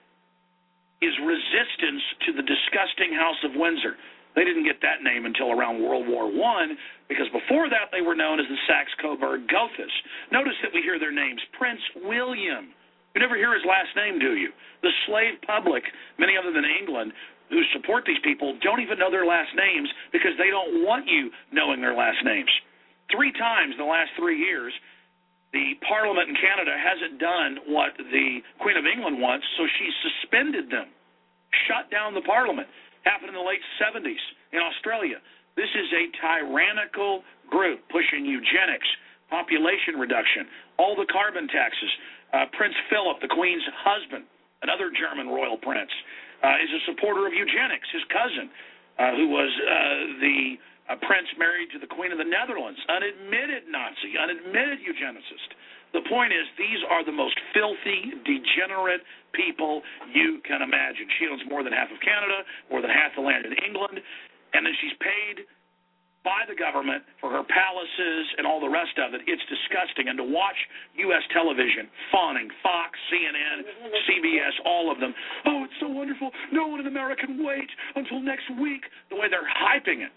Speaker 8: is resistance to the disgusting House of Windsor. They didn't get that name until around World War One, because before that they were known as the Saxe-Coburg-Gothas. Notice that we hear their names. Prince William. You never hear his last name, do you? The slave public, many other than England, who support these people, don't even know their last names because they don't want you knowing their last names. Three times in the last three years, the Parliament in Canada hasn't done what the Queen of England wants, so she suspended them, shut down the Parliament. Happened in the late seventies in Australia. This is a tyrannical group pushing eugenics, population reduction, all the carbon taxes. Uh, Prince Philip, the Queen's husband, another German royal prince, uh, is a supporter of eugenics. His cousin, uh, who was uh, the A prince married to the Queen of the Netherlands, unadmitted Nazi, unadmitted eugenicist. The point is, these are the most filthy, degenerate people you can imagine. She owns more than half of Canada, more than half the land in England, and then she's paid by the government for her palaces and all the rest of it. It's disgusting. And to watch U S television, fawning, Fox, C N N, C B S, all of them, oh, it's so wonderful. No one in America can wait until next week, the way they're hyping it.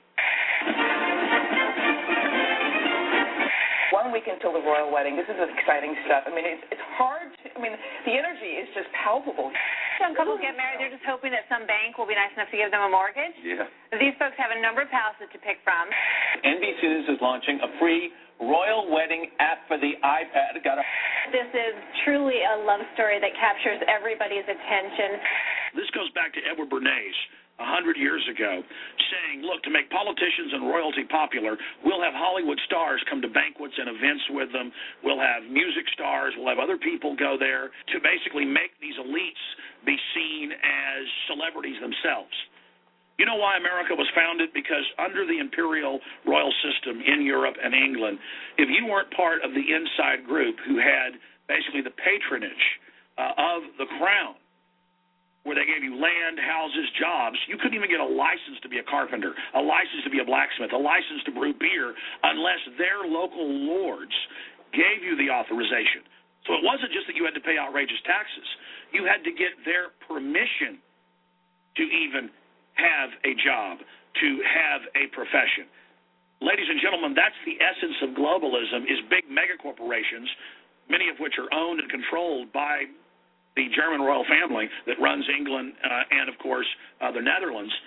Speaker 9: One week until the royal wedding. This is exciting stuff. I mean, it's, it's hard. To, I mean, the energy is just palpable.
Speaker 10: Some couples get married, they're just hoping that some bank will be nice enough to give them a mortgage.
Speaker 5: Yeah.
Speaker 10: These folks have a number of houses to pick from.
Speaker 11: N B C News is launching a free royal wedding app for the iPad. Got a-
Speaker 10: This is truly a love story that captures everybody's attention.
Speaker 8: This goes back to Edward Bernays a hundred years ago, saying, look, to make politicians and royalty popular, we'll have Hollywood stars come to banquets and events with them. We'll have music stars. We'll have other people go there to basically make these elites be seen as celebrities themselves. You know why America was founded? Because under the imperial royal system in Europe and England, if you weren't part of the inside group who had basically the patronage uh, of the crown, where they gave you land, houses, jobs, you couldn't even get a license to be a carpenter, a license to be a blacksmith, a license to brew beer, unless their local lords gave you the authorization. So it wasn't just that you had to pay outrageous taxes. You had to get their permission to even have a job, to have a profession. Ladies and gentlemen, that's the essence of globalism, is big megacorporations, many of which are owned and controlled by the German royal family that runs England uh, and, of course, uh, the Netherlands.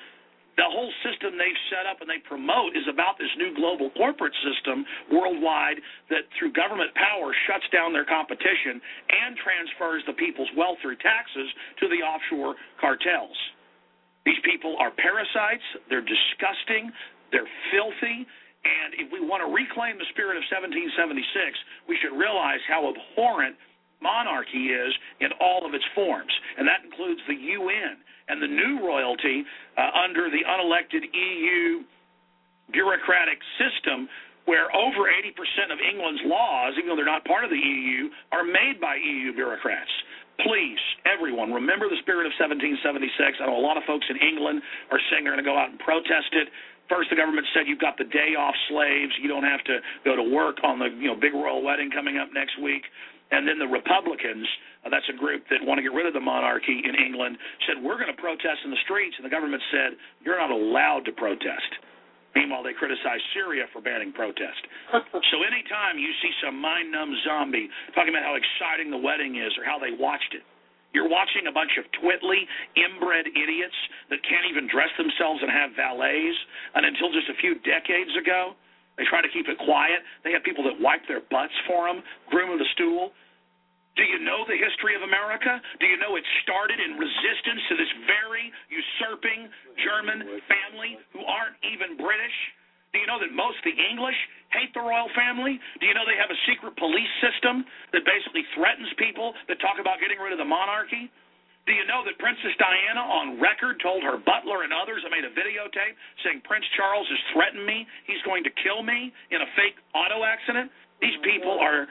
Speaker 8: The whole system they've set up and they promote is about this new global corporate system worldwide that through government power shuts down their competition and transfers the people's wealth through taxes to the offshore cartels. These people are parasites, they're disgusting, they're filthy, and if we want to reclaim the spirit of seventeen seventy-six, we should realize how abhorrent monarchy is in all of its forms, and that includes the U N and the new royalty uh, under the unelected E U bureaucratic system where over eighty percent of England's laws, even though they're not part of the E U, are made by E U bureaucrats. Please, everyone, remember the spirit of seventeen seventy-six. I know a lot of folks in England are saying they're going to go out and protest it. First, the government said you've got the day off slaves. You don't have to go to work on the you know big royal wedding coming up next week. And then the Republicans, uh, that's a group that want to get rid of the monarchy in England, said we're going to protest in the streets. And the government said you're not allowed to protest. Meanwhile, they criticized Syria for banning protest. So anytime you see some mind-numb zombie talking about how exciting the wedding is or how they watched it, you're watching a bunch of twitly, inbred idiots that can't even dress themselves and have valets. And until just a few decades ago, they try to keep it quiet. They have people that wipe their butts for them, groom the stool. Do you know the history of America? Do you know it started in resistance to this very usurping German family who aren't even British? Do you know that most of the English hate the royal family? Do you know they have a secret police system that basically threatens people that talk about getting rid of the monarchy? Do you know that Princess Diana on record told her butler and others, I made a videotape saying Prince Charles has threatened me, he's going to kill me in a fake auto accident? These people are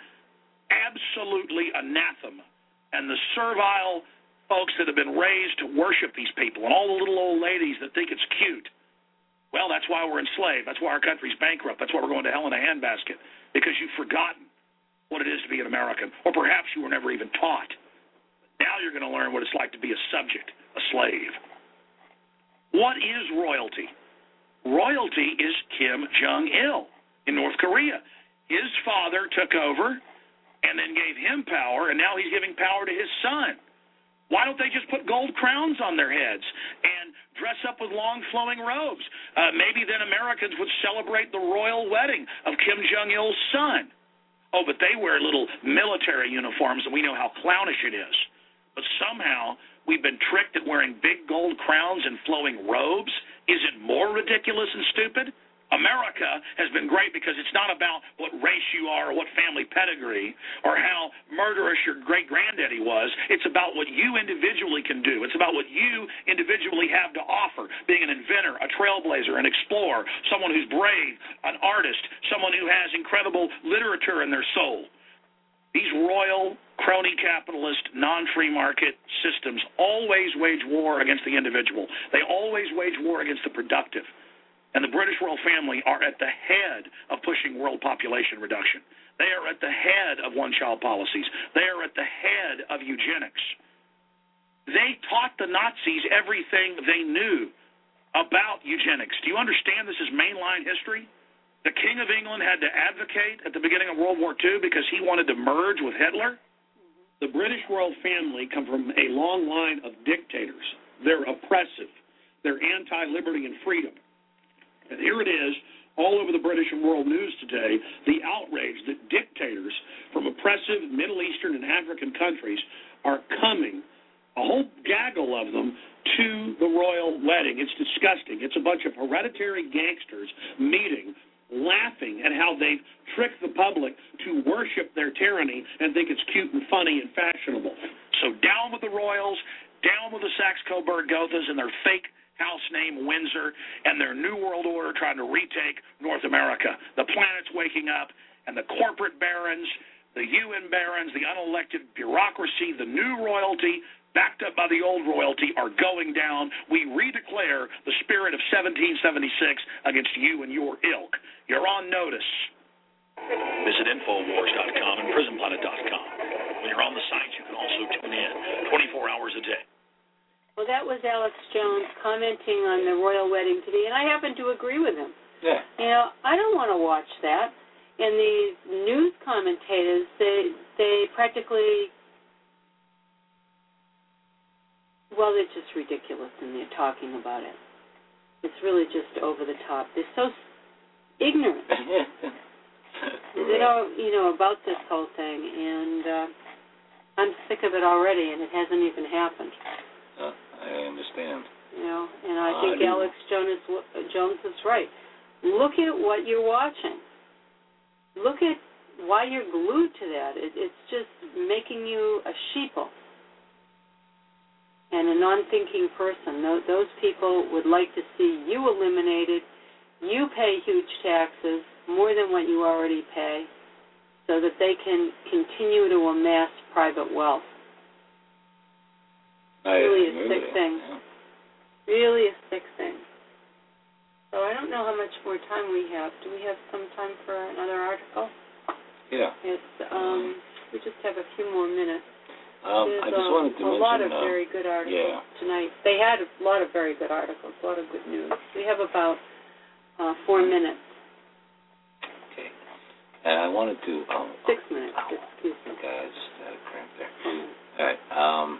Speaker 8: absolutely anathema. And the servile folks that have been raised to worship these people and all the little old ladies that think it's cute, well, that's why we're enslaved. That's why our country's bankrupt. That's why we're going to hell in a handbasket, because you've forgotten what it is to be an American, or perhaps you were never even taught. Now you're going to learn what it's like to be a subject, a slave. What is royalty? Royalty is Kim Jong-il in North Korea. His father took over and then gave him power, and now he's giving power to his son. Why don't they just put gold crowns on their heads and dress up with long flowing robes? Uh, maybe then Americans would celebrate the royal wedding of Kim Jong-il's son. Oh, but they wear little military uniforms, and we know how clownish it is. But somehow we've been tricked that wearing big gold crowns and flowing robes isn't more ridiculous and stupid. America has been great because it's not about what race you are or what family pedigree or how murderous your great-granddaddy was. It's about what you individually can do. It's about what you individually have to offer, being an inventor, a trailblazer, an explorer, someone who's brave, an artist, someone who has incredible literature in their soul. These royal, crony capitalist, non-free market systems always wage war against the individual. They always wage war against the productive. And the British royal family are at the head of pushing world population reduction. They are at the head of one-child policies. They are at the head of eugenics. They taught the Nazis everything they knew about eugenics. Do you understand this is mainline history? The King of England had to advocate at the beginning of World War Two because he wanted to merge with Hitler. The British royal family come from a long line of dictators. They're oppressive. They're anti-liberty and freedom. And here it is, all over the British and world news today, the outrage that dictators from oppressive Middle Eastern and African countries are coming, a whole gaggle of them, to the royal wedding. It's disgusting. It's a bunch of hereditary gangsters meeting, laughing at how they've tricked the public to worship their tyranny and think it's cute and funny and fashionable. So down with the royals, down with the Saxe-Coburg-Gothas and their fake house name Windsor and their New World Order trying to retake North America. The planet's waking up, and the corporate barons, the U N barons, the unelected bureaucracy, the new royalty, backed up by the old royalty, are going down. We redeclare the spirit of seventeen seventy-six against you and your ilk. You're on notice. Visit Infowars dot com and Prison Planet dot com. When you're on the site, you can also tune in twenty-four hours a day.
Speaker 2: Well, that was Alex Jones commenting on the royal wedding today, and I happen to agree with him.
Speaker 3: Yeah.
Speaker 2: You know, I don't want to watch that. And these news commentators, they they practically, well, it's just ridiculous, and they're talking about it. it's really just over the top. They're so ignorant. They don't, you know, about this whole thing, and uh, I'm sick of it already, and it hasn't even happened.
Speaker 3: Uh, I understand.
Speaker 2: You know, and I
Speaker 3: Uh,
Speaker 2: think
Speaker 3: I
Speaker 2: Alex Jones Jones is right. Look at what you're watching. Look at why you're glued to that. It, it's just making you a sheeple and a non-thinking person. Those, those people would like to see you eliminated. You pay huge taxes, more than what you already pay, so that they can continue to amass private wealth.
Speaker 3: I
Speaker 2: Really a
Speaker 3: agree
Speaker 2: sick
Speaker 3: with you.
Speaker 2: thing.
Speaker 3: Yeah.
Speaker 2: Really a sick thing. So I don't know how much more time we have. Do we have some time for another article?
Speaker 3: Yeah.
Speaker 2: It's um, we just have a few more minutes.
Speaker 3: Um,
Speaker 2: There's
Speaker 3: I just
Speaker 2: a,
Speaker 3: wanted to
Speaker 2: a
Speaker 3: mention.
Speaker 2: lot of
Speaker 3: um,
Speaker 2: very good articles
Speaker 3: yeah.
Speaker 2: tonight. They had a lot of very good articles, a lot of good news. We have about uh, four minutes.
Speaker 3: Okay. And I wanted to. Um,
Speaker 2: Six minutes. Excuse me.
Speaker 3: Okay, I just had a cramp there.
Speaker 2: Four minutes.
Speaker 3: All right. Um,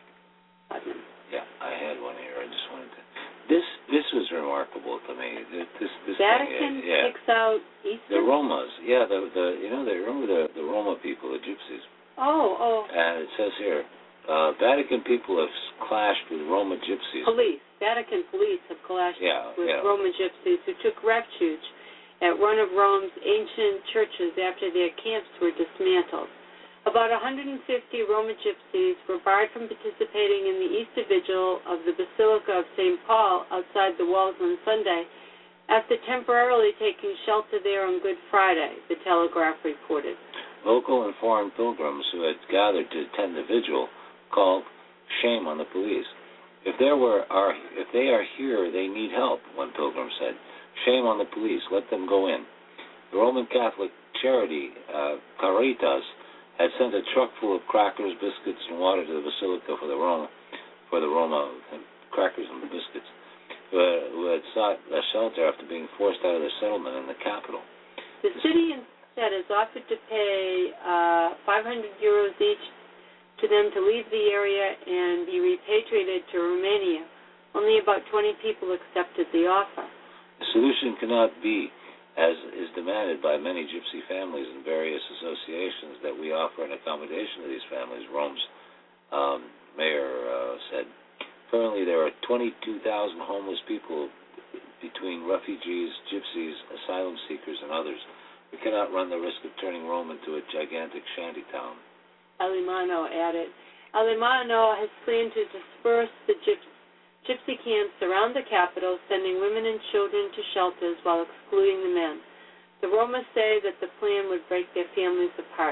Speaker 2: Five minutes.
Speaker 3: yeah, I had one here. I just wanted to. This this was remarkable to me. This this, this
Speaker 2: Vatican
Speaker 3: thing, yeah.
Speaker 2: kicks out
Speaker 3: The
Speaker 2: Eastern.
Speaker 3: Romas, yeah, the the you know they remember the the Roma people, the Gypsies,
Speaker 2: Oh, oh.
Speaker 3: and it says here, uh, Vatican people have clashed with Roma Gypsies.
Speaker 2: Police, Vatican police have clashed
Speaker 3: Yeah,
Speaker 2: with
Speaker 3: yeah.
Speaker 2: Roman gypsies who took refuge at one of Rome's ancient churches after their camps were dismantled. About one hundred fifty Roman gypsies were barred from participating in the Easter Vigil of the Basilica of Saint Paul outside the walls on Sunday after temporarily taking shelter there on Good Friday, the Telegraph reported.
Speaker 3: Local and foreign pilgrims who had gathered to attend the vigil called shame on the police. If there were are if they are here, they need help, one pilgrim said. Shame on the police. Let them go in. The Roman Catholic charity uh, Caritas had sent a truck full of crackers, biscuits, and water to the Basilica for the Roma, for the Roma crackers and the biscuits, who had, who had sought a shelter after being forced out of their settlement in the capital.
Speaker 2: The city instead has offered to pay uh, five hundred euros each to them to leave the area and be repatriated to Romania. Only about twenty people accepted the offer.
Speaker 3: The solution cannot be, as is demanded by many gypsy families and various associations, that we offer an accommodation to these families, Rome's um, mayor uh, said. Currently, there are twenty-two thousand homeless people between refugees, gypsies, asylum seekers, and others. We cannot run the risk of turning Rome into a gigantic shanty town.
Speaker 2: Alemano added. Alemano has planned to disperse the gypsy gypsy camps around the capital, sending women and children to shelters while excluding the men. The Roma say that the plan would break their families apart.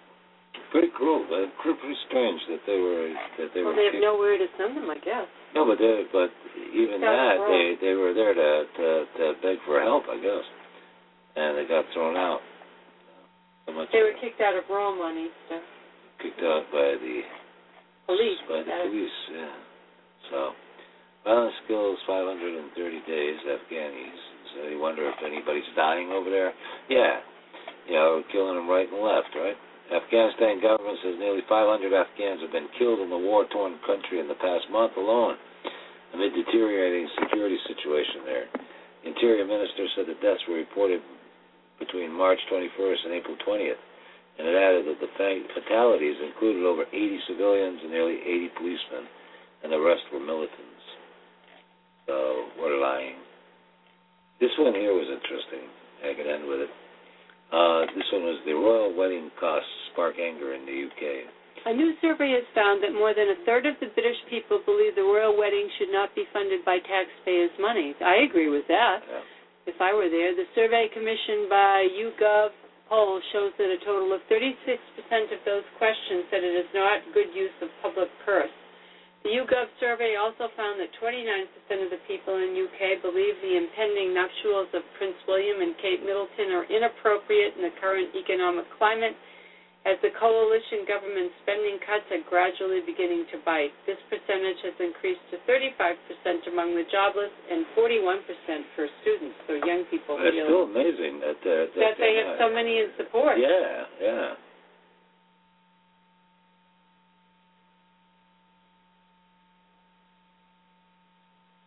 Speaker 3: Pretty cruel, but pretty strange that they were that they
Speaker 2: well,
Speaker 3: were.
Speaker 2: they have nowhere to send them, I guess.
Speaker 3: No, but they, but even
Speaker 2: That's
Speaker 3: that,
Speaker 2: wrong.
Speaker 3: they they were there to, to to beg for help, I guess, and they got thrown out. So much
Speaker 2: They were kicked out of Rome on Easter.
Speaker 3: kicked out by the
Speaker 2: Police.
Speaker 3: by the
Speaker 2: that is-
Speaker 3: police. Yeah. So. Violence kills five hundred thirty days, Afghanis. So you wonder if anybody's dying over there? Yeah. You know, killing them right and left, right? Afghanistan government says nearly five hundred Afghans have been killed in the war-torn country in the past month alone, amid deteriorating security situation there. The Interior Minister said the deaths were reported between March twenty-first and April twentieth, and it added that the fatalities included over eighty civilians and nearly eighty policemen, and the rest were militants. So, we're lying. This one here was interesting. I could end with it. Uh, this one was the royal wedding costs spark anger in the U K.
Speaker 2: A new survey has found that more than a third of the British people believe the royal wedding should not be funded by taxpayers' money. I agree with that.
Speaker 3: Yeah.
Speaker 2: If I were there. The survey commissioned by YouGov poll shows that a total of thirty-six percent of those questioned said it is not good use of public purse. The YouGov survey also found that twenty-nine percent of the people in U K believe the impending nuptials of Prince William and Kate Middleton are inappropriate in the current economic climate, as the coalition government spending cuts are gradually beginning to bite. This percentage has increased to thirty-five percent among the jobless and forty-one percent for students, so young people
Speaker 3: It's
Speaker 2: feel
Speaker 3: still amazing that, uh, that,
Speaker 2: that they have so many in support.
Speaker 3: Yeah, yeah.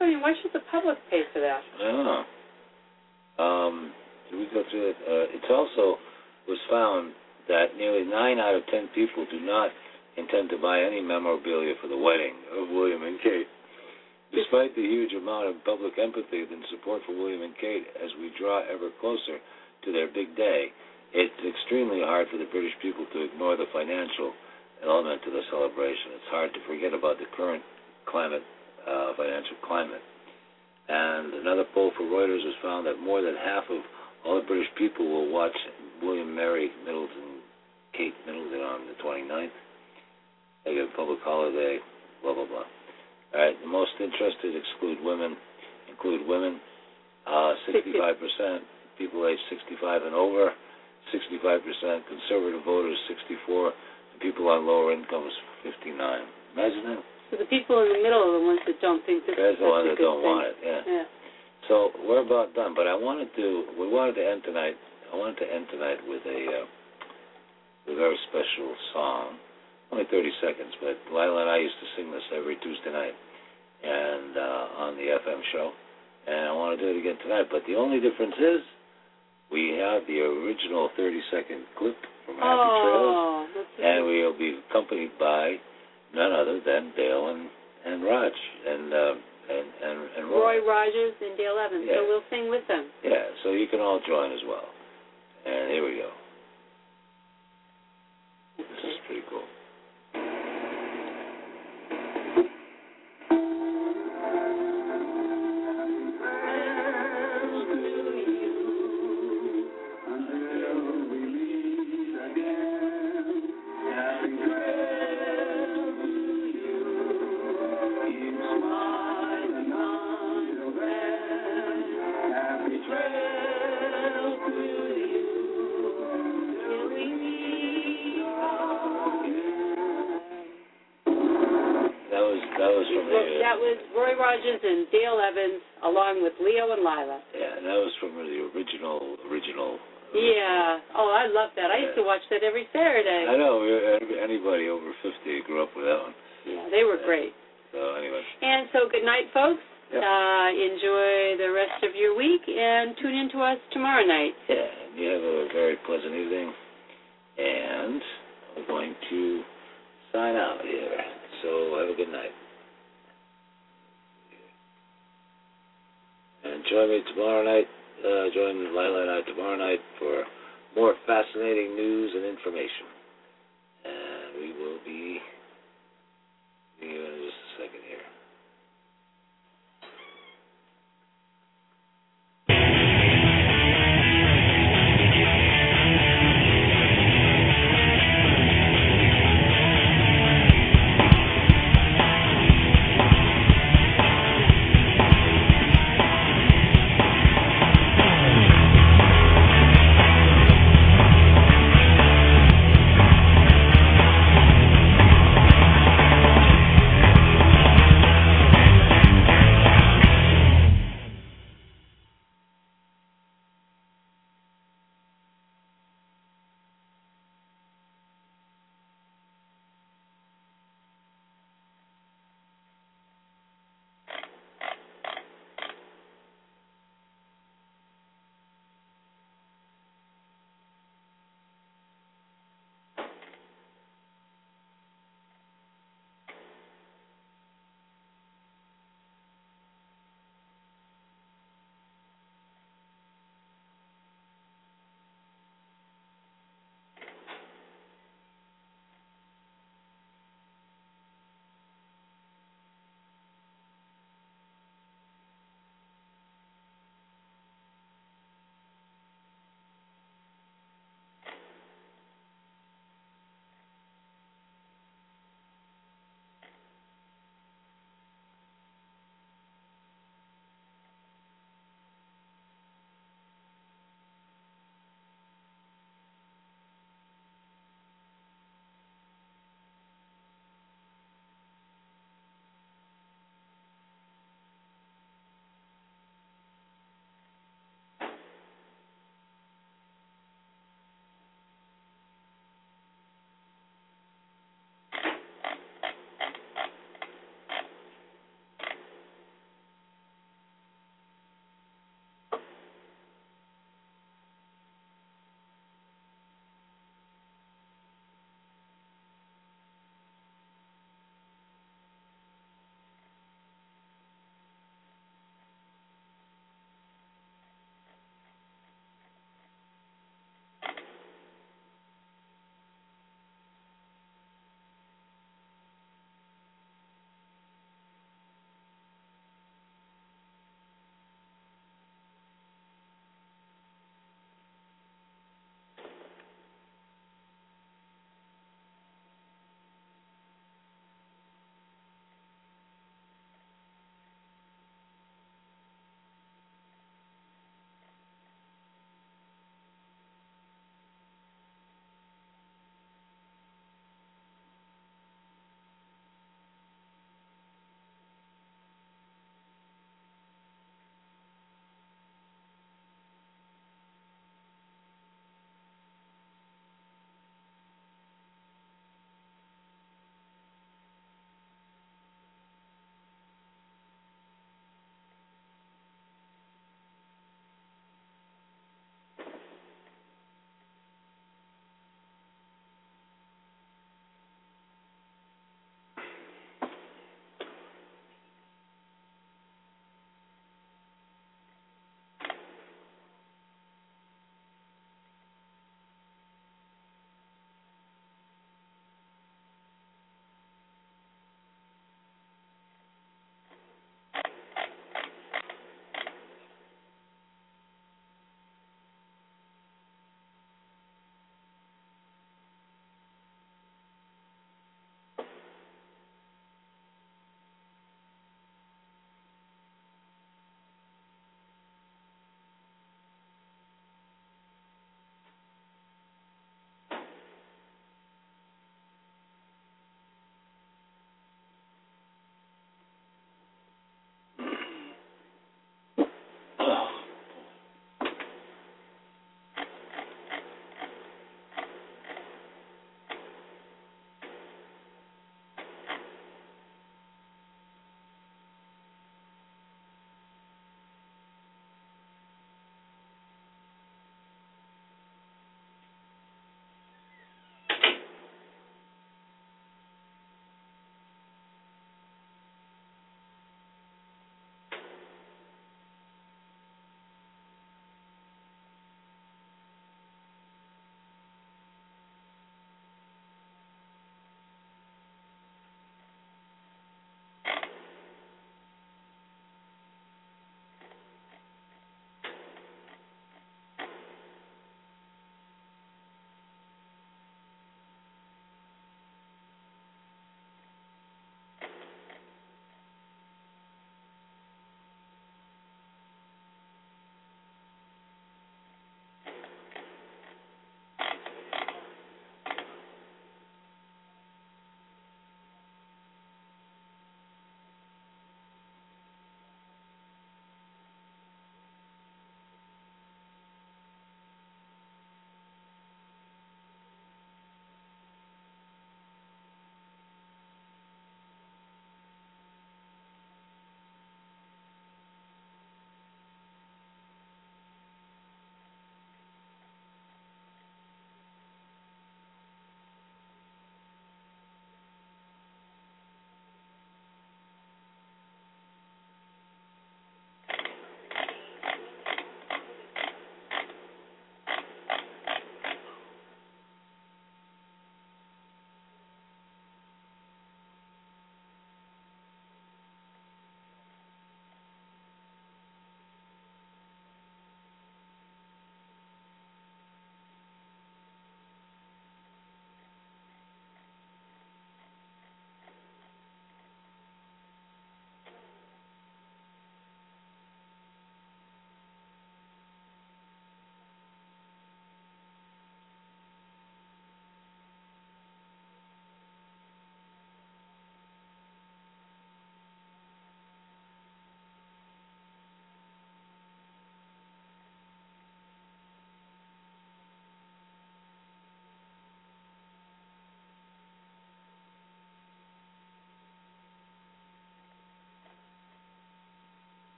Speaker 2: I mean, why should the public pay for that?
Speaker 3: I don't know. Um, did we go through it? Uh, it also was found that nearly nine out of ten people do not intend to buy any memorabilia for the wedding of William and Kate. Despite the huge amount of public empathy and support for William and Kate as we draw ever closer to their big day, it's extremely hard for the British people to ignore the financial element to the celebration. It's hard to forget about the current climate, uh, financial climate. And another poll for Reuters has found that more than half of all the British people will watch William Mary Middleton, Kate Middleton on the twenty-ninth. They get a public holiday, blah, blah, blah. All right, the most interested exclude women, include women, uh, sixty-five percent, people age sixty-five and over, sixty-five percent, conservative voters, sixty-four, and people on lower incomes, fifty-nine. Imagine that.
Speaker 2: So the people in the middle are the ones that don't think this
Speaker 3: That's
Speaker 2: is
Speaker 3: the ones
Speaker 2: a
Speaker 3: that
Speaker 2: good
Speaker 3: don't
Speaker 2: thing.
Speaker 3: want it, yeah.
Speaker 2: yeah.
Speaker 3: So we're about done, but I wanted to, we wanted to end tonight, I wanted to end tonight with a, uh, a very special song. Only thirty seconds, but Lila and I used to sing this every Tuesday night and uh, on the F M show, and I want to do it again tonight. But the only difference is we have the original thirty-second clip from Happy
Speaker 2: oh,
Speaker 3: Trails, and we'll be accompanied by none other than Dale and, and Raj and, uh, and, and, and Roy.
Speaker 2: Roy Rogers and Dale Evans,
Speaker 3: Yeah.
Speaker 2: so we'll sing with them.
Speaker 3: Yeah, so you can all join as well. And here we go. This is pretty cool.
Speaker 2: That was Roy Rogers and Dale Evans, along with Leo and Lila.
Speaker 3: Yeah, and that was from the original, original.
Speaker 2: Yeah. Oh, I love that. I used to watch that every Saturday.
Speaker 3: I know. Anybody over fifty grew up with that one.
Speaker 2: Yeah, they were
Speaker 3: yeah.
Speaker 2: great.
Speaker 3: So anyway.
Speaker 2: And so good night, folks.
Speaker 3: Yep.
Speaker 2: Uh, enjoy the rest of your week, and tune in to us tomorrow night.
Speaker 3: Yeah, you have a very pleasant evening, and I'm going to sign out here. So have a good night. And join me tomorrow night, uh, join Lila and I tomorrow night for more fascinating news and information.